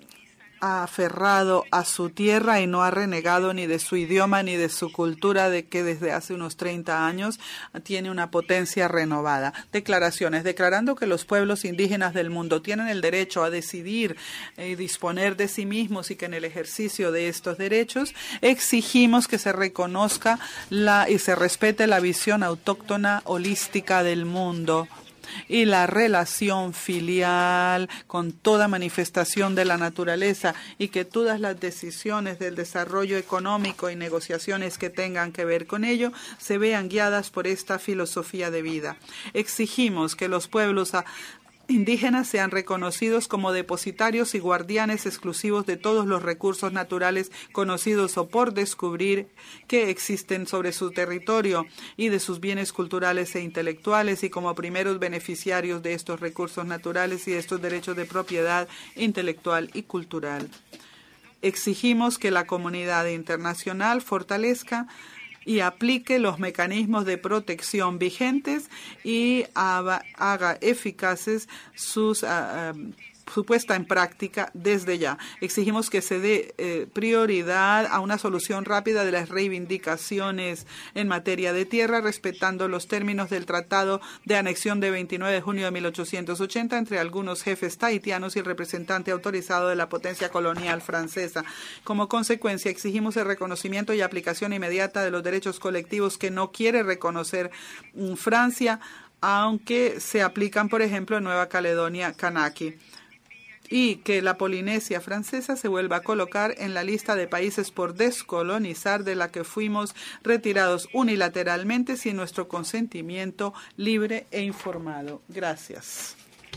aferrado a su tierra y no ha renegado ni de su idioma ni de su cultura, de que desde hace unos treinta años tiene una potencia renovada. Declaraciones declarando que los pueblos indígenas del mundo tienen el derecho a decidir y disponer de sí mismos y que en el ejercicio de estos derechos exigimos que se reconozca la y se respete la visión autóctona holística del mundo y la relación filial con toda manifestación de la naturaleza, y que todas las decisiones del desarrollo económico y negociaciones que tengan que ver con ello se vean guiadas por esta filosofía de vida. Exigimos que los pueblos a indígenas sean reconocidos como depositarios y guardianes exclusivos de todos los recursos naturales conocidos o por descubrir que existen sobre su territorio y de sus bienes culturales e intelectuales, y como primeros beneficiarios de estos recursos naturales y de estos derechos de propiedad intelectual y cultural. Exigimos que la comunidad internacional fortalezca y aplique los mecanismos de protección vigentes y haga, haga eficaces sus uh, uh, su puesta en práctica desde ya. Exigimos que se dé eh, prioridad a una solución rápida de las reivindicaciones en materia de tierra, respetando los términos del Tratado de Anexión de veintinueve de junio de mil ochocientos ochenta entre algunos jefes tahitianos y el representante autorizado de la potencia colonial francesa. Como consecuencia, exigimos el reconocimiento y aplicación inmediata de los derechos colectivos que no quiere reconocer mm, Francia, aunque se aplican, por ejemplo, en Nueva Caledonia, Kanaki, y que la Polinesia Francesa se vuelva a colocar en la lista de países por descolonizar de la que fuimos retirados unilateralmente sin nuestro consentimiento libre e informado. Gracias.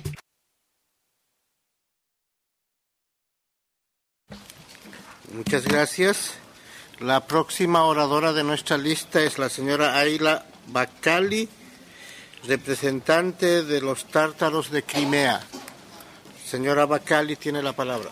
Muchas gracias. La próxima oradora de nuestra lista es la señora Ayla Bakali, representante de los tártaros de Crimea. Señora Bakali, tiene la palabra.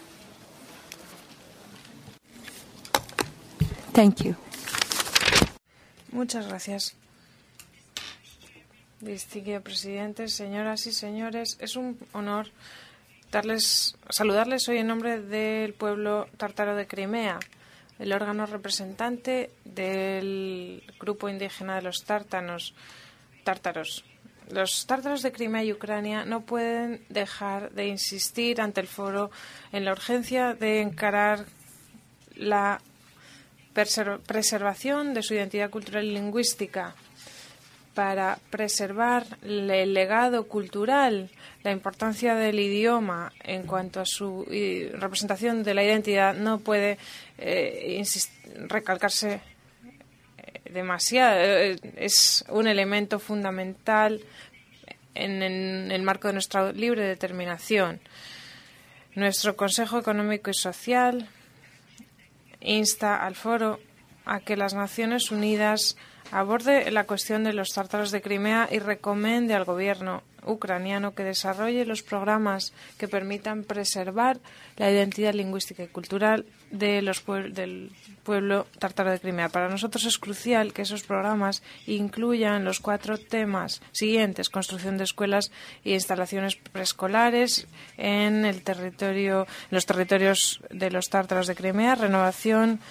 Thank you. Muchas gracias. Distinguido presidente, señoras y señores, es un honor darles, saludarles hoy en nombre del pueblo tártaro de Crimea, el órgano representante del grupo indígena de los tártaros. tártaros. Los tártaros de Crimea y Ucrania no pueden dejar de insistir ante el foro en la urgencia de encarar la preservación de su identidad cultural y lingüística para preservar el legado cultural, la importancia del idioma en cuanto a su representación de la identidad no puede eh, insist- recalcarse demasiado. Es un elemento fundamental en, en el marco de nuestra libre determinación. Nuestro Consejo Económico y Social insta al foro a que las Naciones Unidas aborde la cuestión de los tártaros de Crimea y recomiende al gobierno ucraniano que desarrolle los programas que permitan preservar la identidad lingüística y cultural de los puebl- del pueblo tártaro de Crimea. Para nosotros es crucial que esos programas incluyan los cuatro temas siguientes: construcción de escuelas e instalaciones preescolares en el territorio, en los territorios de los tártaros de Crimea, renovación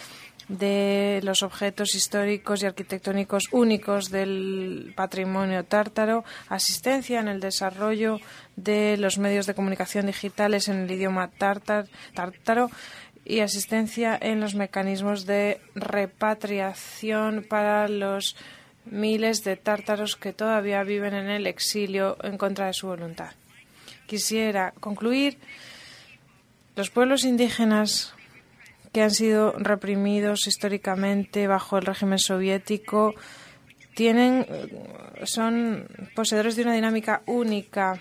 de los objetos históricos y arquitectónicos únicos del patrimonio tártaro, asistencia en el desarrollo de los medios de comunicación digitales en el idioma tártar, tártaro y asistencia en los mecanismos de repatriación para los miles de tártaros que todavía viven en el exilio en contra de su voluntad. Quisiera concluir: los pueblos indígenas que han sido reprimidos históricamente bajo el régimen soviético tienen, son poseedores de una dinámica única,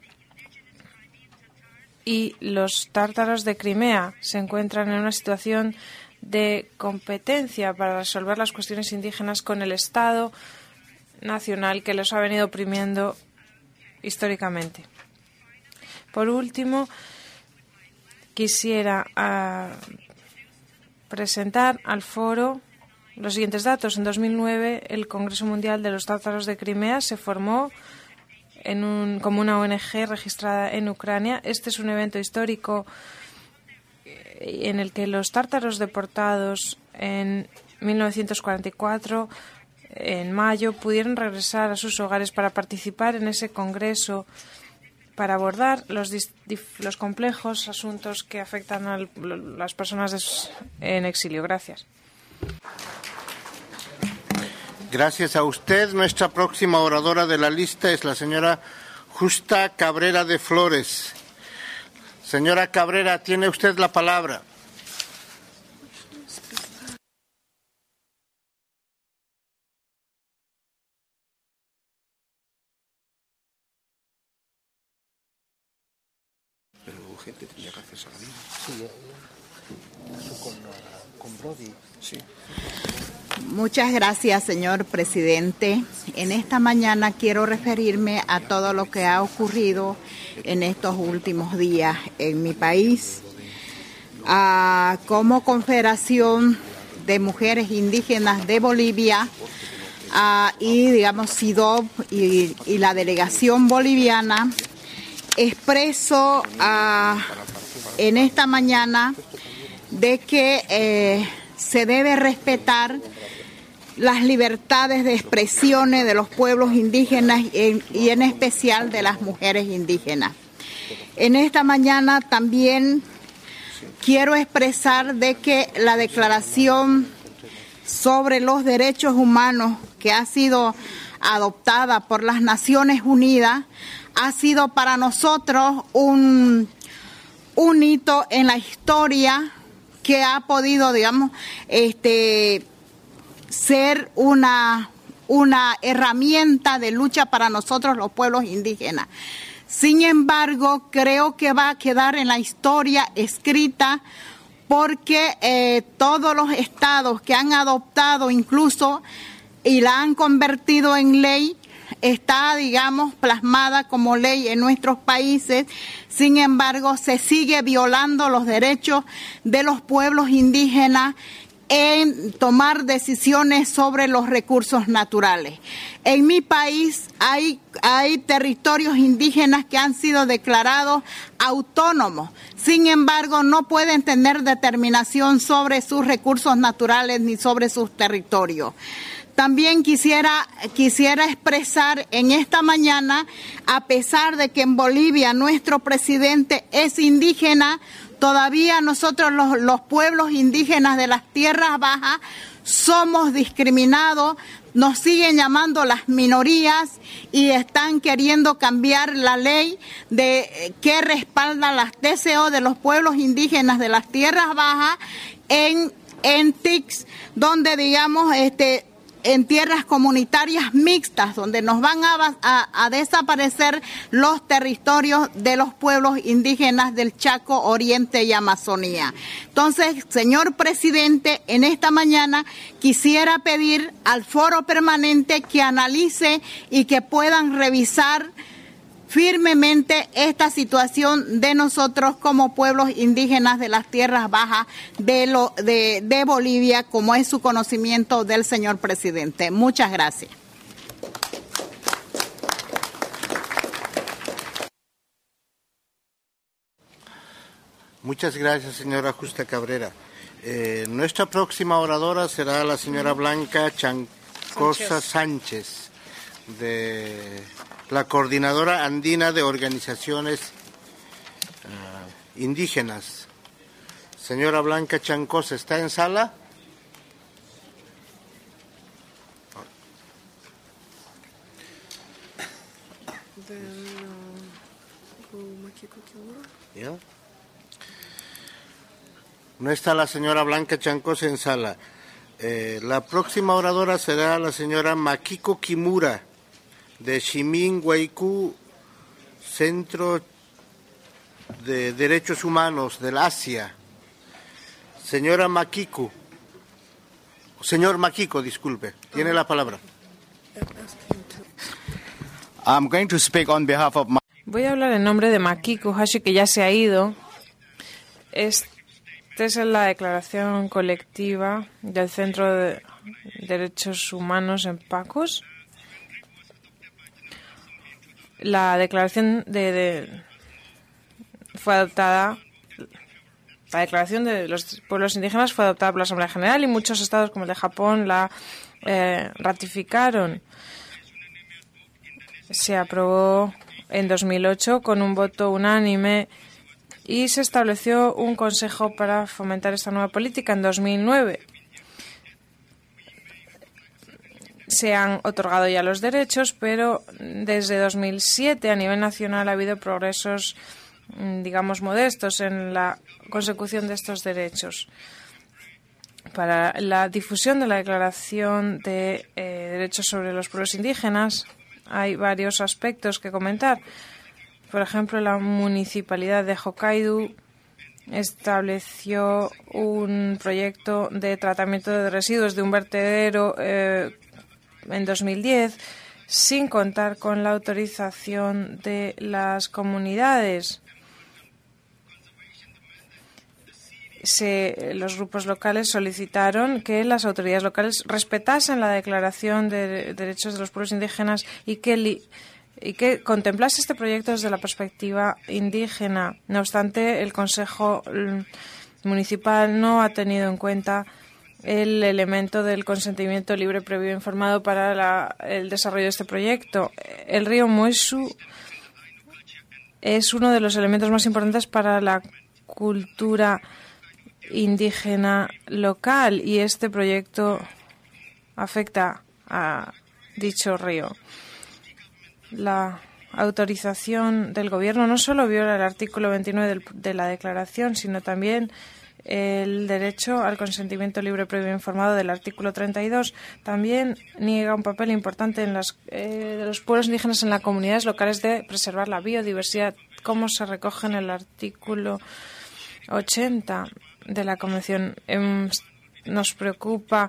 y los tártaros de Crimea se encuentran en una situación de competencia para resolver las cuestiones indígenas con el Estado nacional que los ha venido oprimiendo históricamente. Por último, quisiera uh, presentar al foro los siguientes datos. En dos mil nueve, el Congreso Mundial de los Tártaros de Crimea se formó en un, como una O N G registrada en Ucrania. Este es un evento histórico en el que los tártaros deportados en mil novecientos cuarenta y cuatro, en mayo, pudieron regresar a sus hogares para participar en ese congreso para abordar los, los complejos asuntos que afectan a las personas en exilio. Gracias. Gracias a usted. Nuestra próxima oradora de la lista es la señora Justa Cabrera de Flores. Señora Cabrera, tiene usted la palabra. Pero gente tenía que hacerse la misma. Sí, eso con, con Brody, sí. Muchas gracias, señor presidente. En esta mañana quiero referirme a todo lo que ha ocurrido en estos últimos días en mi país. Ah, como Confederación de Mujeres Indígenas de Bolivia ah, y, digamos, C I D O B y, y la delegación boliviana, expreso uh, en esta mañana de que eh, se debe respetar las libertades de expresiones de los pueblos indígenas y, y en especial de las mujeres indígenas. En esta mañana también quiero expresar de que la Declaración sobre los Derechos Humanos que ha sido adoptada por las Naciones Unidas ha sido para nosotros un, un hito en la historia que ha podido, digamos, este, ser una, una herramienta de lucha para nosotros los pueblos indígenas. Sin embargo, creo que va a quedar en la historia escrita porque eh, todos los estados que han adoptado incluso y la han convertido en ley, está, digamos, plasmada como ley en nuestros países. Sin embargo, se sigue violando los derechos de los pueblos indígenas en tomar decisiones sobre los recursos naturales. En mi país hay, hay territorios indígenas que han sido declarados autónomos. Sin embargo, no pueden tener determinación sobre sus recursos naturales ni sobre sus territorios. También quisiera, quisiera expresar en esta mañana, a pesar de que en Bolivia nuestro presidente es indígena, todavía nosotros los, los pueblos indígenas de las tierras bajas somos discriminados, nos siguen llamando las minorías y están queriendo cambiar la ley de que respalda las D C O de los pueblos indígenas de las tierras bajas en, en T I C S, donde digamos este en tierras comunitarias mixtas, donde nos van a, a, a desaparecer los territorios de los pueblos indígenas del Chaco, Oriente y Amazonía. Entonces, señor presidente, en esta mañana quisiera pedir al foro permanente que analice y que puedan revisar firmemente esta situación de nosotros como pueblos indígenas de las tierras bajas de, lo, de, de Bolivia, como es su conocimiento del señor presidente. Muchas gracias. Muchas gracias, señora Justa Cabrera. Eh, nuestra próxima oradora será la señora Blanca Chancosa Sánchez, de la Coordinadora Andina de Organizaciones uh, Indígenas. Señora Blanca Chancosa, ¿está en sala? ¿Ya? No está la señora Blanca Chancosa en sala. Eh, la próxima oradora será la señora Makiko Kimura, de Shimin Weiku, Centro de Derechos Humanos del Asia. Señora Makiko, señor Makiko, disculpe, tiene la palabra. I'm going to speak on behalf of my... Voy a hablar en nombre de Makiko Hashi, que ya se ha ido. Esta es la declaración colectiva del Centro de Derechos Humanos en Pacos. La declaración de, de fue adoptada. La declaración de los pueblos indígenas fue adoptada por la Asamblea General y muchos estados, como el de Japón, la eh, ratificaron. Se aprobó en dos mil ocho con un voto unánime y se estableció un consejo para fomentar esta nueva política en dos mil nueve. Se han otorgado ya los derechos, pero desde dos mil siete a nivel nacional ha habido progresos, digamos, modestos en la consecución de estos derechos. Para la difusión de la Declaración de eh, Derechos sobre los Pueblos Indígenas hay varios aspectos que comentar. Por ejemplo, la Municipalidad de Hokkaido estableció un proyecto de tratamiento de residuos de un vertedero eh, en dos mil diez, sin contar con la autorización de las comunidades. Se, los grupos locales solicitaron que las autoridades locales respetasen la Declaración de Derechos de los Pueblos Indígenas y que, li, y que contemplase este proyecto desde la perspectiva indígena. No obstante, el Consejo Municipal no ha tenido en cuenta el elemento del consentimiento libre, previo e informado para la, el desarrollo de este proyecto. El río Moisu es uno de los elementos más importantes para la cultura indígena local y este proyecto afecta a dicho río. La autorización del Gobierno no solo viola el artículo veintinueve del, de la Declaración, sino también el derecho al consentimiento libre, previo e informado del artículo treinta y dos. También niega un papel importante en las, eh, de los pueblos indígenas en las comunidades locales de preservar la biodiversidad, como se recoge en el artículo ochenta de la Convención. Eh, nos preocupa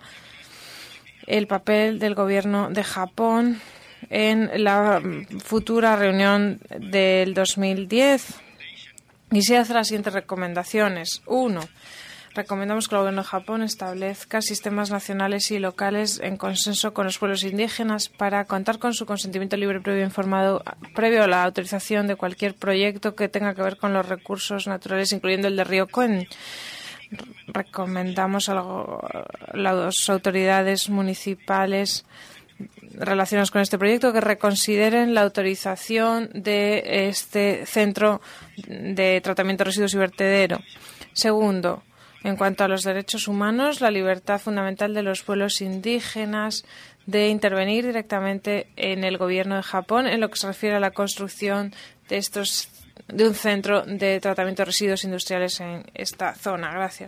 el papel del Gobierno de Japón en la futura reunión del dos mil diez y se hacen las siguientes recomendaciones. Uno, recomendamos que el Gobierno de Japón establezca sistemas nacionales y locales en consenso con los pueblos indígenas para contar con su consentimiento libre, previo e informado, previo a la autorización de cualquier proyecto que tenga que ver con los recursos naturales, incluyendo el de Río Coen. Recomendamos a las autoridades municipales relacionadas con este proyecto que reconsideren la autorización de este centro de tratamiento de residuos y vertedero. Segundo, en cuanto a los derechos humanos, la libertad fundamental de los pueblos indígenas de intervenir directamente en el Gobierno de Japón en lo que se refiere a la construcción de estos de un centro de tratamiento de residuos industriales en esta zona. Gracias.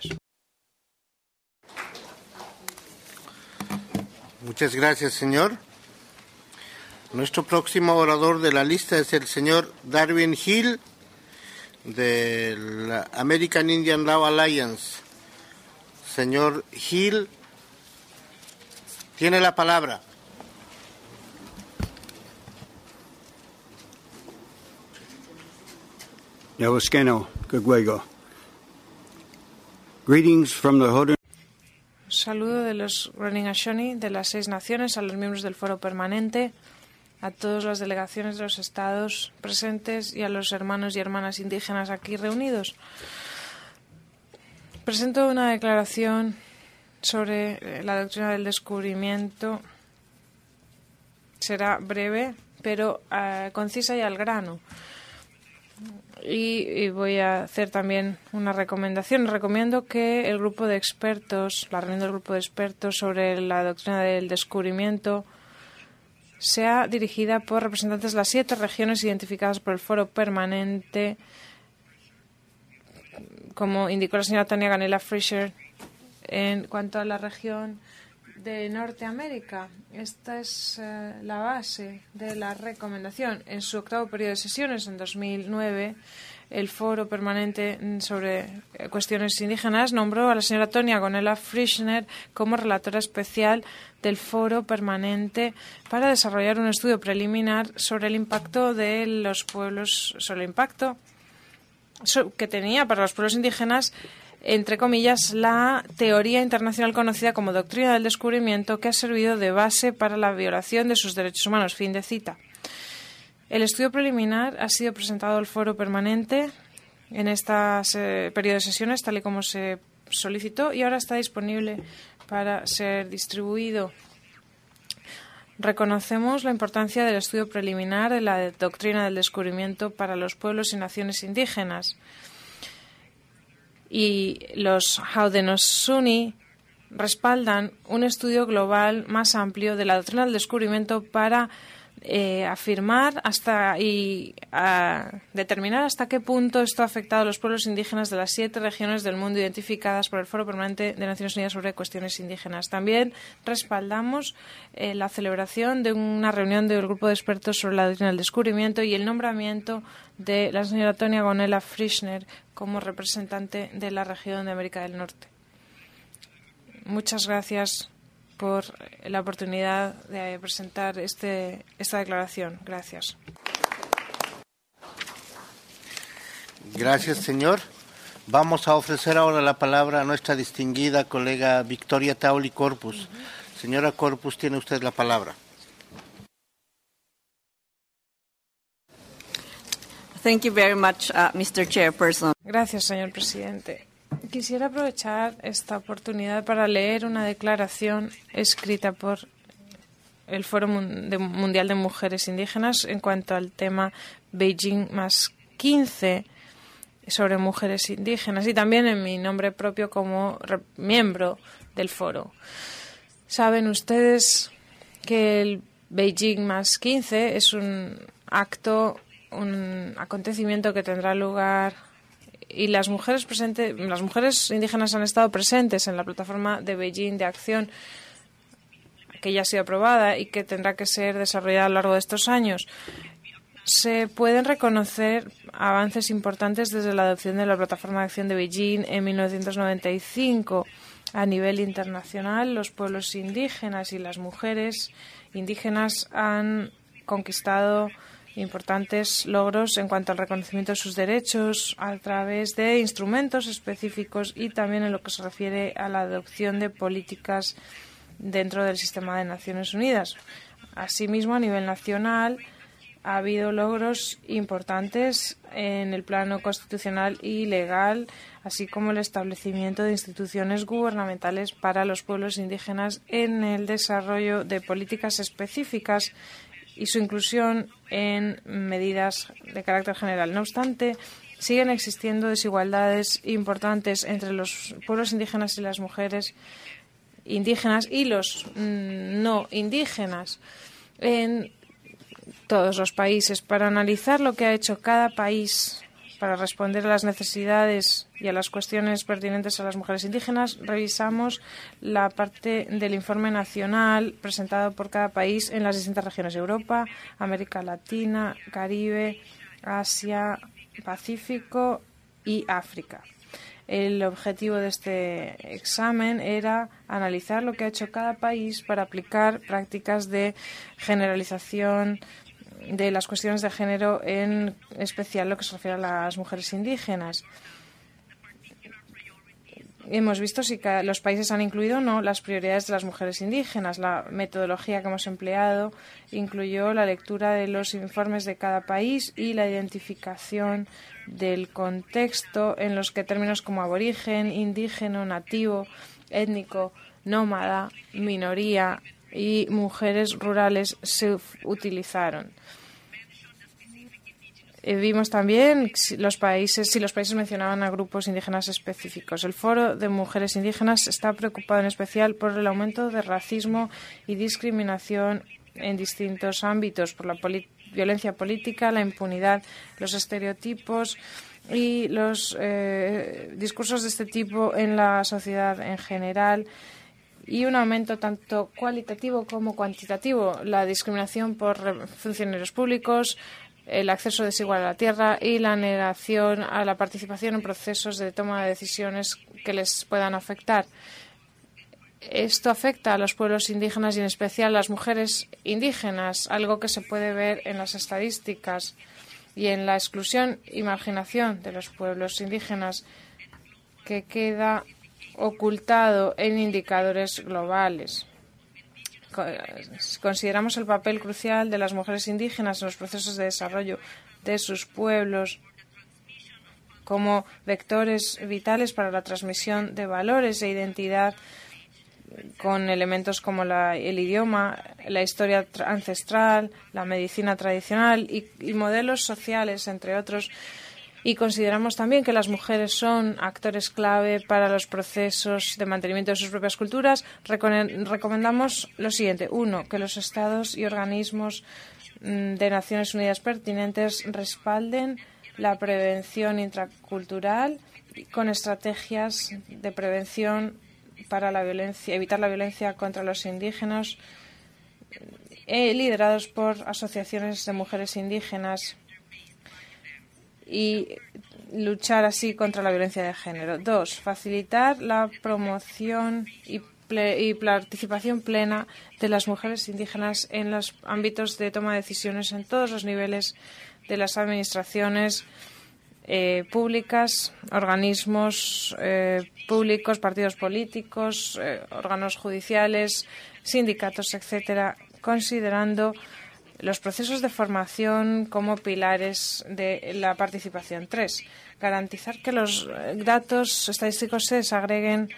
Muchas gracias, señor. Nuestro próximo orador de la lista es el señor Darwin Hill, de la American Indian Law Alliance. Señor Hill, tiene la palabra. Yahuskeno, Kagwego. Greetings from the Hodon. Saludo de los Haudenosaunee de las seis naciones a los miembros del Foro Permanente, a todas las delegaciones de los estados presentes y a los hermanos y hermanas indígenas aquí reunidos. Presento una declaración sobre la doctrina del descubrimiento. Será breve, pero uh, concisa y al grano. Y, y voy a hacer también una recomendación. Recomiendo que el grupo de expertos, la reunión del grupo de expertos sobre la doctrina del descubrimiento, sea dirigida por representantes de las siete regiones identificadas por el Foro Permanente, como indicó la señora Tania Ganela Fischer, en cuanto a la región de Norteamérica. Esta es eh, la base de la recomendación. En su octavo periodo de sesiones, en dos mil nueve, el Foro Permanente sobre Cuestiones Indígenas nombró a la señora Tania Gonella Frischner como relatora especial del Foro Permanente para desarrollar un estudio preliminar sobre el impacto de los pueblos, sobre el impacto que tenía para los pueblos indígenas, entre comillas, la teoría internacional conocida como doctrina del descubrimiento, que ha servido de base para la violación de sus derechos humanos. Fin de cita. El estudio preliminar ha sido presentado al Foro Permanente en este periodo de sesiones, tal y como se solicitó, y ahora está disponible para ser distribuido. Reconocemos la importancia del estudio preliminar de la doctrina del descubrimiento para los pueblos y naciones indígenas. Y los Haudenosaunee respaldan un estudio global más amplio de la doctrina del descubrimiento para eh, afirmar hasta y a determinar hasta qué punto esto ha afectado a los pueblos indígenas de las siete regiones del mundo identificadas por el Foro Permanente de Naciones Unidas sobre Cuestiones Indígenas. También respaldamos eh, la celebración de una reunión del grupo de expertos sobre la doctrina del descubrimiento y el nombramiento de la señora Tania Gonella Frischner como representante de la región de América del Norte. Muchas gracias por la oportunidad de presentar este, esta declaración. Gracias. Gracias, señor. Vamos a ofrecer ahora la palabra a nuestra distinguida colega Victoria Tauli Corpus. Uh-huh. Señora Corpus, tiene usted la palabra. Thank you very much, uh, mister Chairperson. Gracias, señor presidente. Quisiera aprovechar esta oportunidad para leer una declaración escrita por el Foro Mundial de Mujeres Indígenas en cuanto al tema Beijing más quince sobre mujeres indígenas, y también en mi nombre propio como miembro del foro. Saben ustedes que el Beijing más quince es un acto, un acontecimiento que tendrá lugar, y las mujeres presentes, las mujeres indígenas han estado presentes en la plataforma de Beijing de acción que ya ha sido aprobada y que tendrá que ser desarrollada a lo largo de estos años. Se pueden reconocer avances importantes desde la adopción de la plataforma de acción de Beijing en mil novecientos noventa y cinco. A nivel internacional, los pueblos indígenas y las mujeres indígenas han conquistado importantes logros en cuanto al reconocimiento de sus derechos a través de instrumentos específicos y también en lo que se refiere a la adopción de políticas dentro del sistema de Naciones Unidas. Asimismo, a nivel nacional ha habido logros importantes en el plano constitucional y legal, así como el establecimiento de instituciones gubernamentales para los pueblos indígenas en el desarrollo de políticas específicas y su inclusión en medidas de carácter general. No obstante, siguen existiendo desigualdades importantes entre los pueblos indígenas y las mujeres indígenas y los mm, no indígenas en todos los países. Para analizar lo que ha hecho cada país para responder a las necesidades y a las cuestiones pertinentes a las mujeres indígenas, revisamos la parte del informe nacional presentado por cada país en las distintas regiones: Europa, América Latina, Caribe, Asia, Pacífico y África. El objetivo de este examen era analizar lo que ha hecho cada país para aplicar prácticas de generalización de las cuestiones de género, en especial lo que se refiere a las mujeres indígenas. hemos visto si los países han incluido o no las prioridades de las mujeres indígenas. La metodología que hemos empleado incluyó la lectura de los informes de cada país y la identificación del contexto en los que términos como aborigen, indígena, nativo, étnico, nómada, minoría y mujeres rurales se utilizaron. Vimos también si los países, si los países mencionaban a grupos indígenas específicos. El Foro de Mujeres Indígenas está preocupado en especial por el aumento de racismo y discriminación en distintos ámbitos, por la poli- violencia política, la impunidad, los estereotipos y los eh, discursos de este tipo en la sociedad en general, y un aumento tanto cualitativo como cuantitativo, la discriminación por funcionarios públicos, el acceso desigual a la tierra y la negación a la participación en procesos de toma de decisiones que les puedan afectar. Esto afecta a los pueblos indígenas y en especial a las mujeres indígenas, algo que se puede ver en las estadísticas, y en la exclusión y marginación de los pueblos indígenas, que queda ocultado en indicadores globales. Consideramos el papel crucial de las mujeres indígenas en los procesos de desarrollo de sus pueblos como vectores vitales para la transmisión de valores e identidad, con elementos como la, el idioma, la historia ancestral, la medicina tradicional y, y modelos sociales, entre otros. Y consideramos también que las mujeres son actores clave para los procesos de mantenimiento de sus propias culturas. Recomendamos lo siguiente. Uno, que los estados y organismos de Naciones Unidas pertinentes respalden la prevención intracultural con estrategias de prevención para la violencia, evitar la violencia contra los indígenas, eh, liderados por asociaciones de mujeres indígenas, y luchar así contra la violencia de género. Dos, facilitar la promoción y, ple y participación plena de las mujeres indígenas en los ámbitos de toma de decisiones en todos los niveles de las administraciones eh, públicas, organismos eh, públicos, partidos políticos, eh, órganos judiciales, sindicatos, etcétera, considerando los procesos de formación como pilares de la participación. Tres, garantizar que los datos estadísticos se desagreguen,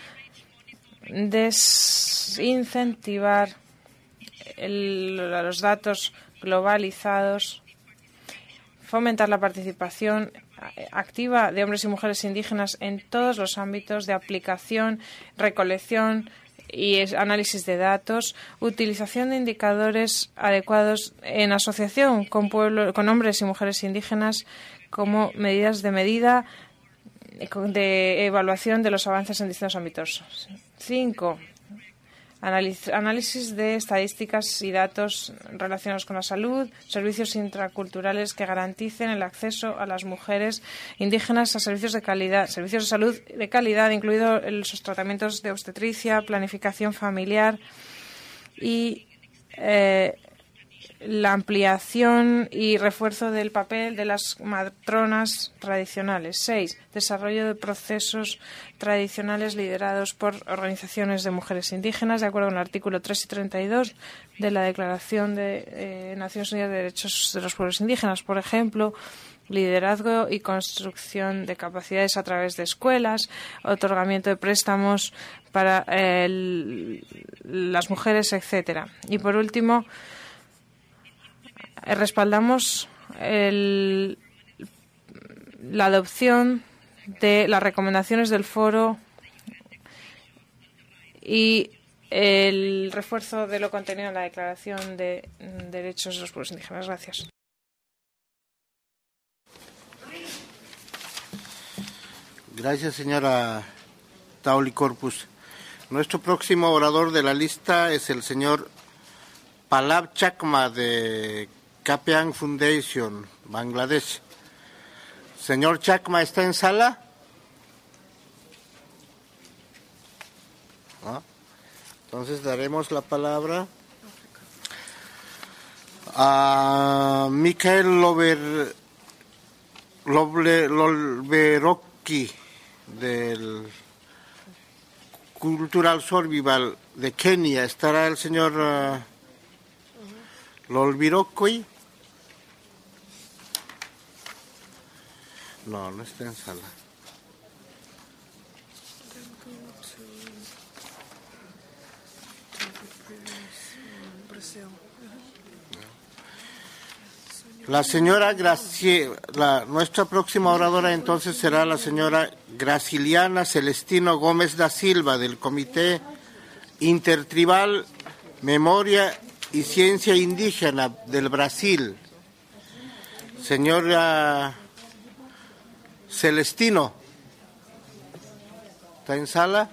desincentivar el, los datos globalizados, fomentar la participación activa de hombres y mujeres indígenas en todos los ámbitos de aplicación, recolección y análisis de datos, utilización de indicadores adecuados en asociación con, pueblo, con hombres y mujeres indígenas como medidas de medida de evaluación de los avances en distintos ámbitos. Cinco, análisis de estadísticas y datos relacionados con la salud, servicios intraculturales que garanticen el acceso a las mujeres indígenas a servicios de calidad, servicios de salud de calidad, incluidos los tratamientos de obstetricia, planificación familiar y eh, la ampliación y refuerzo del papel de las matronas tradicionales. Seis, desarrollo de procesos tradicionales liderados por organizaciones de mujeres indígenas, de acuerdo con el artículo tres y treinta y dos de la Declaración de eh, Naciones Unidas de Derechos de los Pueblos Indígenas. Por ejemplo, liderazgo y construcción de capacidades a través de escuelas, otorgamiento de préstamos para eh, el, las mujeres, etcétera. Y por último, respaldamos el, la adopción de las recomendaciones del foro y el refuerzo de lo contenido en la Declaración de Derechos de los Pueblos Indígenas. Gracias. Gracias, señora Tauli Corpus. Nuestro próximo orador de la lista es el señor Palab Chakma de Kapiang Foundation, Bangladesh. Señor Chakma, ¿está en sala? ¿Ah? Entonces daremos la palabra a Mikhail Lover, Lover, Loverocki del Cultural Survival de Kenia. ¿Estará el señor uh, Lolvirokoi? No, no está en sala. La señora Gracie, la, nuestra próxima oradora entonces será la señora Graciliana Celestino Gómez da Silva del Comité Intertribal Memoria y Ciencia Indígena del Brasil. Señora Celestino, ¿está en sala?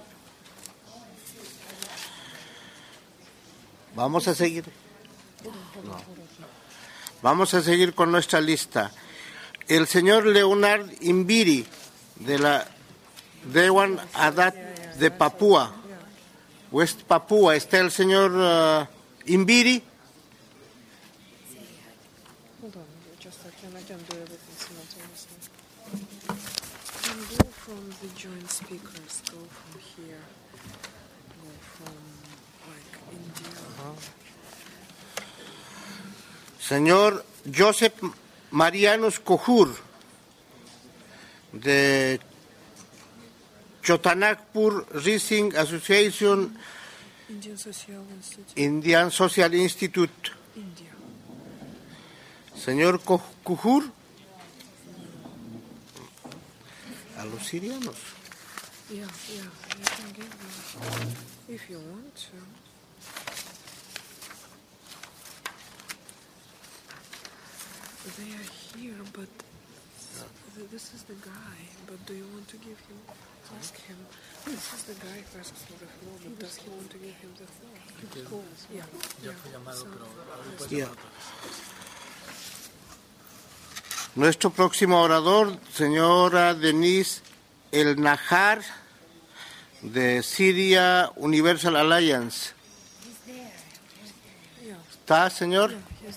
Vamos a seguir. No. Vamos a seguir con nuestra lista. El señor Leonard Imbiri, de la Dewan Adat de Papúa, West Papúa. ¿Está el señor uh, Imbiri? Señor Joseph Marianus Kohur, de Chotanagpur Rising Association, Indian Social Institute. Indian Social Institute. India. Señor Kohur, a los sirianos. Yeah, yeah, you can give them if you want to. They are here, but this is the guy. But do you want to give him? Ask him. This is the guy who asks for the floor, but does he want to give him the floor? Cool. Yeah. Yeah. So, Yeah. Nuestro próximo orador, señora Denise El Najar, de Syria Universal Alliance. ¿Está, señor?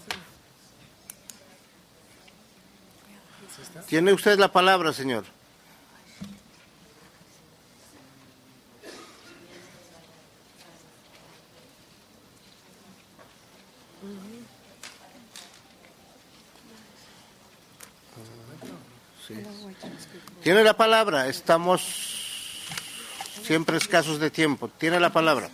Tiene usted la palabra, señor. Sí. Tiene la palabra. Estamos siempre escasos de tiempo. Tiene la palabra.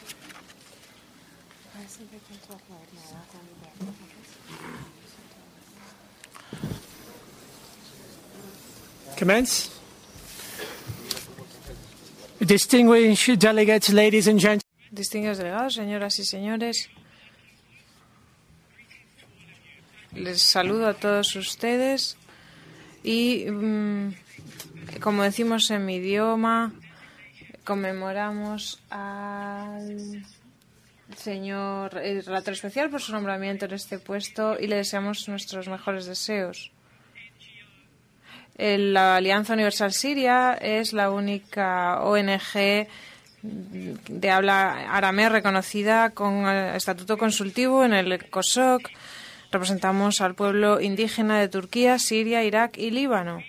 Commence. Distinguished delegates, ladies and gentlemen. Distinguidos delegados, señoras y señores, les saludo a todos ustedes y, mmm, como decimos en mi idioma, conmemoramos al señor el relator especial por su nombramiento en este puesto y le deseamos nuestros mejores deseos. La Alianza Universal Siria es la única O N G de habla aramea reconocida con estatuto consultivo en el COSOC. Representamos al pueblo indígena de Turquía, Siria, Irak y Líbano.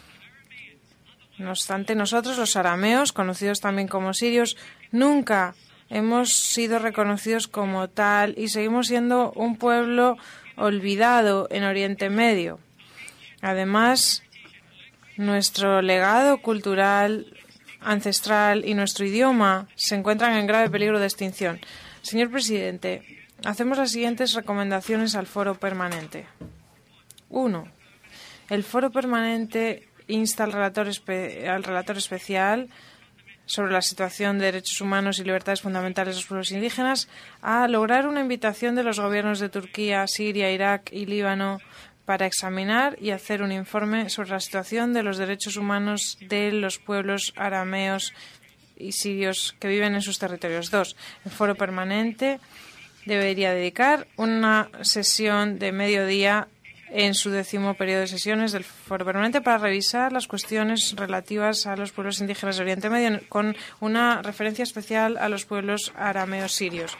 No obstante, nosotros, los arameos, conocidos también como sirios, nunca hemos sido reconocidos como tal y seguimos siendo un pueblo olvidado en Oriente Medio. Además, nuestro legado cultural, ancestral y nuestro idioma se encuentran en grave peligro de extinción. Señor presidente, hacemos las siguientes recomendaciones al Foro Permanente. Uno. El Foro Permanente insta al relator, espe- al relator especial sobre la situación de derechos humanos y libertades fundamentales de los pueblos indígenas a lograr una invitación de los gobiernos de Turquía, Siria, Irak y Líbano para examinar y hacer un informe sobre la situación de los derechos humanos de los pueblos arameos y sirios que viven en sus territorios. Dos, el Foro Permanente debería dedicar una sesión de mediodía en su décimo periodo de sesiones del Foro Permanente para revisar las cuestiones relativas a los pueblos indígenas de Oriente Medio, con una referencia especial a los pueblos arameos sirios.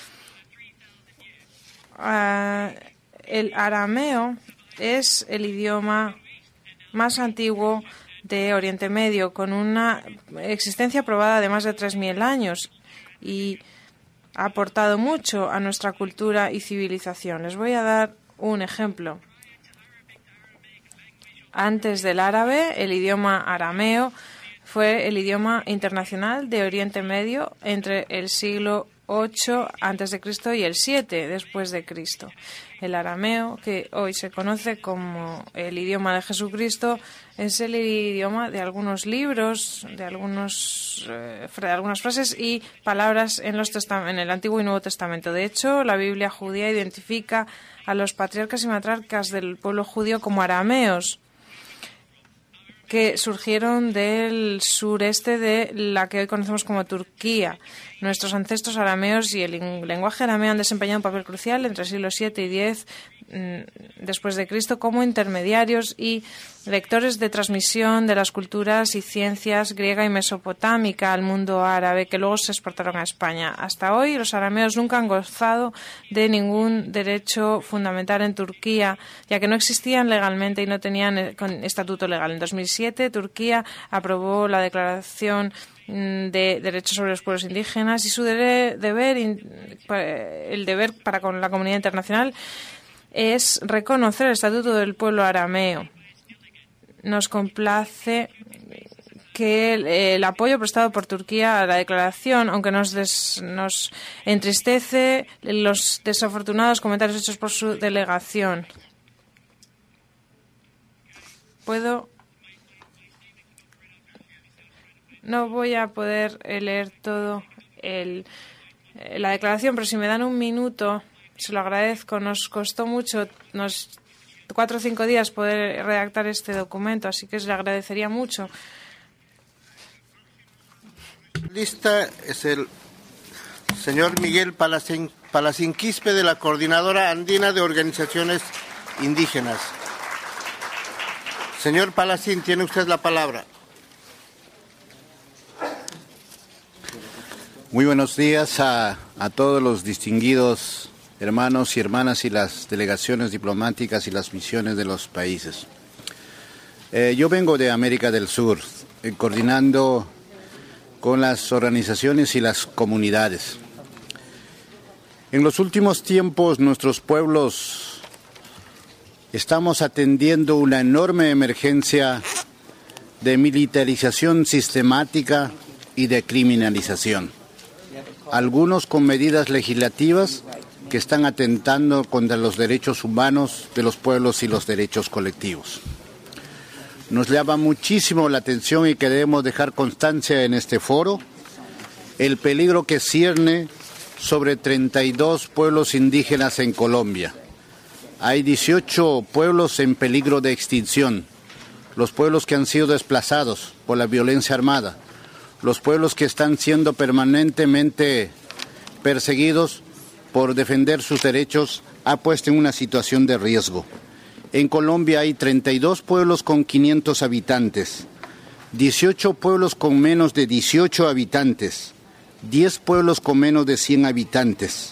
Uh, el arameo es el idioma más antiguo de Oriente Medio, con una existencia probada de más de tres mil años y ha aportado mucho a nuestra cultura y civilización. Les voy a dar un ejemplo. Antes del árabe, el idioma arameo fue el idioma internacional de Oriente Medio entre el siglo ocho antes de Cristo y el siete después de Cristo. El arameo, que hoy se conoce como el idioma de Jesucristo, es el idioma de algunos libros, de algunos eh, de algunas frases y palabras en los testam- en el Antiguo y Nuevo Testamento. De hecho, la Biblia judía identifica a los patriarcas y matriarcas del pueblo judío como arameos, que surgieron del sureste de la que hoy conocemos como Turquía. Nuestros ancestros arameos y el lenguaje arameo han desempeñado un papel crucial entre el siglo siete y diez después de Cristo como intermediarios y vectores de transmisión de las culturas y ciencias griega y mesopotámica al mundo árabe, que luego se exportaron a España. Hasta hoy los arameos nunca han gozado de ningún derecho fundamental en Turquía, ya que no existían legalmente y no tenían estatuto legal. En dos mil siete Turquía aprobó la Declaración de Derechos sobre los Pueblos Indígenas y su deber, el deber para con la comunidad internacional es reconocer el estatuto del pueblo arameo. Nos complace que el, el apoyo prestado por Turquía a la declaración, aunque nos, des, nos entristece los desafortunados comentarios hechos por su delegación. Puedo... No voy a poder leer todo el, la declaración, pero si me dan un minuto, se lo agradezco. Nos costó mucho, nos cuatro o cinco días poder redactar este documento, así que se le agradecería mucho. Lista es el señor Miguel Palacín, Palacín Quispe, de la Coordinadora Andina de Organizaciones Indígenas. Señor Palacín, tiene usted la palabra. Muy buenos días a, a todos los distinguidos hermanos y hermanas y las delegaciones diplomáticas y las misiones de los países. Eh, yo vengo de América del Sur, eh, coordinando con las organizaciones y las comunidades. En los últimos tiempos nuestros pueblos estamos atendiendo una enorme emergencia de militarización sistemática y de criminalización. Algunos con medidas legislativas que están atentando contra los derechos humanos de los pueblos y los derechos colectivos. Nos llama muchísimo la atención y queremos dejar constancia en este foro el peligro que cierne sobre treinta y dos pueblos indígenas en Colombia. Hay dieciocho pueblos en peligro de extinción, los pueblos que han sido desplazados por la violencia armada, los pueblos que están siendo permanentemente perseguidos por defender sus derechos, ha puesto en una situación de riesgo. En Colombia hay treinta y dos pueblos con quinientos habitantes, dieciocho pueblos con menos de dieciocho habitantes, diez pueblos con menos de cien habitantes.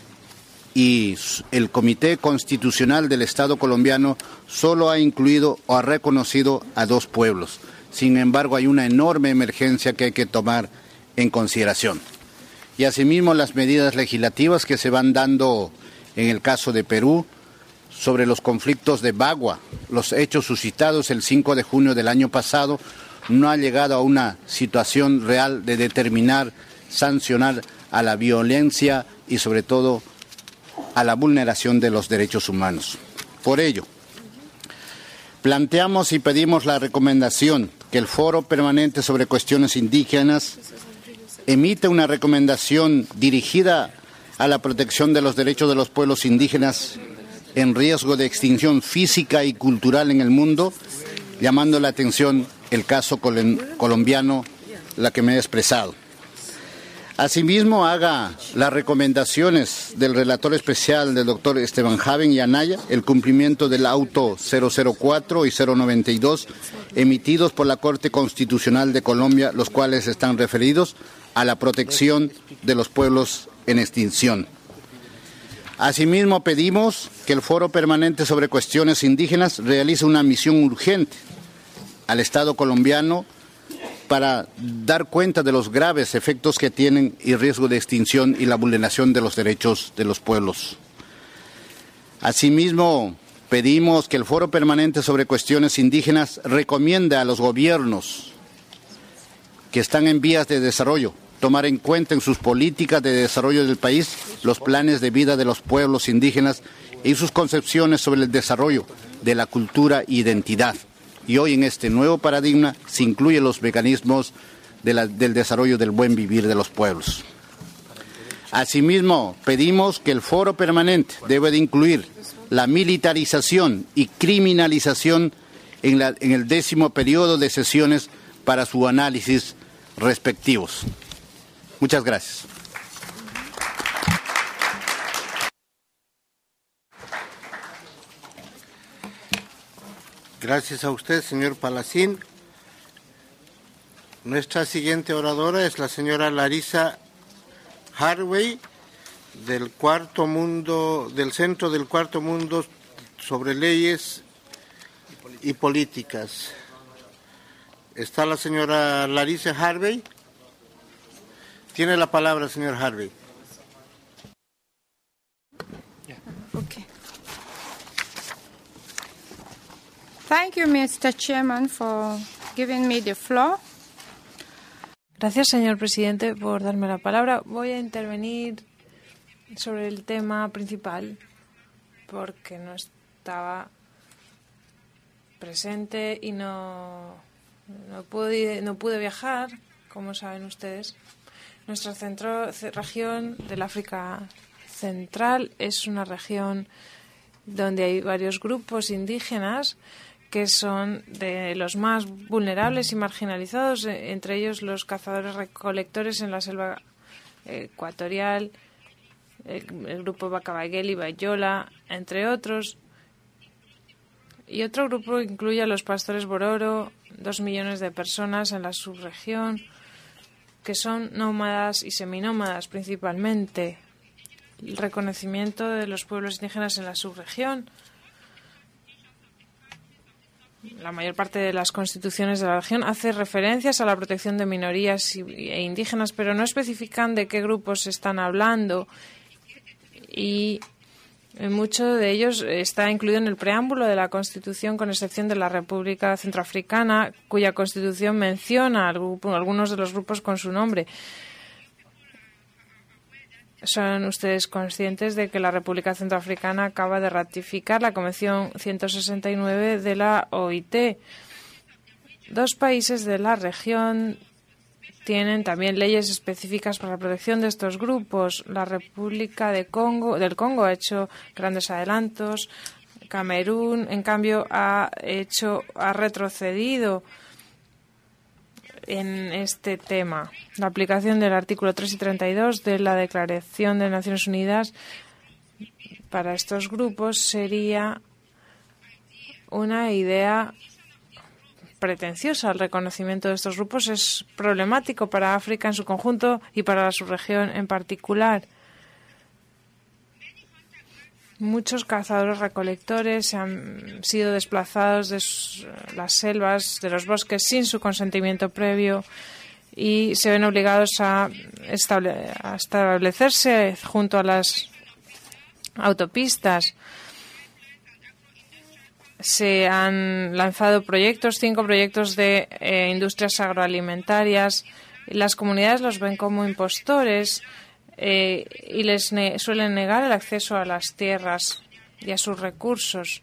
Y el Comité Constitucional del Estado colombiano solo ha incluido o ha reconocido a dos pueblos. Sin embargo, hay una enorme emergencia que hay que tomar en consideración. Y asimismo las medidas legislativas que se van dando en el caso de Perú sobre los conflictos de Bagua, los hechos suscitados el cinco de junio del año pasado, no ha llegado a una situación real de determinar, sancionar a la violencia y sobre todo a la vulneración de los derechos humanos. Por ello, planteamos y pedimos la recomendación que el Foro Permanente sobre Cuestiones Indígenas emite una recomendación dirigida a la protección de los derechos de los pueblos indígenas en riesgo de extinción física y cultural en el mundo, llamando la atención el caso colombiano, la que me he expresado. Asimismo, haga las recomendaciones del relator especial del doctor Esteban Javen y Anaya, el cumplimiento del auto cero cero cuatro y cero noventa y dos emitidos por la Corte Constitucional de Colombia, los cuales están referidos a la protección de los pueblos en extinción. Asimismo, pedimos que el Foro Permanente sobre Cuestiones Indígenas realice una misión urgente al Estado colombiano para dar cuenta de los graves efectos que tienen y riesgo de extinción y la vulneración de los derechos de los pueblos. Asimismo, pedimos que el Foro Permanente sobre Cuestiones Indígenas recomiende a los gobiernos que están en vías de desarrollo tomar en cuenta en sus políticas de desarrollo del país los planes de vida de los pueblos indígenas y sus concepciones sobre el desarrollo de la cultura e identidad. Y hoy en este nuevo paradigma se incluyen los mecanismos de la, del desarrollo del buen vivir de los pueblos. Asimismo, pedimos que el Foro Permanente debe de incluir la militarización y criminalización en, la, en el décimo periodo de sesiones para su análisis respectivos. Muchas gracias. Gracias a usted, señor Palacín. Nuestra siguiente oradora es la señora Larissa Harvey, del Cuarto Mundo, del Centro del Cuarto Mundo sobre Leyes y Políticas. ¿Está la señora Larissa Harvey? Tiene la palabra, señor Harvey. Okay. Thank you, mister Chairman, for giving me the floor. Gracias, señor presidente, por darme la palabra. Voy a intervenir sobre el tema principal porque no estaba presente y no, no, pude, no pude viajar, como saben ustedes. Nuestra centro, región del África Central es una región donde hay varios grupos indígenas que son de los más vulnerables y marginalizados, entre ellos los cazadores-recolectores en la selva ecuatorial, el, el grupo Bacabaguel y Bayola, entre otros. Y otro grupo incluye a los pastores Bororo, dos millones de personas en la subregión, que son nómadas y seminómadas principalmente. El reconocimiento de los pueblos indígenas en la subregión. La mayor parte de las constituciones de la región hace referencias a la protección de minorías e indígenas, pero no especifican de qué grupos se están hablando. Y mucho de ellos está incluido en el preámbulo de la Constitución, con excepción de la República Centroafricana, cuya Constitución menciona al grupo, algunos de los grupos con su nombre. ¿Son ustedes conscientes de que la República Centroafricana acaba de ratificar la Convención ciento sesenta y nueve de la O I T? Dos países de la región tienen también leyes específicas para la protección de estos grupos. La República de Congo, del Congo ha hecho grandes adelantos. Camerún, en cambio, ha hecho, ha retrocedido en este tema. La aplicación del artículo tres y treinta y dos de la Declaración de Naciones Unidas para estos grupos sería una idea pretenciosa. El reconocimiento de estos grupos es problemático para África en su conjunto y para la subregión en particular. Muchos cazadores recolectores han sido desplazados de las selvas, de los bosques, sin su consentimiento previo y se ven obligados a, estable, a establecerse junto a las autopistas. Se han lanzado proyectos, cinco proyectos de eh, industrias agroalimentarias. Las comunidades los ven como impostores eh, y les ne- suelen negar el acceso a las tierras y a sus recursos.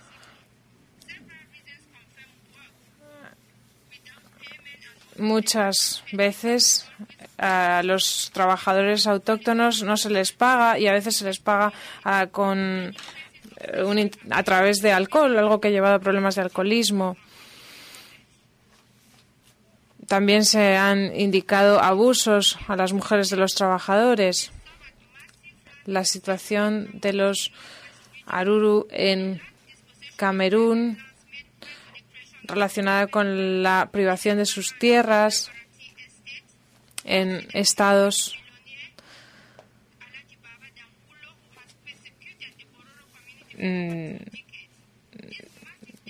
Muchas veces a los trabajadores autóctonos no se les paga y a veces se les paga a, con un, a través de alcohol, algo que ha llevado a problemas de alcoholismo. También se han indicado abusos a las mujeres de los trabajadores. La situación de los Aruru en Camerún, relacionada con la privación de sus tierras en estados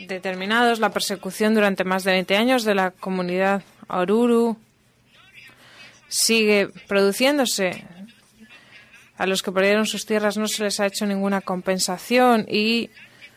determinados. La persecución durante más de veinte años de la comunidad Oruro sigue produciéndose. A los que perdieron sus tierras no se les ha hecho ninguna compensación y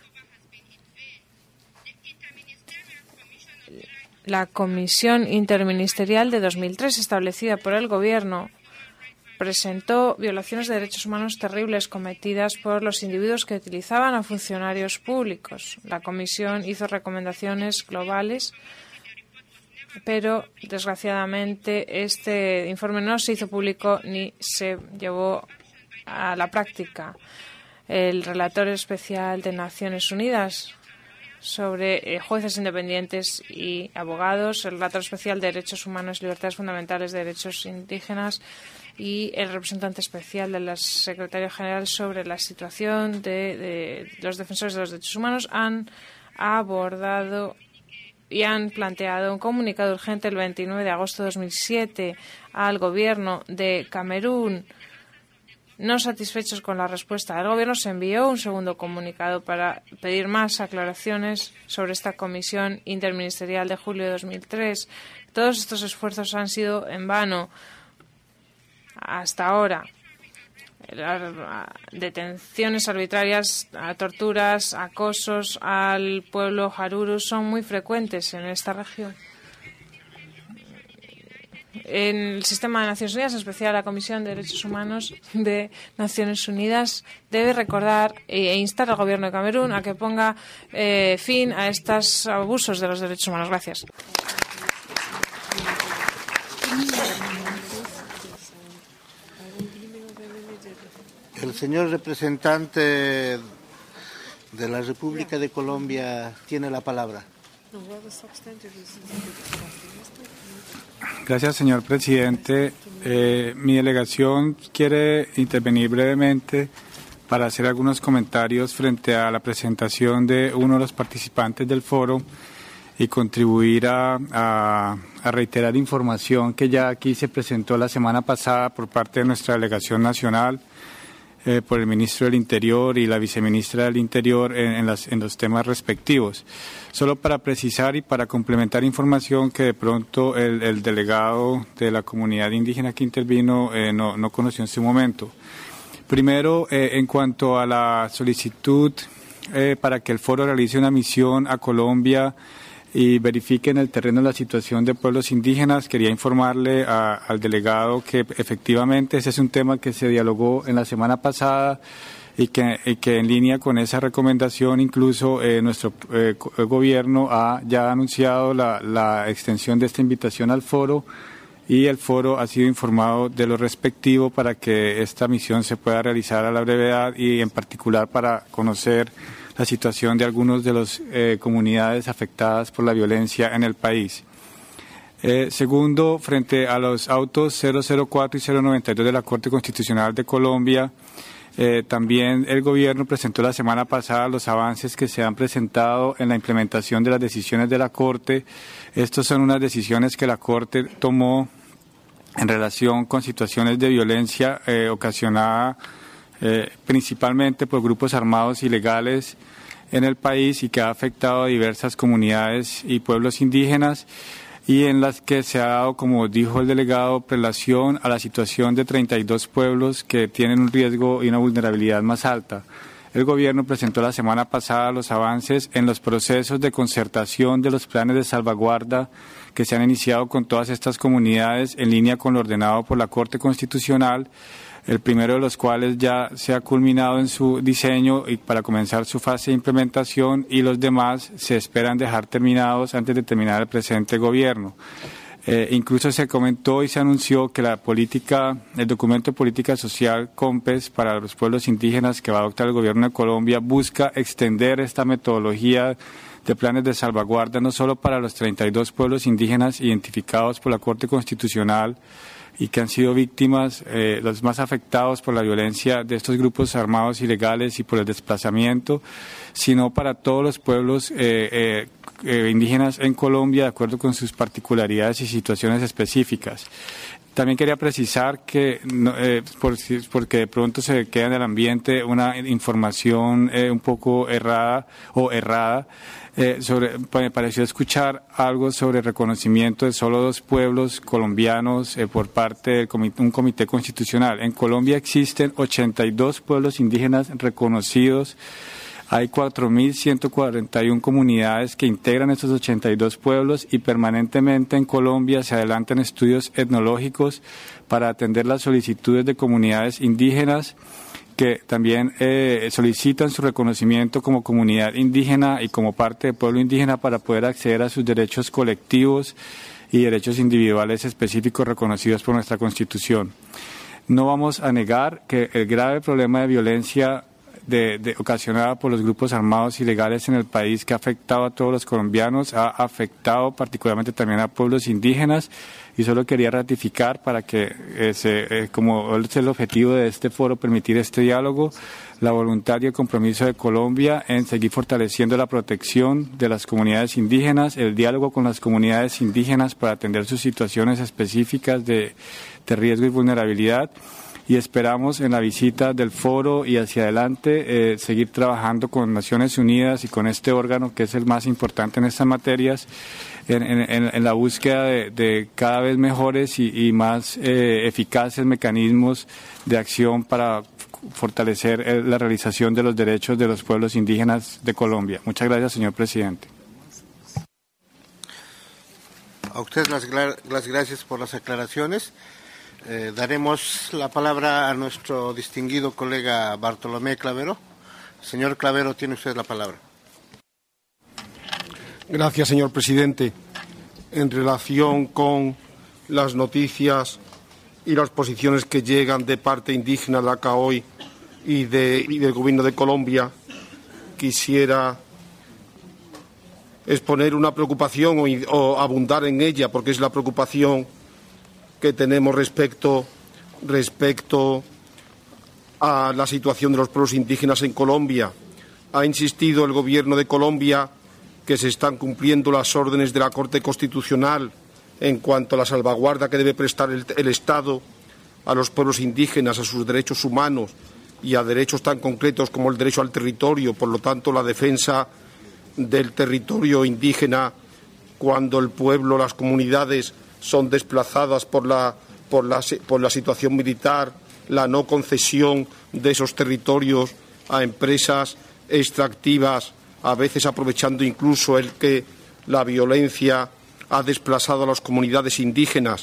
la Comisión Interministerial de dos mil tres, establecida por el Gobierno, presentó violaciones de derechos humanos terribles cometidas por los individuos que utilizaban a funcionarios públicos. La Comisión hizo recomendaciones globales, pero desgraciadamente este informe no se hizo público ni se llevó a la práctica. El relator especial de Naciones Unidas sobre eh, jueces independientes y abogados, el relator especial de Derechos Humanos y Libertades Fundamentales de Derechos Indígenas y el representante especial del secretario general sobre la situación de, de los defensores de los derechos humanos han abordado y han planteado un comunicado urgente el veintinueve de agosto de dos mil siete al Gobierno de Camerún. No satisfechos con la respuesta del Gobierno, se envió un segundo comunicado para pedir más aclaraciones sobre esta comisión interministerial de julio de dos mil tres. Todos estos esfuerzos han sido en vano hasta ahora. Detenciones arbitrarias, torturas, acosos al pueblo Oruro son muy frecuentes en esta región. En el sistema de Naciones Unidas, en especial la Comisión de Derechos Humanos de Naciones Unidas, debe recordar e instar al Gobierno de Camerún a que ponga eh, fin a estos abusos de los derechos humanos. Gracias. El señor representante de la República de Colombia tiene la palabra. Gracias, señor presidente. Eh, mi delegación quiere intervenir brevemente para hacer algunos comentarios frente a la presentación de uno de los participantes del foro y contribuir a, a, a reiterar información que ya aquí se presentó la semana pasada por parte de nuestra delegación nacional, eh, por el ministro del Interior y la viceministra del Interior en, en, las, en los temas respectivos. Solo para precisar y para complementar información que de pronto el, el delegado de la comunidad indígena que intervino eh, no, no conoció en su momento. Primero, eh, en cuanto a la solicitud eh, para que el foro realice una misión a Colombia y verifique en el terreno la situación de pueblos indígenas, quería informarle a, al delegado que efectivamente ese es un tema que se dialogó en la semana pasada y que, y que en línea con esa recomendación incluso eh, nuestro eh, gobierno ha ya anunciado la, la extensión de esta invitación al foro y el foro ha sido informado de lo respectivo para que esta misión se pueda realizar a la brevedad y en particular para conocer la situación de algunas de las eh, comunidades afectadas por la violencia en el país. Eh, segundo, frente a los autos cero cero cuatro y cero noventa y dos de la Corte Constitucional de Colombia, eh, también el Gobierno presentó la semana pasada los avances que se han presentado en la implementación de las decisiones de la Corte. Estas son unas decisiones que la Corte tomó en relación con situaciones de violencia eh, ocasionada eh, principalmente por grupos armados ilegales en el país y que ha afectado a diversas comunidades y pueblos indígenas y en las que se ha dado, como dijo el delegado, prelación a la situación de treinta y dos pueblos que tienen un riesgo y una vulnerabilidad más alta. El Gobierno presentó la semana pasada los avances en los procesos de concertación de los planes de salvaguarda que se han iniciado con todas estas comunidades en línea con lo ordenado por la Corte Constitucional, el primero de los cuales ya se ha culminado en su diseño y para comenzar su fase de implementación y los demás se esperan dejar terminados antes de terminar el presente gobierno. Eh, incluso se comentó y se anunció que la política, el documento de política social COMPES para los pueblos indígenas que va a adoptar el gobierno de Colombia busca extender esta metodología de planes de salvaguarda no solo para los treinta y dos pueblos indígenas identificados por la Corte Constitucional y que han sido víctimas, eh, los más afectados por la violencia de estos grupos armados ilegales y por el desplazamiento, sino para todos los pueblos eh, eh, eh, indígenas en Colombia, de acuerdo con sus particularidades y situaciones específicas. También quería precisar que, no, eh, por, porque de pronto se queda en el ambiente una información eh, un poco errada o errada, eh, sobre, me pareció escuchar algo sobre el reconocimiento de solo dos pueblos colombianos eh, por parte de comité, un comité constitucional. En Colombia existen ochenta y dos pueblos indígenas reconocidos. Hay cuatro mil ciento cuarenta y una comunidades que integran estos ochenta y dos pueblos y permanentemente en Colombia se adelantan estudios etnológicos para atender las solicitudes de comunidades indígenas que también eh, solicitan su reconocimiento como comunidad indígena y como parte del pueblo indígena para poder acceder a sus derechos colectivos y derechos individuales específicos reconocidos por nuestra Constitución. No vamos a negar que el grave problema de violencia De, de, ocasionada por los grupos armados ilegales en el país que ha afectado a todos los colombianos, ha afectado particularmente también a pueblos indígenas y solo quería ratificar para que, eh, se, eh, como es el objetivo de este foro, permitir este diálogo, la voluntad y el compromiso de Colombia en seguir fortaleciendo la protección de las comunidades indígenas, el diálogo con las comunidades indígenas para atender sus situaciones específicas de, de riesgo y vulnerabilidad. Y esperamos en la visita del foro y hacia adelante eh, seguir trabajando con Naciones Unidas y con este órgano que es el más importante en estas materias, en, en, en la búsqueda de, de cada vez mejores y, y más eh, eficaces mecanismos de acción para fortalecer eh, la realización de los derechos de los pueblos indígenas de Colombia. Muchas gracias, señor presidente. A usted las, las gracias por las aclaraciones. Eh, daremos la palabra a nuestro distinguido colega Bartolomé Clavero. Señor Clavero, tiene usted la palabra. Gracias, señor presidente. En relación con las noticias y las posiciones que llegan de parte indígena de acá hoy y, de, y del Gobierno de Colombia, quisiera exponer una preocupación o, o abundar en ella, porque es la preocupación que tenemos respecto, respecto a la situación de los pueblos indígenas en Colombia. Ha insistido el Gobierno de Colombia que se están cumpliendo las órdenes de la Corte Constitucional en cuanto a la salvaguarda que debe prestar el, el Estado a los pueblos indígenas, a sus derechos humanos y a derechos tan concretos como el derecho al territorio. Por lo tanto, la defensa del territorio indígena cuando el pueblo, las comunidades son desplazadas por la, por, la, por la situación militar, la no concesión de esos territorios a empresas extractivas, a veces aprovechando incluso el que la violencia ha desplazado a las comunidades indígenas.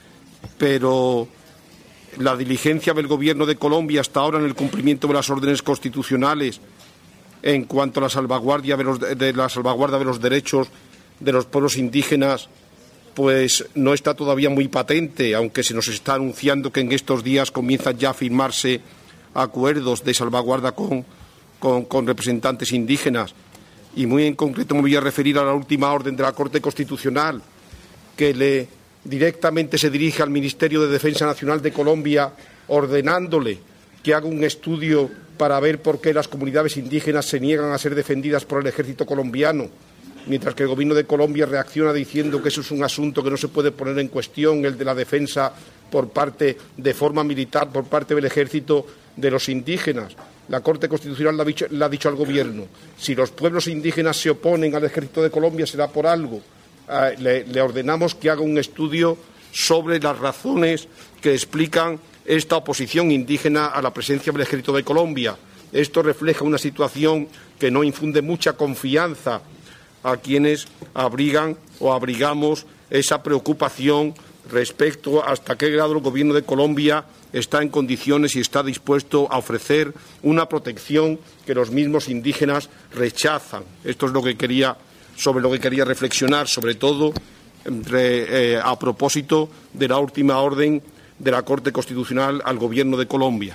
Pero la diligencia del Gobierno de Colombia hasta ahora en el cumplimiento de las órdenes constitucionales en cuanto a la salvaguardia de los, de la salvaguarda de los derechos de los pueblos indígenas pues no está todavía muy patente, aunque se nos está anunciando que en estos días comienzan ya a firmarse acuerdos de salvaguarda con, con, con representantes indígenas. Y muy en concreto me voy a referir a la última orden de la Corte Constitucional, que le directamente se dirige al Ministerio de Defensa Nacional de Colombia, ordenándole que haga un estudio para ver por qué las comunidades indígenas se niegan a ser defendidas por el ejército colombiano, mientras que el Gobierno de Colombia reacciona diciendo que eso es un asunto que no se puede poner en cuestión, el de la defensa por parte, de forma militar, por parte del ejército de los indígenas. La Corte Constitucional le ha dicho, le ha dicho al Gobierno, si los pueblos indígenas se oponen al ejército de Colombia será por algo. Eh, le, le ordenamos que haga un estudio sobre las razones que explican esta oposición indígena a la presencia del ejército de Colombia. Esto refleja una situación que no infunde mucha confianza a quienes abrigan o abrigamos esa preocupación respecto a hasta qué grado el Gobierno de Colombia está en condiciones y está dispuesto a ofrecer una protección que los mismos indígenas rechazan. Esto es lo que quería, sobre lo que quería reflexionar, sobre todo entre, eh, a propósito de la última orden de la Corte Constitucional al Gobierno de Colombia.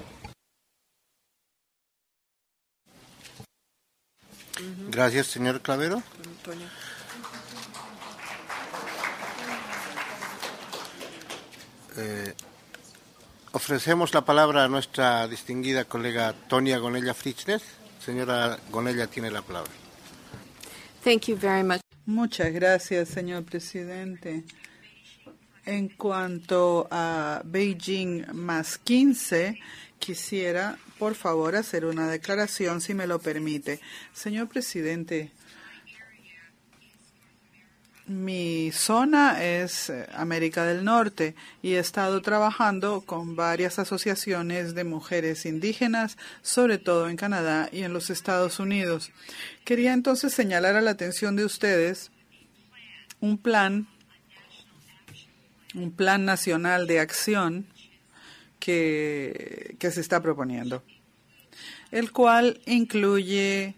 Gracias, señor Clavero. Eh, ofrecemos la palabra a nuestra distinguida colega Tonia Gonella Fritzner. Señora Gonella, tiene la palabra. Thank you very much. Muchas gracias, señor presidente. En cuanto a Beijing más quince, quisiera, por favor, hacer una declaración, si me lo permite. Señor presidente, mi zona es América del Norte y he estado trabajando con varias asociaciones de mujeres indígenas, sobre todo en Canadá y en los Estados Unidos. Quería entonces señalar a la atención de ustedes un plan, un plan nacional de acción que, que se está proponiendo, el cual incluye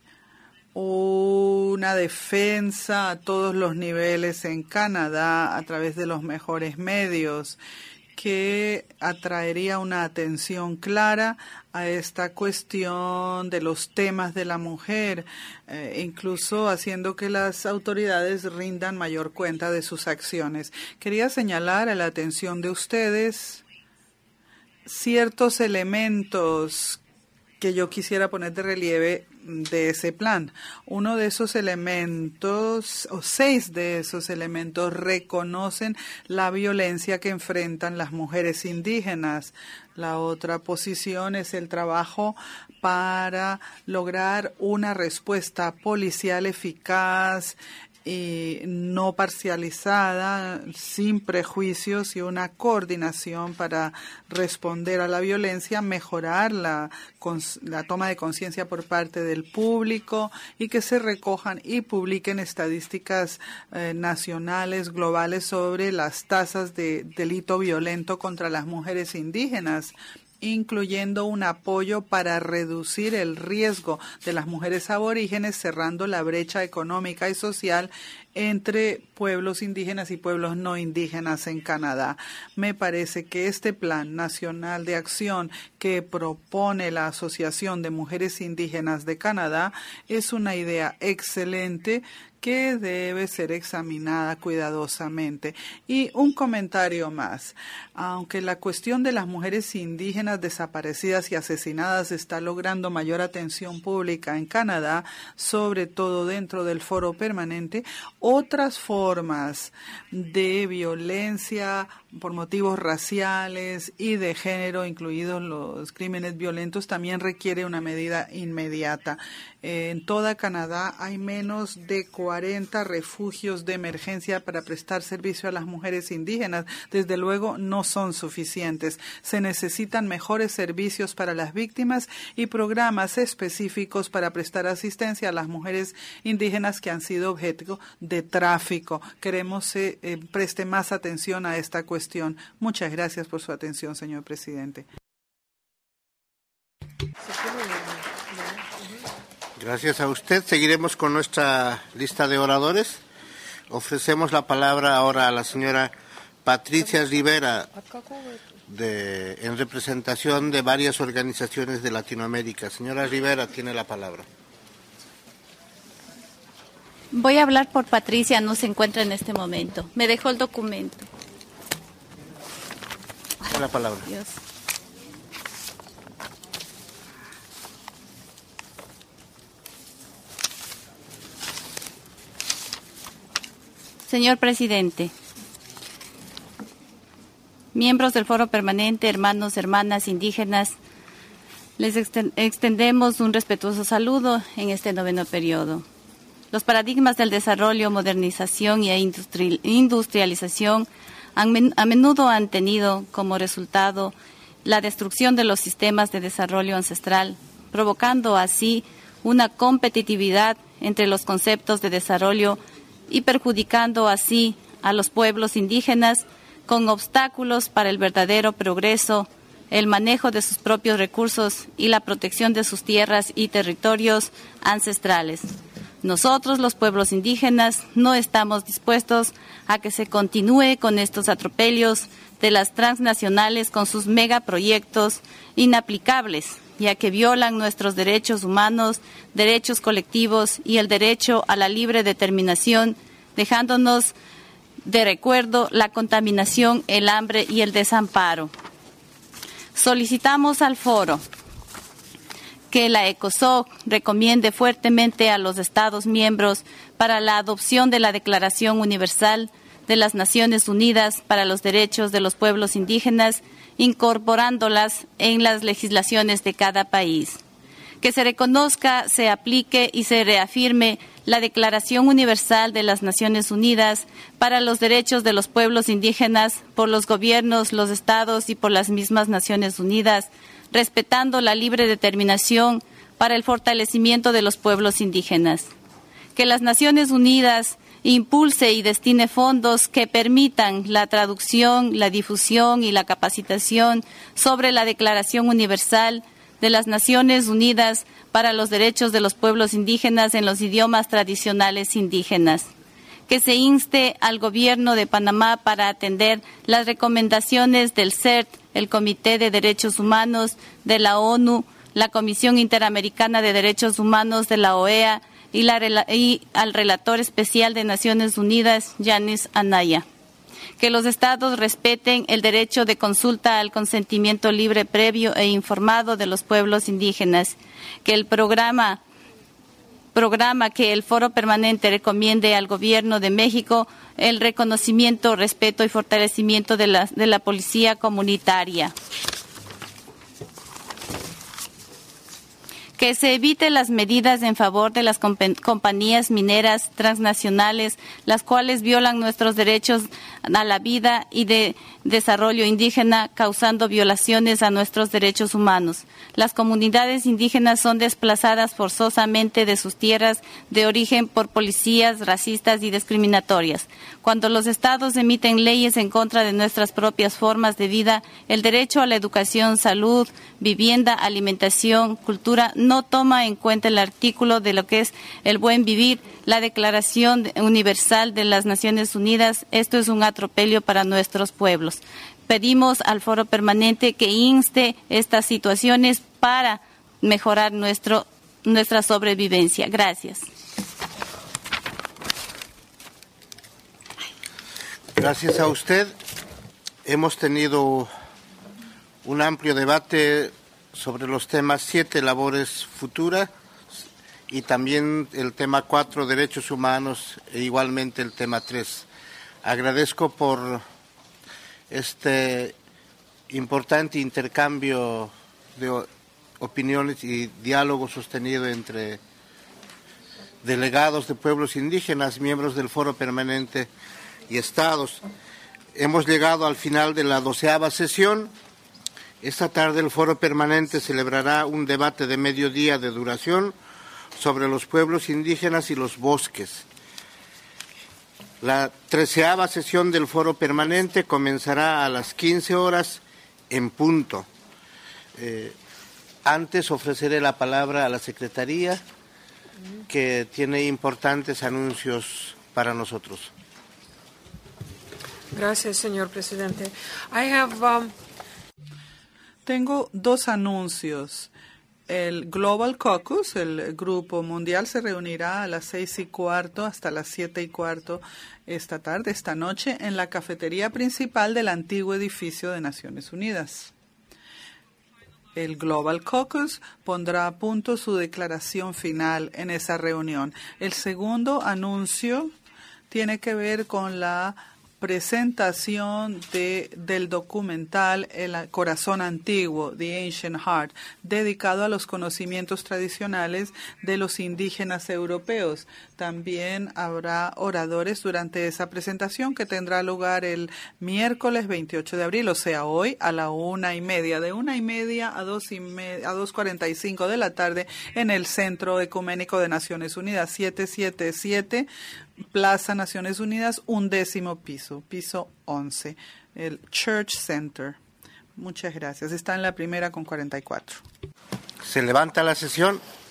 una defensa a todos los niveles en Canadá a través de los mejores medios, que atraería una atención clara a esta cuestión de los temas de la mujer, eh, incluso haciendo que las autoridades rindan mayor cuenta de sus acciones. Quería señalar a la atención de ustedes ciertos elementos que yo quisiera poner de relieve de ese plan. Uno de esos elementos, o seis de esos elementos, reconocen la violencia que enfrentan las mujeres indígenas. La otra posición es el trabajo para lograr una respuesta policial eficaz y no parcializada, sin prejuicios, y una coordinación para responder a la violencia, mejorar la, la toma de conciencia por parte del público y que se recojan y publiquen estadísticas eh, nacionales, globales sobre las tasas de delito violento contra las mujeres indígenas, incluyendo un apoyo para reducir el riesgo de las mujeres aborígenes, cerrando la brecha económica y social entre pueblos indígenas y pueblos no indígenas en Canadá. Me parece que este Plan Nacional de Acción que propone la Asociación de Mujeres Indígenas de Canadá es una idea excelente que debe ser examinada cuidadosamente. Y un comentario más. Aunque la cuestión de las mujeres indígenas desaparecidas y asesinadas está logrando mayor atención pública en Canadá, sobre todo dentro del Foro Permanente, otras formas de violencia por motivos raciales y de género, incluidos los crímenes violentos, también requiere una medida inmediata. En toda Canadá hay menos de cuarenta refugios de emergencia para prestar servicio a las mujeres indígenas. Desde luego no son suficientes. Se necesitan mejores servicios para las víctimas y programas específicos para prestar asistencia a las mujeres indígenas que han sido objeto de tráfico. Queremos que eh, preste más atención a esta cuestión. Muchas gracias por su atención, señor presidente. Gracias a usted. Seguiremos con nuestra lista de oradores. Ofrecemos la palabra ahora a la señora Patricia Rivera, de, en representación de varias organizaciones de Latinoamérica. Señora Rivera, tiene la palabra. Voy a hablar por Patricia, no se encuentra en este momento. Me dejó el documento. Tiene la palabra. Dios. Señor presidente, miembros del Foro Permanente, hermanos, hermanas indígenas, les extendemos un respetuoso saludo en este noveno periodo. Los paradigmas del desarrollo, modernización y industrialización a menudo han tenido como resultado la destrucción de los sistemas de desarrollo ancestral, provocando así una competitividad entre los conceptos de desarrollo y perjudicando así a los pueblos indígenas con obstáculos para el verdadero progreso, el manejo de sus propios recursos y la protección de sus tierras y territorios ancestrales. Nosotros, los pueblos indígenas, no estamos dispuestos a que se continúe con estos atropellos de las transnacionales con sus megaproyectos inaplicables, ya que violan nuestros derechos humanos, derechos colectivos y el derecho a la libre determinación, dejándonos de recuerdo la contaminación, el hambre y el desamparo. Solicitamos al Foro que la ECOSOC recomiende fuertemente a los Estados miembros para la adopción de la Declaración Universal de las Naciones Unidas para los Derechos de los Pueblos Indígenas, incorporándolas en las legislaciones de cada país. Que se reconozca, se aplique y se reafirme la Declaración Universal de las Naciones Unidas para los Derechos de los Pueblos Indígenas por los gobiernos, los estados y por las mismas Naciones Unidas, respetando la libre determinación para el fortalecimiento de los pueblos indígenas. Que las Naciones Unidas impulse y destine fondos que permitan la traducción, la difusión y la capacitación sobre la Declaración Universal de las Naciones Unidas para los Derechos de los Pueblos Indígenas en los idiomas tradicionales indígenas. Que se inste al Gobierno de Panamá para atender las recomendaciones del C E R T, el Comité de Derechos Humanos de la ONU, la Comisión Interamericana de Derechos Humanos de la O E A y, la, y al Relator Especial de Naciones Unidas, Yanis Anaya. Que los estados respeten el derecho de consulta al consentimiento libre, previo e informado de los pueblos indígenas. Que el programa, programa que el Foro Permanente recomiende al Gobierno de México el reconocimiento, respeto y fortalecimiento de la, de la policía comunitaria. Que se evite las medidas en favor de las comp- compañías mineras transnacionales, las cuales violan nuestros derechos a la vida y de desarrollo indígena, causando violaciones a nuestros derechos humanos. Las comunidades indígenas son desplazadas forzosamente de sus tierras de origen por policías racistas y discriminatorias. Cuando los estados emiten leyes en contra de nuestras propias formas de vida, el derecho a la educación, salud, vivienda, alimentación, cultura, no toma en cuenta el artículo de lo que es el buen vivir, la Declaración Universal de las Naciones Unidas. Esto es un atropello para nuestros pueblos. Pedimos al Foro Permanente que inste estas situaciones para mejorar nuestro, nuestra sobrevivencia. Gracias. Gracias a usted. Hemos tenido un amplio debate sobre los temas siete, labores futuras, y también el tema cuatro, derechos humanos, e igualmente el tema tres. Agradezco por este importante intercambio de opiniones y diálogo sostenido entre delegados de pueblos indígenas, miembros del Foro Permanente y estados. Hemos llegado al final de la doceava sesión. Esta tarde el Foro Permanente celebrará un debate de mediodía de duración sobre los pueblos indígenas y los bosques. La treceava sesión del Foro Permanente comenzará a las quince horas en punto. Eh, antes ofreceré la palabra a la Secretaría, que tiene importantes anuncios para nosotros. Gracias, señor presidente. I have, um... Tengo dos anuncios. El Global Caucus, el Grupo Mundial, se reunirá a las seis y cuarto hasta las siete y cuarto esta tarde, esta noche, en la cafetería principal del antiguo edificio de Naciones Unidas. El Global Caucus pondrá a punto su declaración final en esa reunión. El segundo anuncio tiene que ver con la presentación de, del documental El Corazón Antiguo, The Ancient Heart, dedicado a los conocimientos tradicionales de los indígenas europeos. También habrá oradores durante esa presentación, que tendrá lugar el miércoles veintiocho de abril, o sea, hoy a la una y media, de una y media a dos y media, a dos cuarenta y cinco de la tarde, en el Centro Ecuménico de Naciones Unidas, setecientos setenta y siete Plaza Naciones Unidas, undécimo piso, piso once, el Church Center. Muchas gracias. Está en la primera con cuarenta y cuatro. Se levanta la sesión.